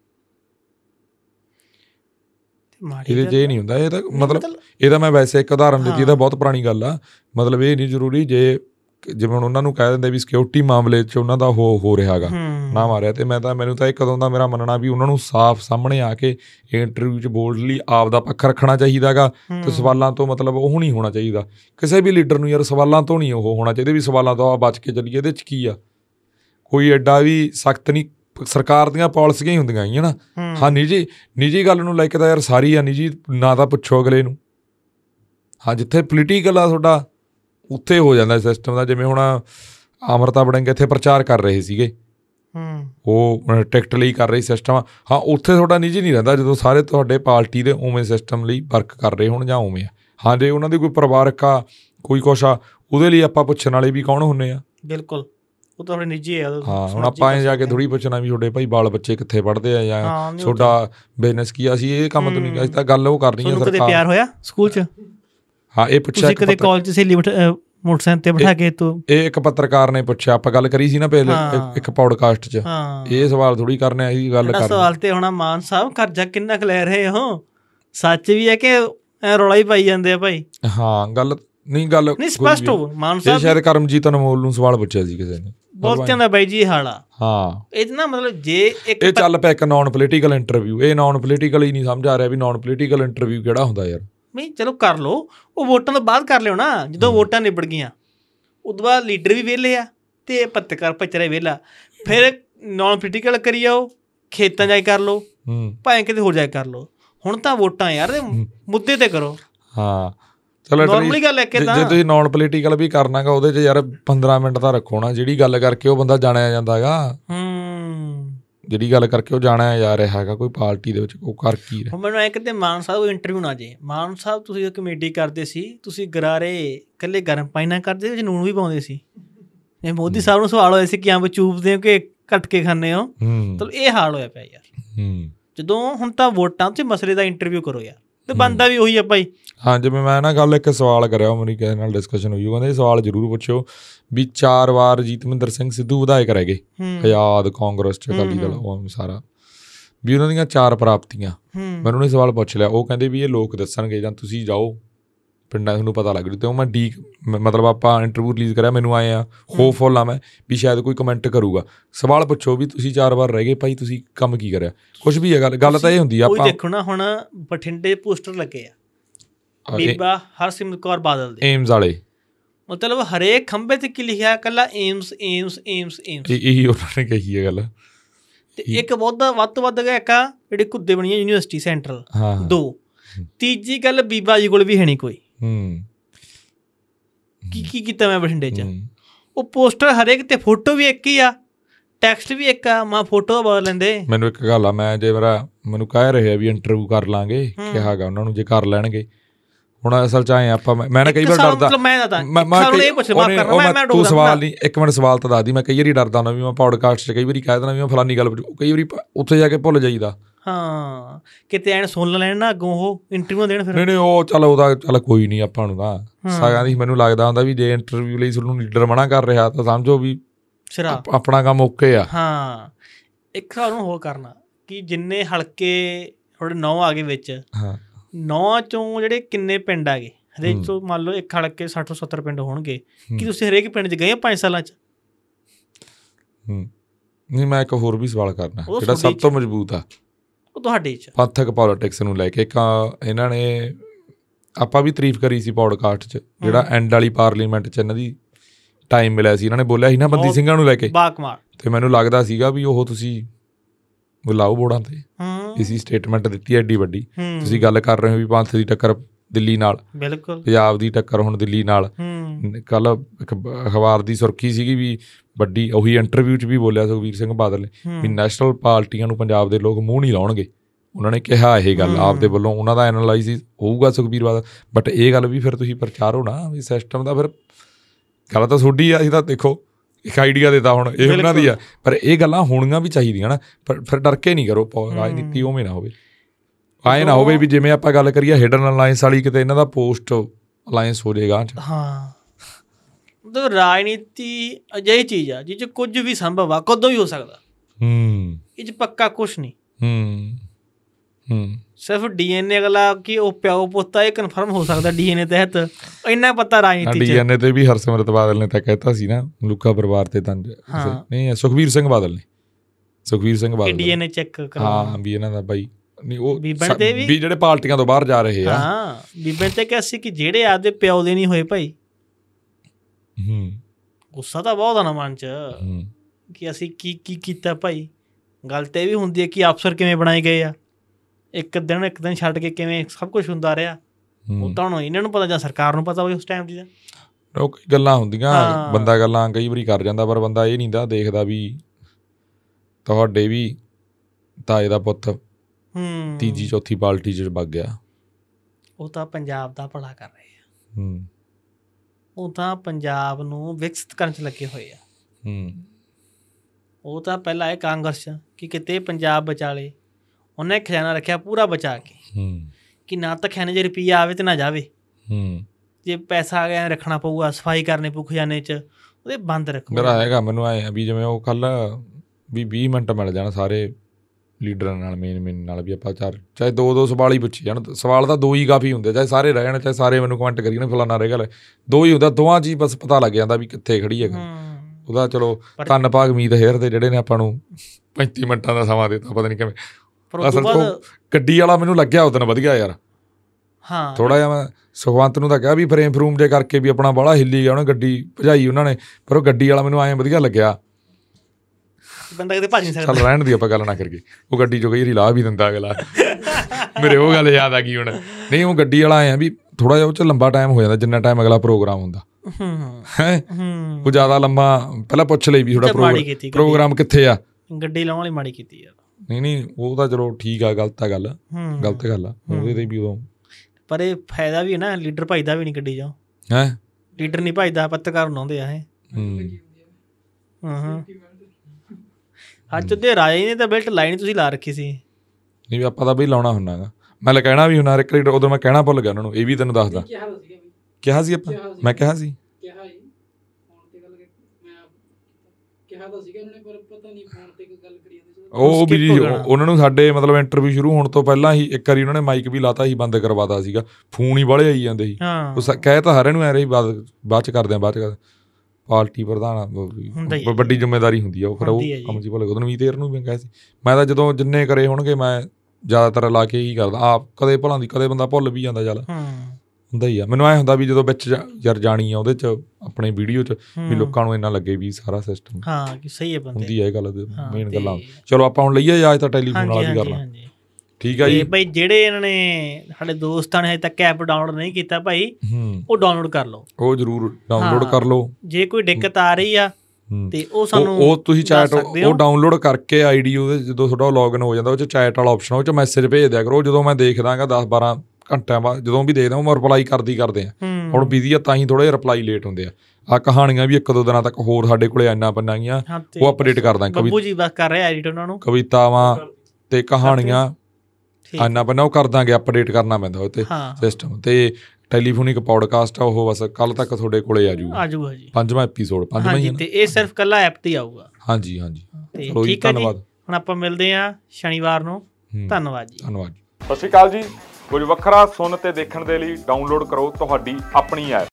ਇਹਦੇ 'ਚ ਇਹ ਨਹੀਂ ਹੁੰਦਾ, ਇਹ ਤਾਂ ਮਤਲਬ ਇਹਦਾ ਮੈਂ ਵੈਸੇ ਇੱਕ ਉਦਾਹਰਨ ਦਿੱਤੀ, ਇਹਦਾ ਬਹੁਤ ਪੁਰਾਣੀ ਗੱਲ ਆ। ਮਤਲਬ ਇਹ ਨਹੀਂ ਜ਼ਰੂਰੀ ਜੇ ਜਿਵੇਂ ਹੁਣ ਉਹਨਾਂ ਨੂੰ ਕਹਿ ਦਿੰਦੇ ਵੀ ਸਿਕਿਉਰਿਟੀ ਮਾਮਲੇ 'ਚ ਉਹਨਾਂ ਦਾ ਹੋ ਰਿਹਾ ਹੈਗਾ ਨਾ ਮਾਰਿਆ, ਅਤੇ ਮੈਨੂੰ ਤਾਂ ਇਹ ਕਦੋਂ ਦਾ ਮੇਰਾ ਮੰਨਣਾ ਵੀ ਉਹਨਾਂ ਨੂੰ ਸਾਫ਼ ਸਾਹਮਣੇ ਆ ਕੇ ਇੰਟਰਵਿਊ 'ਚ ਬੋਲਡਲੀ ਆਪ ਦਾ ਪੱਖ ਰੱਖਣਾ ਚਾਹੀਦਾ ਹੈਗਾ, ਅਤੇ ਸਵਾਲਾਂ ਤੋਂ ਮਤਲਬ ਉਹ ਨਹੀਂ ਹੋਣਾ ਚਾਹੀਦਾ ਕਿਸੇ ਵੀ ਲੀਡਰ ਨੂੰ। ਯਾਰ ਸਵਾਲਾਂ ਤੋਂ ਨਹੀਂ ਉਹ ਹੋਣਾ ਚਾਹੀਦਾ ਵੀ ਸਵਾਲਾਂ ਤੋਂ ਬਚ ਕੇ ਚੱਲੀਏ। ਇਹਦੇ 'ਚ ਕੀ ਆ, ਕੋਈ ਐਡਾ ਵੀ ਸਖਤ ਨਹੀਂ, ਸਰਕਾਰ ਦੀਆਂ ਪਾਲਿਸੀਆਂ ਹੀ ਹੁੰਦੀਆਂ ਹੀ ਨਾ। ਹਾਂ ਨਿੱਜੀ ਗੱਲ ਨੂੰ ਲੈ ਕੇ ਤਾਂ ਯਾਰ ਸਾਰੀ ਆ ਨਿੱਜੀ, ਨਾ ਤਾਂ ਪੁੱਛੋ ਅਗਲੇ ਨੂੰ। ਹਾਂ ਜਿੱਥੇ ਪੋਲੀਟੀਕਲ ਆ ਤੁਹਾਡਾ ਉੱਥੇ ਹੋ ਜਾਂਦਾ ਸਿਸਟਮ ਦਾ। ਜਿਵੇਂ ਹੁਣ ਅੰਮ੍ਰਿਤਾ ਬੜਿੰਗ ਇੱਥੇ ਪ੍ਰਚਾਰ ਕਰ ਰਹੇ ਸੀਗੇ, ਉਹ ਟਿਕਟ ਲਈ ਕਰ ਰਹੀ ਸਿਸਟਮ। ਹਾਂ ਉੱਥੇ ਤੁਹਾਡਾ ਨਿੱਜੀ ਨਹੀਂ ਰਹਿੰਦਾ ਜਦੋਂ ਸਾਰੇ ਤੁਹਾਡੇ ਪਾਰਟੀ ਦੇ ਉਵੇਂ ਸਿਸਟਮ ਲਈ ਵਰਕ ਕਰ ਰਹੇ ਹੋਣ ਜਾਂ ਉਵੇਂ ਆ। ਹਾਂ ਜੇ ਉਹਨਾਂ ਦੀ ਕੋਈ ਪਰਿਵਾਰਕ ਆ, ਕੋਈ ਕੁਛ ਆ, ਉਹਦੇ ਲਈ ਆਪਾਂ ਪੁੱਛਣ ਵਾਲੇ ਵੀ ਕੌਣ ਹੁੰਦੇ ਆ। ਬਿਲਕੁਲ, ਉਹ ਤਾਂ ਨਿੱਜੀ ਆ। ਹਾਂ ਹੁਣ ਆਪਾਂ ਐਂ ਜਾ ਕੇ ਥੋੜ੍ਹੀ ਪੁੱਛਣਾ ਵੀ ਤੁਹਾਡੇ ਭਾਈ ਬਾਲ ਬੱਚੇ ਕਿੱਥੇ ਪੜ੍ਹਦੇ ਆ, ਜਾਂ ਤੁਹਾਡਾ ਬਿਜ਼ਨਸ ਕੀ ਆ। ਅਸੀਂ ਇਹ ਕੰਮ ਤੋਂ ਨਹੀਂ, ਅਸੀਂ ਤਾਂ ਗੱਲ ਉਹ ਕਰਨੀ ਆ। ਕਦੇ ਪਿਆਰ ਹੋਇਆ ਸਕੂਲ 'ਚ? ਹਾਂ ਇਹ ਪੁੱਛਿਆ ਕਦੇ ਕਾਲਜ 'ਚ ਸਹੇਲੀ ਮੋਟਰਸਾਈਕਲ ਤੇ ਬਿਠਾ ਕੇ ਤੂੰ? ਇਹ ਇੱਕ ਪੱਤਰਕਾਰ ਨੇ ਪੁੱਛਿਆ, ਆਪਾਂ ਗੱਲ ਕਰੀ ਸੀ ਨਾ ਪਹਿਲੇ ਇੱਕ ਪੌਡਕਾਸਟ 'ਚ। ਇਹ ਸਵਾਲ ਥੋੜ੍ਹੀ ਕਰਨੇ, ਇਹੀ ਗੱਲ ਕਰ ਸਵਾਲ ਤੇ ਹੋਣਾ। ਮਾਨ ਸਾਹਿਬ ਕਰਜ਼ਾ ਕਿੰਨਾ ਕੁ ਲੈ ਰਹੇ ਹੋ? ਸੱਚ ਵੀ ਹੈ ਕਿ ਰੌਲਾ ਹੀ ਪਾਈ ਜਾਂਦੇ ਆ ਭਾਈ? ਹਾਂ ਗੱਲ ਨਹੀਂ ਸਪਸ਼ਟ ਹੋ ਮਾਨ ਸਾਹਿਬ। ਸ਼ਾਇਦ ਕਰਮਜੀਤ ਅਨਮੋਲ ਨੂੰ ਸਵਾਲ ਪੁੱਛਿਆ ਸੀ ਕਿਸੇ ਨੇ, ਬਹੁਤਿਆਂ ਦਾ ਬਾਈ ਜੀ ਇਹ ਹਾਲ ਆ। ਹਾਂ ਇਹ ਨਾ ਮਤਲਬ ਜੇ ਇਹ ਚੱਲ ਪਿਆ ਇੱਕ ਨੋਨ ਪੋਲੀਟੀਕਲ ਇੰਟਰਵਿਊ, ਇਹ ਨੋਨ ਪੋਲੀਟੀਕਲ ਹੀ ਨਹੀਂ ਸਮਝ ਆ ਰਿਹਾ ਵੀ ਨੋਨ ਪੋਲੀਟੀਕਲ ਇੰਟਰਵਿਊ ਕਿਹੜਾ ਹੁੰਦਾ ਯਾਰ। ਨਹੀਂ ਚਲੋ ਕਰ ਲਓ, ਉਹ ਵੋਟਾਂ ਤੋਂ ਬਾਅਦ ਕਰ ਲਿਓ ਨਾ, ਜਦੋਂ ਵੋਟਾਂ ਨਿਬੜ ਗਈਆਂ ਉਦੋਂ ਬਾਅਦ ਲੀਡਰ ਵੀ ਵਿਹਲੇ ਆ ਅਤੇ ਪੱਤਰਕਾਰ ਭਾਈਚਾਰਾ ਵਿਹਲਾ, ਫਿਰ ਨੋਨ ਪੋਲੀਟੀਕਲ ਕਰੀ ਜਾਓ, ਖੇਤਾਂ ਜਾ ਕੇ ਕਰ ਲਓ, ਭਾਵੇਂ ਕਿਤੇ ਹੋਰ ਜਾ ਕੇ ਕਰ ਲਓ। ਹੁਣ ਤਾਂ ਵੋਟਾਂ ਯਾਰ ਮੁੱਦੇ 'ਤੇ ਕਰੋ। ਹਾਂ ਚਲੋ ਨੋਰਮਲੀ ਗੱਲ ਹੈ ਕਿ ਜੇ ਤੁਸੀਂ ਨੋਨ ਪੋਲੀਟੀਕਲ ਵੀ ਕਰਨਾ ਗਾ ਉਹਦੇ 'ਚ ਯਾਰ 15 ਮਿੰਟ ਤਾਂ ਰੱਖੋ ਨਾ, ਜਿਹੜੀ ਗੱਲ ਕਰਕੇ ਉਹ ਬੰਦਾ ਜਾਣਿਆ ਜਾਂਦਾ ਹੈਗਾ। ਜਿਹੜੀ ਗੱਲ ਕਰਕੇ ਉਹ ਜਾਣਿਆ ਜਾ ਰਿਹਾ ਹੈਗਾ ਕੋਈ ਪਾਰਟੀ ਦੇ ਵਿੱਚ, ਉਹ ਕਰ ਕੀ ਰਿਹਾ। ਮੈਨੂੰ ਐਂ ਕਿਤੇ ਮਾਨ ਸਾਹਿਬ ਇੰਟਰਵਿਊ ਨਾ ਜੇ। ਮਾਨ ਸਾਹਿਬ ਤੁਸੀਂ ਕਮੇਟੀ ਕਰਦੇ ਸੀ, ਤੁਸੀਂ ਗਰਾਰੇ ਇਕੱਲੇ ਗਰਮ ਪਾਣੀ ਨਾਲ ਕਰਦੇ, ਵਿੱਚ ਨੂਣ ਵੀ ਪਾਉਂਦੇ ਸੀ। ਇਹ ਮੋਦੀ ਸਾਹਿਬ ਨੂੰ ਸਵਾਲ ਹੋਇਆ ਸੀ ਕਿ ਆਪ ਚੂਪਦੇ ਹੋ ਕਿ ਕੱਟ ਕੇ ਖਾਂਦੇ ਹੋ, ਤਾਂ ਇਹ ਹਾਲ ਹੋਇਆ ਪਿਆ ਯਾਰ। ਜਦੋਂ ਹੁਣ ਤਾਂ ਵੋਟਾਂ 'ਚ ਮਸਲੇ ਦਾ ਇੰਟਰਵਿਊ ਕਰੋ ਯਾਰ, ਤੇ ਬਣਦਾ ਵੀ ਉਹੀ ਆ ਭਾਈ। ਹਾਂ ਜਿਵੇਂ ਮੈਂ ਨਾ ਗੱਲ ਇੱਕ ਸਵਾਲ ਕਰਿਆ, ਉਹ ਮੇਰੀ ਕਿਸੇ ਨਾਲ ਡਿਸਕਸ਼ਨ ਹੋਈ, ਉਹ ਕਹਿੰਦੇ ਸਵਾਲ ਜ਼ਰੂਰ ਪੁੱਛਿਓ ਵੀ 4 ਵਾਰ ਜੀਤਮਿੰਦਰ ਸਿੰਘ ਸਿੱਧੂ ਵਿਧਾਇਕ ਰਹਿ ਗਏ ਆਜ਼ਾਦ ਕਾਂਗਰਸ 'ਚ, ਅਕਾਲੀ ਦਲ ਉਹ ਸਾਰਾ, ਵੀ ਉਹਨਾਂ ਦੀਆਂ 4 ਪ੍ਰਾਪਤੀਆਂ। ਮੈਨੂੰ ਉਹਨੇ ਸਵਾਲ ਪੁੱਛ ਲਿਆ, ਉਹ ਕਹਿੰਦੇ ਵੀ ਇਹ ਲੋਕ ਦੱਸਣਗੇ ਜਾਂ ਤੁਸੀਂ ਜਾਓ ਪਿੰਡਾਂ ਤੁਹਾਨੂੰ ਪਤਾ ਲੱਗ ਜੂ। ਅਤੇ ਉਹ ਮੈਂ ਮਤਲਬ ਆਪਾਂ ਇੰਟਰਵਿਊ ਰਿਲੀਜ਼ ਕਰਿਆ, ਮੈਨੂੰ ਆਏ ਆ ਹੋਪਫੁੱਲ ਆ ਮੈਂ ਵੀ ਸ਼ਾਇਦ ਕੋਈ ਕਮੈਂਟ ਕਰੂਗਾ। ਸਵਾਲ ਪੁੱਛੋ ਵੀ ਤੁਸੀਂ 4 ਵਾਰ ਰਹਿ ਗਏ ਭਾਈ, ਤੁਸੀਂ ਕੰਮ ਕੀ ਕਰਿਆ, ਕੁਛ ਵੀ ਹੈ ਗੱਲ ਤਾਂ ਇਹ ਹੁੰਦੀ ਆ। ਆਪਾਂ ਦੇਖੋ ਨਾ ਹੁਣ ਬਠਿੰਡੇ ਪੋਸਟਰ ਲੱਗੇ ਆ ਬੀਬਾ ਹਰਸਿਮਰਤ ਕੌਰ ਬਾਦਲ ਦੇ, ਏਮਸ ਵਾਲੇ, ਮਤਲਬ ਹਰੇਕ ਖੰਭੇ 'ਤੇ ਕੀ ਲਿਖਿਆ, ਇਕੱਲਾ ਏਮਸ ਏਮਸ ਏਮਸ ਏਮਸ, ਇਹੀ ਉਹਨਾਂ ਨੇ ਕਹੀ ਹੈ ਗੱਲ। ਅਤੇ ਇੱਕ ਵੱਧ ਤੋਂ ਵੱਧ ਇੱਕ ਆ ਜਿਹੜੀ ਘੁੱਦੇ ਬਣੀ ਹੈ ਯੂਨੀਵਰਸਿਟੀ ਸੈਂਟਰਲ, 2। ਤੀਜੀ ਗੱਲ ਬੀਬਾ ਜੀ ਕੋਲ ਵੀ ਹੈ ਨਹੀਂ ਕੋਈ। ਕੀ ਕੀਤਾ ਮੈਂ ਬਠਿੰਡੇ 'ਚ? ਉਹ ਪੋਸਟਰ ਹਰੇਕ ਤੇ ਫੋਟੋ ਵੀ ਇੱਕ ਹੀ ਆ, ਟੈਕਸਟ ਵੀ ਇੱਕ ਆ, ਮੈਂ ਫੋਟੋ ਬਦਲ ਲੈਂਦੇ। ਮੈਨੂੰ ਇੱਕ ਗੱਲ ਆ, ਮੈਂ ਜੇ ਮੈਨੂੰ ਕਹਿ ਰਹੇ ਵੀ ਇੰਟਰਵਿਊ ਕਰ ਲਾਂਗੇ, ਕਿਹਾ ਹੈਗਾ ਉਹਨਾਂ ਨੂੰ ਜੇ ਕਰ ਲੈਣਗੇ। ਹੁਣ ਅਸਲ 'ਚ ਆਏ ਆਪਾਂ, ਮੈਂ ਨਾ ਕਈ ਵਾਰ ਡਰਦਾ, ਤੂੰ ਸਵਾਲ ਨਹੀਂ, ਇੱਕ ਮਿੰਟ ਸਵਾਲ ਤਾਂ ਦੱਸਦੀ। ਮੈਂ ਕਈ ਵਾਰੀ ਡਰਦਾ ਹੁੰਦਾ ਵੀ ਮੈਂ ਪੌਡਕਾਸਟ 'ਚ ਕਈ ਵਾਰੀ ਕਹਿ ਦੇਣਾ ਵੀ ਮੈਂ ਫਲਾਨੀ ਗੱਲ, ਕਈ ਵਾਰੀ ਉੱਥੇ ਜਾ ਕੇ ਭੁੱਲ ਜਾਈਦਾ। ਹਾਂ ਕਿਤੇ ਐਨ ਸੁਣ ਲੈਣ ਨਾ ਅੱਗੋਂ ਉਹ ਇੰਟਰਵਿਊ ਦੇਣ। ਫਿਰ ਨਹੀਂ ਉਹ ਚੱਲ ਕੋਈ ਨਹੀਂ, ਆਪਾਂ ਨੂੰ ਤਾਂ ਸਾਰਿਆਂ ਦੀ ਮੈਨੂੰ ਲੱਗਦਾ ਹੁੰਦਾ ਵੀ ਜੇ ਇੰਟਰਵਿਊ ਲਈ ਤੁਹਾਨੂੰ ਲੀਡਰ ਮਨਾ ਕਰ ਰਿਹਾ ਤਾਂ ਸਮਝੋ ਵੀ ਆਪਣਾ ਕੰਮ ਓਕੇ ਆ। ਹਾਂ ਇੱਕ ਸਾਨੂੰ ਹੋਰ ਕਰਨਾ ਕਿ ਜਿੰਨੇ ਹਲਕੇ ਤੁਹਾਡੇ 9 ਆ ਗਏ ਵਿੱਚ, 9 ਚੋਂ ਜਿਹੜੇ ਕਿੰਨੇ ਪਿੰਡ ਆ ਗਏ, ਹਰੇਕ ਤੋਂ ਮੰਨ ਲਓ ਇੱਕ ਹਲਕੇ 60 ਤੋਂ 70 ਪਿੰਡ ਹੋਣਗੇ, ਕੀ ਤੁਸੀਂ ਹਰੇਕ ਪਿੰਡ 'ਚ ਗਏ 5 ਸਾਲਾਂ 'ਚ? ਨਹੀਂ, ਮੈਂ ਇੱਕ ਹੋਰ ਵੀ ਸਵਾਲ ਕਰਨਾ, ਜਿਹੜਾ ਸਭ ਤੋਂ ਮਜ਼ਬੂਤ ਆ ਉਹ ਤੁਹਾਡੇ 'ਚ ਪੰਥਕ ਪੋਲੀਟਿਕਸ ਨੂੰ ਲੈ ਕੇ। ਇੱਕ ਇਹਨਾਂ ਨੇ ਆਪਾਂ ਵੀ ਤਾਰੀਫ ਕਰੀ ਸੀ ਪੋਡਕਾਸਟ 'ਚ, ਜਿਹੜਾ ਐਂਡ ਵਾਲੀ ਪਾਰਲੀਮੈਂਟ 'ਚ ਇਹਨਾਂ ਦੀ ਟਾਈਮ ਮਿਲਿਆ ਸੀ, ਇਹਨਾਂ ਨੇ ਬੋਲਿਆ ਸੀ ਨਾ ਬੰਦੀ ਸਿੰਘਾਂ ਨੂੰ ਲੈ ਕੇ, ਤੇ ਮੈਨੂੰ ਲੱਗਦਾ ਸੀਗਾ ਵੀ ਉਹ ਤੁਸੀਂ ਬੁਲਾਓ ਬੋਰਡਾਂ ਤੇ, ਇਸੀ ਸਟੇਟਮੈਂਟ ਦਿੱਤੀ ਐਡੀ ਵੱਡੀ। ਤੁਸੀਂ ਗੱਲ ਕਰ ਰਹੇ ਹੋ ਵੀ ਪੰਥ ਦੀ ਟੱਕਰ ਦਿੱਲੀ ਨਾਲ, ਬਿਲਕੁਲ ਪੰਜਾਬ ਦੀ ਟੱਕਰ ਹੁਣ ਦਿੱਲੀ ਨਾਲ। ਕੱਲ੍ਹ ਇੱਕ ਅਖਬਾਰ ਦੀ ਸੁਰਖੀ ਸੀਗੀ ਵੀ ਵੱਡੀ, ਉਹੀ ਇੰਟਰਵਿਊ 'ਚ ਵੀ ਬੋਲਿਆ ਸੁਖਬੀਰ ਸਿੰਘ ਬਾਦਲ ਨੇ ਵੀ ਨੈਸ਼ਨਲ ਪਾਰਟੀਆਂ ਨੂੰ ਪੰਜਾਬ ਦੇ ਲੋਕ ਮੂੰਹ ਨਹੀਂ ਲਾਉਣਗੇ। ਉਹਨਾਂ ਨੇ ਕਿਹਾ ਇਹ ਗੱਲ ਆਪਦੇ ਵੱਲੋਂ, ਉਹਨਾਂ ਦਾ ਐਨਾਲਾਈਸਿਸ ਹੋਊਗਾ ਸੁਖਬੀਰ ਬਾਦਲ, ਬਟ ਇਹ ਗੱਲ ਵੀ ਫਿਰ ਤੁਸੀਂ ਪ੍ਰਚਾਰੋ ਨਾ ਵੀ ਸਿਸਟਮ ਦਾ। ਫਿਰ ਗੱਲ ਤਾਂ ਤੁਹਾਡੀ ਆ, ਅਸੀਂ ਤਾਂ ਦੇਖੋ ਇੱਕ ਆਈਡੀਆ ਦਿੱਤਾ, ਹੁਣ ਇਹ ਉਹਨਾਂ ਦੀ ਆ, ਪਰ ਇਹ ਗੱਲਾਂ ਹੋਣੀਆਂ ਵੀ ਚਾਹੀਦੀਆਂ ਨਾ। ਪਰ ਫਿਰ ਡਰ ਕੇ ਨਹੀਂ ਕਰੋ, ਰਾਜਨੀਤੀ ਉਵੇਂ ਨਾ ਹੋਵੇ, ਆਏ ਨਾ ਹੋਵੇ ਵੀ ਜਿਵੇਂ ਆਪਾਂ ਗੱਲ ਕਰੀਏ ਹਿਡਨ ਅਲਾਇੰਸ ਵਾਲੀ, ਕਿਤੇ ਇਹਨਾਂ ਦਾ ਪੋਸਟ ਅਲਾਇੰਸ ਹੋ ਜਾਏਗਾ। ਹਾਂ, ਮਤਲਬ ਰਾਜਨੀਤੀ ਅਜਿਹੀ ਚੀਜ਼ ਆ ਜਿਹ 'ਚ ਕੁਝ ਵੀ ਸੰਭਵ ਆ, ਕਦੋਂ ਵੀ ਹੋ ਸਕਦਾ। ਇਹ 'ਚ ਪੱਕਾ ਕੁਛ ਨਹੀਂ। ਸਿਰਫ DNA ਅਗਲਾ ਕਿ ਉਹ ਪਿਓ ਪੁੱਤਾ, ਇਹ ਕਨਫਰਮ ਹੋ ਸਕਦਾ DNA ਤਹਿਤ, ਇੰਨਾ ਪਤਾ ਰਾਜਨੀਤੀ 'ਚ। DNA ਤੇ ਵੀ ਹਰਸਿਮਰਤ ਬਾਦਲ ਨੇ ਤਾਂ ਕਹਿਤਾ ਸੀ ਨਾ, ਮਲੂਕਾ ਪਰਿਵਾਰ ਤੇ ਤੰਜ, ਨਹੀਂ ਸੁਖਬੀਰ ਸਿੰਘ ਬਾਦਲ DNA ਚੈੱਕ ਕਰਾ, ਹਾਂ ਵੀ ਇਹਨਾਂ ਦਾ ਬਾਈ ਨਹੀਂ, ਉਹ ਵੀ ਜਿਹੜੇ ਪਾਰਟੀਆਂ ਤੋਂ ਬਾਹਰ ਜਾ ਰਹੇ ਆ। ਹਾਂ, ਬੀਬੀ ਤੇ ਕਿਹਾ ਸੀ ਕਿ ਜਿਹੜੇ ਆਪਦੇ ਪਿਓ ਦੇ ਨਹੀਂ ਹੋਏ ਭਾਈ, ਗੁੱਸਾ ਤਾਂ ਬਹੁਤ ਆ ਨਾ ਮਨ 'ਚ ਕਿ ਅਸੀਂ ਕੀ ਕੀਤਾ ਭਾਈ। ਗੱਲ ਤਾਂ ਇਹ ਵੀ ਹੁੰਦੀ ਹੈ ਕਿ ਅਫਸਰ ਕਿਵੇਂ ਬਣਾਏ ਗਏ ਆ, ਇੱਕ ਦਿਨ ਛੱਡ ਕੇ ਕਿਵੇਂ ਸਭ ਕੁਛ ਹੁੰਦਾ ਰਿਹਾ। ਉਹ ਤਾਂ ਹੁਣ ਇਹਨਾਂ ਨੂੰ ਪਤਾ ਜਾਂ ਸਰਕਾਰ ਨੂੰ ਪਤਾ ਹੋਵੇ ਉਸ ਟਾਈਮ ਦੀ। ਉਹ ਕਈ ਗੱਲਾਂ ਹੁੰਦੀਆਂ, ਬੰਦਾ ਗੱਲਾਂ ਕਈ ਵਾਰੀ ਕਰ ਜਾਂਦਾ, ਪਰ ਬੰਦਾ ਇਹ ਨਹੀਂ ਦਾ ਦੇਖਦਾ ਵੀ ਤੁਹਾਡੇ ਵੀ ਤਾਏ ਦਾ ਪੁੱਤ ਤੀਜੀ ਚੌਥੀ ਪਾਰਟੀ 'ਚ ਵਗ ਗਿਆ। ਉਹ ਤਾਂ ਪੰਜਾਬ ਦਾ ਭਲਾ ਕਰ ਰਹੇ ਆ, ਉਹ ਤਾਂ ਪੰਜਾਬ ਨੂੰ ਵਿਕਸਿਤ ਕਰਨ 'ਚ ਲੱਗੇ ਹੋਏ ਆ। ਉਹ ਤਾਂ ਪਹਿਲਾਂ ਆਏ ਕਾਂਗਰਸ 'ਚ ਕਿ ਕਿਤੇ ਪੰਜਾਬ ਬਚਾ ਲਏ, ਉਹਨੇ ਖਜ਼ਾਨਾ ਰੱਖਿਆ ਪੂਰਾ ਬਚਾ ਕੇ ਕਿ ਨਾ ਤਾਂ ਖਜ਼ਾਨੇ 'ਚ ਰੁਪਈਆ ਆਵੇ ਤੇ ਨਾ ਜਾਵੇ। ਜੇ ਪੈਸਾ ਆ ਗਿਆ ਰੱਖਣਾ ਪਊਗਾ, ਸਫਾਈ ਕਰਨੀ ਪਊ ਖਜ਼ਾਨੇ 'ਚ, ਉਹਦੇ ਬੰਦ ਰੱਖੋ। ਮੇਰਾ ਹੈਗਾ, ਮੈਨੂੰ ਆਏ ਵੀ ਜਿਵੇਂ ਉਹ ਕੱਲ੍ਹ ਵੀ 20 ਮਿੰਟ ਮਿਲ ਜਾਣ ਸਾਰੇ ਲੀਡਰਾਂ ਨਾਲ, ਮੇਨ ਨਾਲ, ਵੀ ਆਪਾਂ ਚਾਹੇ ਦੋ ਸਵਾਲ ਹੀ ਪੁੱਛੀ ਜਾਣ। ਸਵਾਲ ਤਾਂ ਦੋ ਹੀ ਕਾਫੀ ਹੁੰਦੇ, ਚਾਹੇ ਸਾਰੇ ਰਹਿਣ, ਚਾਹੇ ਸਾਰੇ ਮੈਨੂੰ ਕਮੈਂਟ ਕਰੀ ਨਾ ਫਲਾਨਾ ਰਹਿ ਗਿਆ, ਦੋ ਹੀ ਹੁੰਦਾ। ਦੋਵਾਂ 'ਚ ਹੀ ਬਸ ਪਤਾ ਲੱਗ ਜਾਂਦਾ ਵੀ ਕਿੱਥੇ ਖੜੀ ਹੈਗਾ ਉਹਦਾ। ਚਲੋ ਧੰਨ ਭਾਗ ਮੀਤ ਹੇਅਰ ਦੇ ਜਿਹੜੇ ਨੇ ਆਪਾਂ ਨੂੰ 35 ਮਿੰਟਾਂ ਦਾ ਸਮਾਂ ਦਿੱਤਾ, ਪਤਾ ਨਹੀਂ ਕਿਵੇਂ। ਅਸਲ ਤੋਂ ਗੱਡੀ ਵਾਲਾ ਮੈਨੂੰ ਲੱਗਿਆ ਉਦੋਂ ਵਧੀਆ ਯਾਰ, ਥੋੜ੍ਹਾ ਜਿਹਾ ਮੈਂ ਸੁਖਵੰਤ ਨੂੰ ਤਾਂ ਕਿਹਾ ਵੀ ਫਰੂਮ ਜੇ ਕਰਕੇ ਵੀ ਆਪਣਾ ਬਾਹਲਾ ਹਿੱਲੀ ਗਿਆ, ਉਹਨੇ ਗੱਡੀ ਭਜਾਈ ਉਹਨਾਂ ਨੇ, ਪਰ ਉਹ ਗੱਡੀ ਵਾਲਾ ਮੈਨੂੰ ਐਂ ਵਧੀਆ ਲੱਗਿਆ। ਬੰਦਾ ਕਿਤੇ ਭੱਜ ਨਹੀਂ ਸਕਦਾ। ਚੱਲ ਰਹਿਣ ਦੀ ਆਪਾਂ ਗੱਲ ਨਾ ਕਰੀਏ, ਉਹ ਗੱਡੀ 'ਚੋਂ ਕਈ ਵਾਰੀ ਲਾਹ ਵੀ ਦਿੰਦਾ ਅਗਲਾ। ਮੇਰੇ ਉਹ ਗੱਲ ਯਾਦ ਆ ਗਈ ਹੁਣ। ਨਹੀਂ, ਉਹ ਗੱਡੀ ਵਾਲਾ ਐਂ ਵੀ ਥੋੜ੍ਹਾ ਜਿਹਾ ਉਹ 'ਚ ਲੰਬਾ ਟਾਈਮ ਹੋ ਜਾਂਦਾ ਜਿੰਨਾ ਟਾਈਮ ਅਗਲਾ ਪ੍ਰੋਗਰਾਮ ਹੁੰਦਾ ਹੈ। ਉਹ ਜ਼ਿਆਦਾ ਲੰਬਾ ਪਹਿਲਾਂ ਪੁੱਛ ਲਈ ਵੀ ਥੋੜਾ ਪ੍ਰੋਗਰਾਮ ਕਿੱਥੇ ਆ, ਗੱਡੀ ਲਾਉਣ ਵਾਲੀ ਮਾੜੀ ਕੀਤੀ ਯਾਰ। ਨਹੀਂ ਉਹ ਤਾਂ ਚਲੋ ਠੀਕ ਆ, ਗਲਤ ਗੱਲ ਆ ਉਹਦੇ ਤੇ ਵੀ ਉਦੋਂ। ਪਰ ਇਹ ਫਾਇਦਾ ਵੀ ਹੈ ਨਾ, ਲੀਡਰ ਭੱਜਦਾ ਵੀ ਨਹੀਂ ਗੱਡੀ 'ਚੋਂ, ਹੈ ਲੀਡਰ ਨਹੀਂ ਭੱਜਦਾ, ਪੱਤਰਕਾਰ ਬਣਾਉਂਦੇ ਆ ਇਹ। ਅੱਜ ਉਹਦੇ ਰਾਜੇ ਨੇ ਤਾਂ ਬੈਲਟ ਲਾਈਨ ਤੁਸੀਂ ਲਾ ਰੱਖੀ ਸੀ। ਨਹੀਂ ਵੀ ਆਪਾਂ ਤਾਂ ਬਈ ਲਾਉਣਾ ਹੁੰਦਾ ਗਾ, ਮੈਂ ਕਹਿਣਾ ਵੀ ਹੁੰਦਾ ਇੱਕ ਲੀਡਰ। ਉਦੋਂ ਮੈਂ ਕਹਿਣਾ ਭੁੱਲ ਗਿਆ ਉਹਨਾਂ ਨੂੰ, ਇਹ ਵੀ ਤੈਨੂੰ ਦੱਸਦਾ। ਕਿਹਾ ਸੀ ਆਪਾਂ, ਮੈਂ ਕਿਹਾ ਸੀ ਉਹ ਵੀ ਉਹਨਾਂ ਨੂੰ ਸਾਡੇ ਮਤਲਬ ਇੰਟਰਵਿਊ ਸ਼ੁਰੂ ਹੋਣ ਤੋਂ ਪਹਿਲਾਂ ਹੀ ਇੱਕ ਵਾਰੀ ਉਹਨਾਂ ਨੇ ਮਾਈਕ ਵੀ ਲਾਤਾ ਸੀ, ਬੰਦ ਕਰਵਾਤਾ ਸੀਗਾ, ਫੋਨ ਹੀ ਵਾਲੇ ਆਈ ਜਾਂਦੇ ਸੀ। ਉਹ ਕਹਿ ਤਾਂ ਸਾਰਿਆਂ ਨੂੰ ਐ ਰਹੀ, ਬਾਅਦ 'ਚ ਕਰਦੇ ਪਾਰਟੀ ਪ੍ਰਧਾਨ ਵੱਡੀ ਜ਼ਿੰਮੇਵਾਰੀ ਹੁੰਦੀ ਆ ਉਹ, ਫਿਰ ਉਹ ਕੰਮ 'ਚ ਭੁੱਲ ਗਿਆ। ਉਹਨੂੰ ਵੀ ਤੇਰ ਨੂੰ ਵੀ ਕਿਹਾ ਸੀ ਮੈਂ ਤਾਂ, ਜਦੋਂ ਜਿੰਨੇ ਕਰੇ ਹੋਣਗੇ ਮੈਂ ਜ਼ਿਆਦਾਤਰ ਲਾ ਕੇ ਹੀ ਕਰਦਾ ਆਪ। ਕਦੇ ਭੁੱਲਾਂ ਦੀ, ਕਦੇ ਬੰਦਾ ਭੁੱਲ ਵੀ ਜਾਂਦਾ, ਚੱਲ ਹੁੰਦਾ ਹੀ ਆ। ਮੈਨੂੰ ਐਂ ਹੁੰਦਾ ਵੀ ਜਦੋਂ ਵਿੱਚ ਯਾਰ ਜਾਣੀ ਆ ਉਹਦੇ 'ਚ ਆਪਣੇ ਵੀਡੀਓ 'ਚ ਵੀ ਲੋਕਾਂ ਨੂੰ ਇੰਨਾ ਲੱਗੇ ਵੀ ਸਾਰਾ ਸਿਸਟਮ ਸਹੀ ਹੁੰਦੀ ਆ। ਇਹ ਗੱਲ ਮੇਨ ਗੱਲਾਂ। ਚਲੋ ਆਪਾਂ ਹੁਣ ਲਈਏ ਜਾਂ ਤਾਂ ਟੈਲੀਫੋਨ ਵਾਲਾ ਵੀ ਕਰਨਾ, ਠੀਕ ਆ ਜੀ ਭਾਈ। ਜਿਹੜੇ ਇਹਨਾਂ ਨੇ ਸਾਡੇ ਦੋਸਤਾਂ ਨੇ ਹਜੇ ਤੱਕ ਐਪ ਡਾਊਨਲੋਡ ਨਹੀਂ ਕੀਤਾ ਭਾਈ, ਉਹ ਡਾਊਨਲੋਡ ਕਰ ਲਓ, ਉਹ ਜ਼ਰੂਰ ਡਾਊਨਲੋਡ ਕਰ ਲਓ। ਜੇ ਕੋਈ ਦਿੱਕਤ ਆ ਰਹੀ ਆ ਤੇ ਉਹ ਸਾਨੂੰ ਉਹ ਤੁਸੀਂ ਚੈਟ ਉਹ ਡਾਊਨਲੋਡ ਕਰਕੇ ਆਈਡੀ ਉਹਦੇ ਜਦੋਂ ਤੁਹਾਡਾ ਲੌਗਇਨ ਹੋ ਜਾਂਦਾ ਉਹ 'ਚ ਚੈਟ ਵਾਲਾ ਆਪਸ਼ਨ, ਉਹ 'ਚ ਮੈਸੇਜ ਭੇਜ ਦਿਆ ਕਰੋ। ਜਦੋਂ ਮੈਂ ਦੇਖ ਦਾਂਗਾ 10-12 ਘੰਟਿਆਂ ਬਾਅਦ, ਜਦੋਂ ਵੀ ਦੇਖਦਾ ਮੈਂ ਰਿਪਲਾਈ ਕਰਦੇ ਆ। ਹੁਣ ਬਿਜ਼ੀ ਆ ਤਾਂ ਹੀ ਥੋੜ੍ਹੇ ਜਿਹੇ ਰਿਪਲਾਈ ਲੇਟ ਹੁੰਦੇ ਆ। ਕਹਾਣੀਆਂ ਵੀ 1-2 ਦਿਨਾਂ ਤੱਕ ਹੋਰ ਸਾਡੇ ਕੋਲੇ ਇੰਨਾ ਪੰਨਾ ਗੀਆਂ, ਉਹ ਅਪਡੇਟ ਕਰ ਦਾਂਗੇ। ਕਵਿਤਾਵਾਂ ਤੇ ਕਹਾਣੀਆਂ ਇੰਨਾ ਪੰਨਾ ਉਹ ਕਰ ਦਾਂਗੇ, ਅਪਡੇਟ ਕਰਨਾ ਪੈਂਦਾ ਉਹ 'ਤੇ ਸਿਸਟਮ। ਤੇ ਟੈਲੀਫੋਨਿਕ ਪੋਡਕਾਸਟ ਆ ਉਹ ਬਸ ਕੱਲ੍ਹ ਤੱਕ ਤੁਹਾਡੇ ਕੋਲੇ ਆ ਜੂਗਾ ਜੀ, 5ਵਾਂ ਐਪੀਸੋਡ। 5ਵਾਂ ਹੀ ਤੇ ਇਹ ਸਿਰਫ ਕੱਲਾ ਐਪ ਤੇ ਆਊਗਾ। ਹਾਂਜੀ ਚਲੋ ਜੀ, ਧੰਨਵਾਦ। ਹੁਣ ਆਪਾਂ ਮਿਲਦੇ ਹਾਂ ਸ਼ਨੀਵਾਰ ਨੂੰ। ਧੰਨਵਾਦ ਜੀ। ਸਤਿ ਸ਼੍ਰੀ ਅਕਾਲ ਜੀ। ਕੁਝ ਵੱਖਰਾ ਸੁਣ ਤੇ ਦੇਖਣ ਦੇ ਲਈ ਡਾਊਨਲੋਡ ਕਰੋ ਤੁਹਾਡੀ ਆਪਣੀ ਐਪ।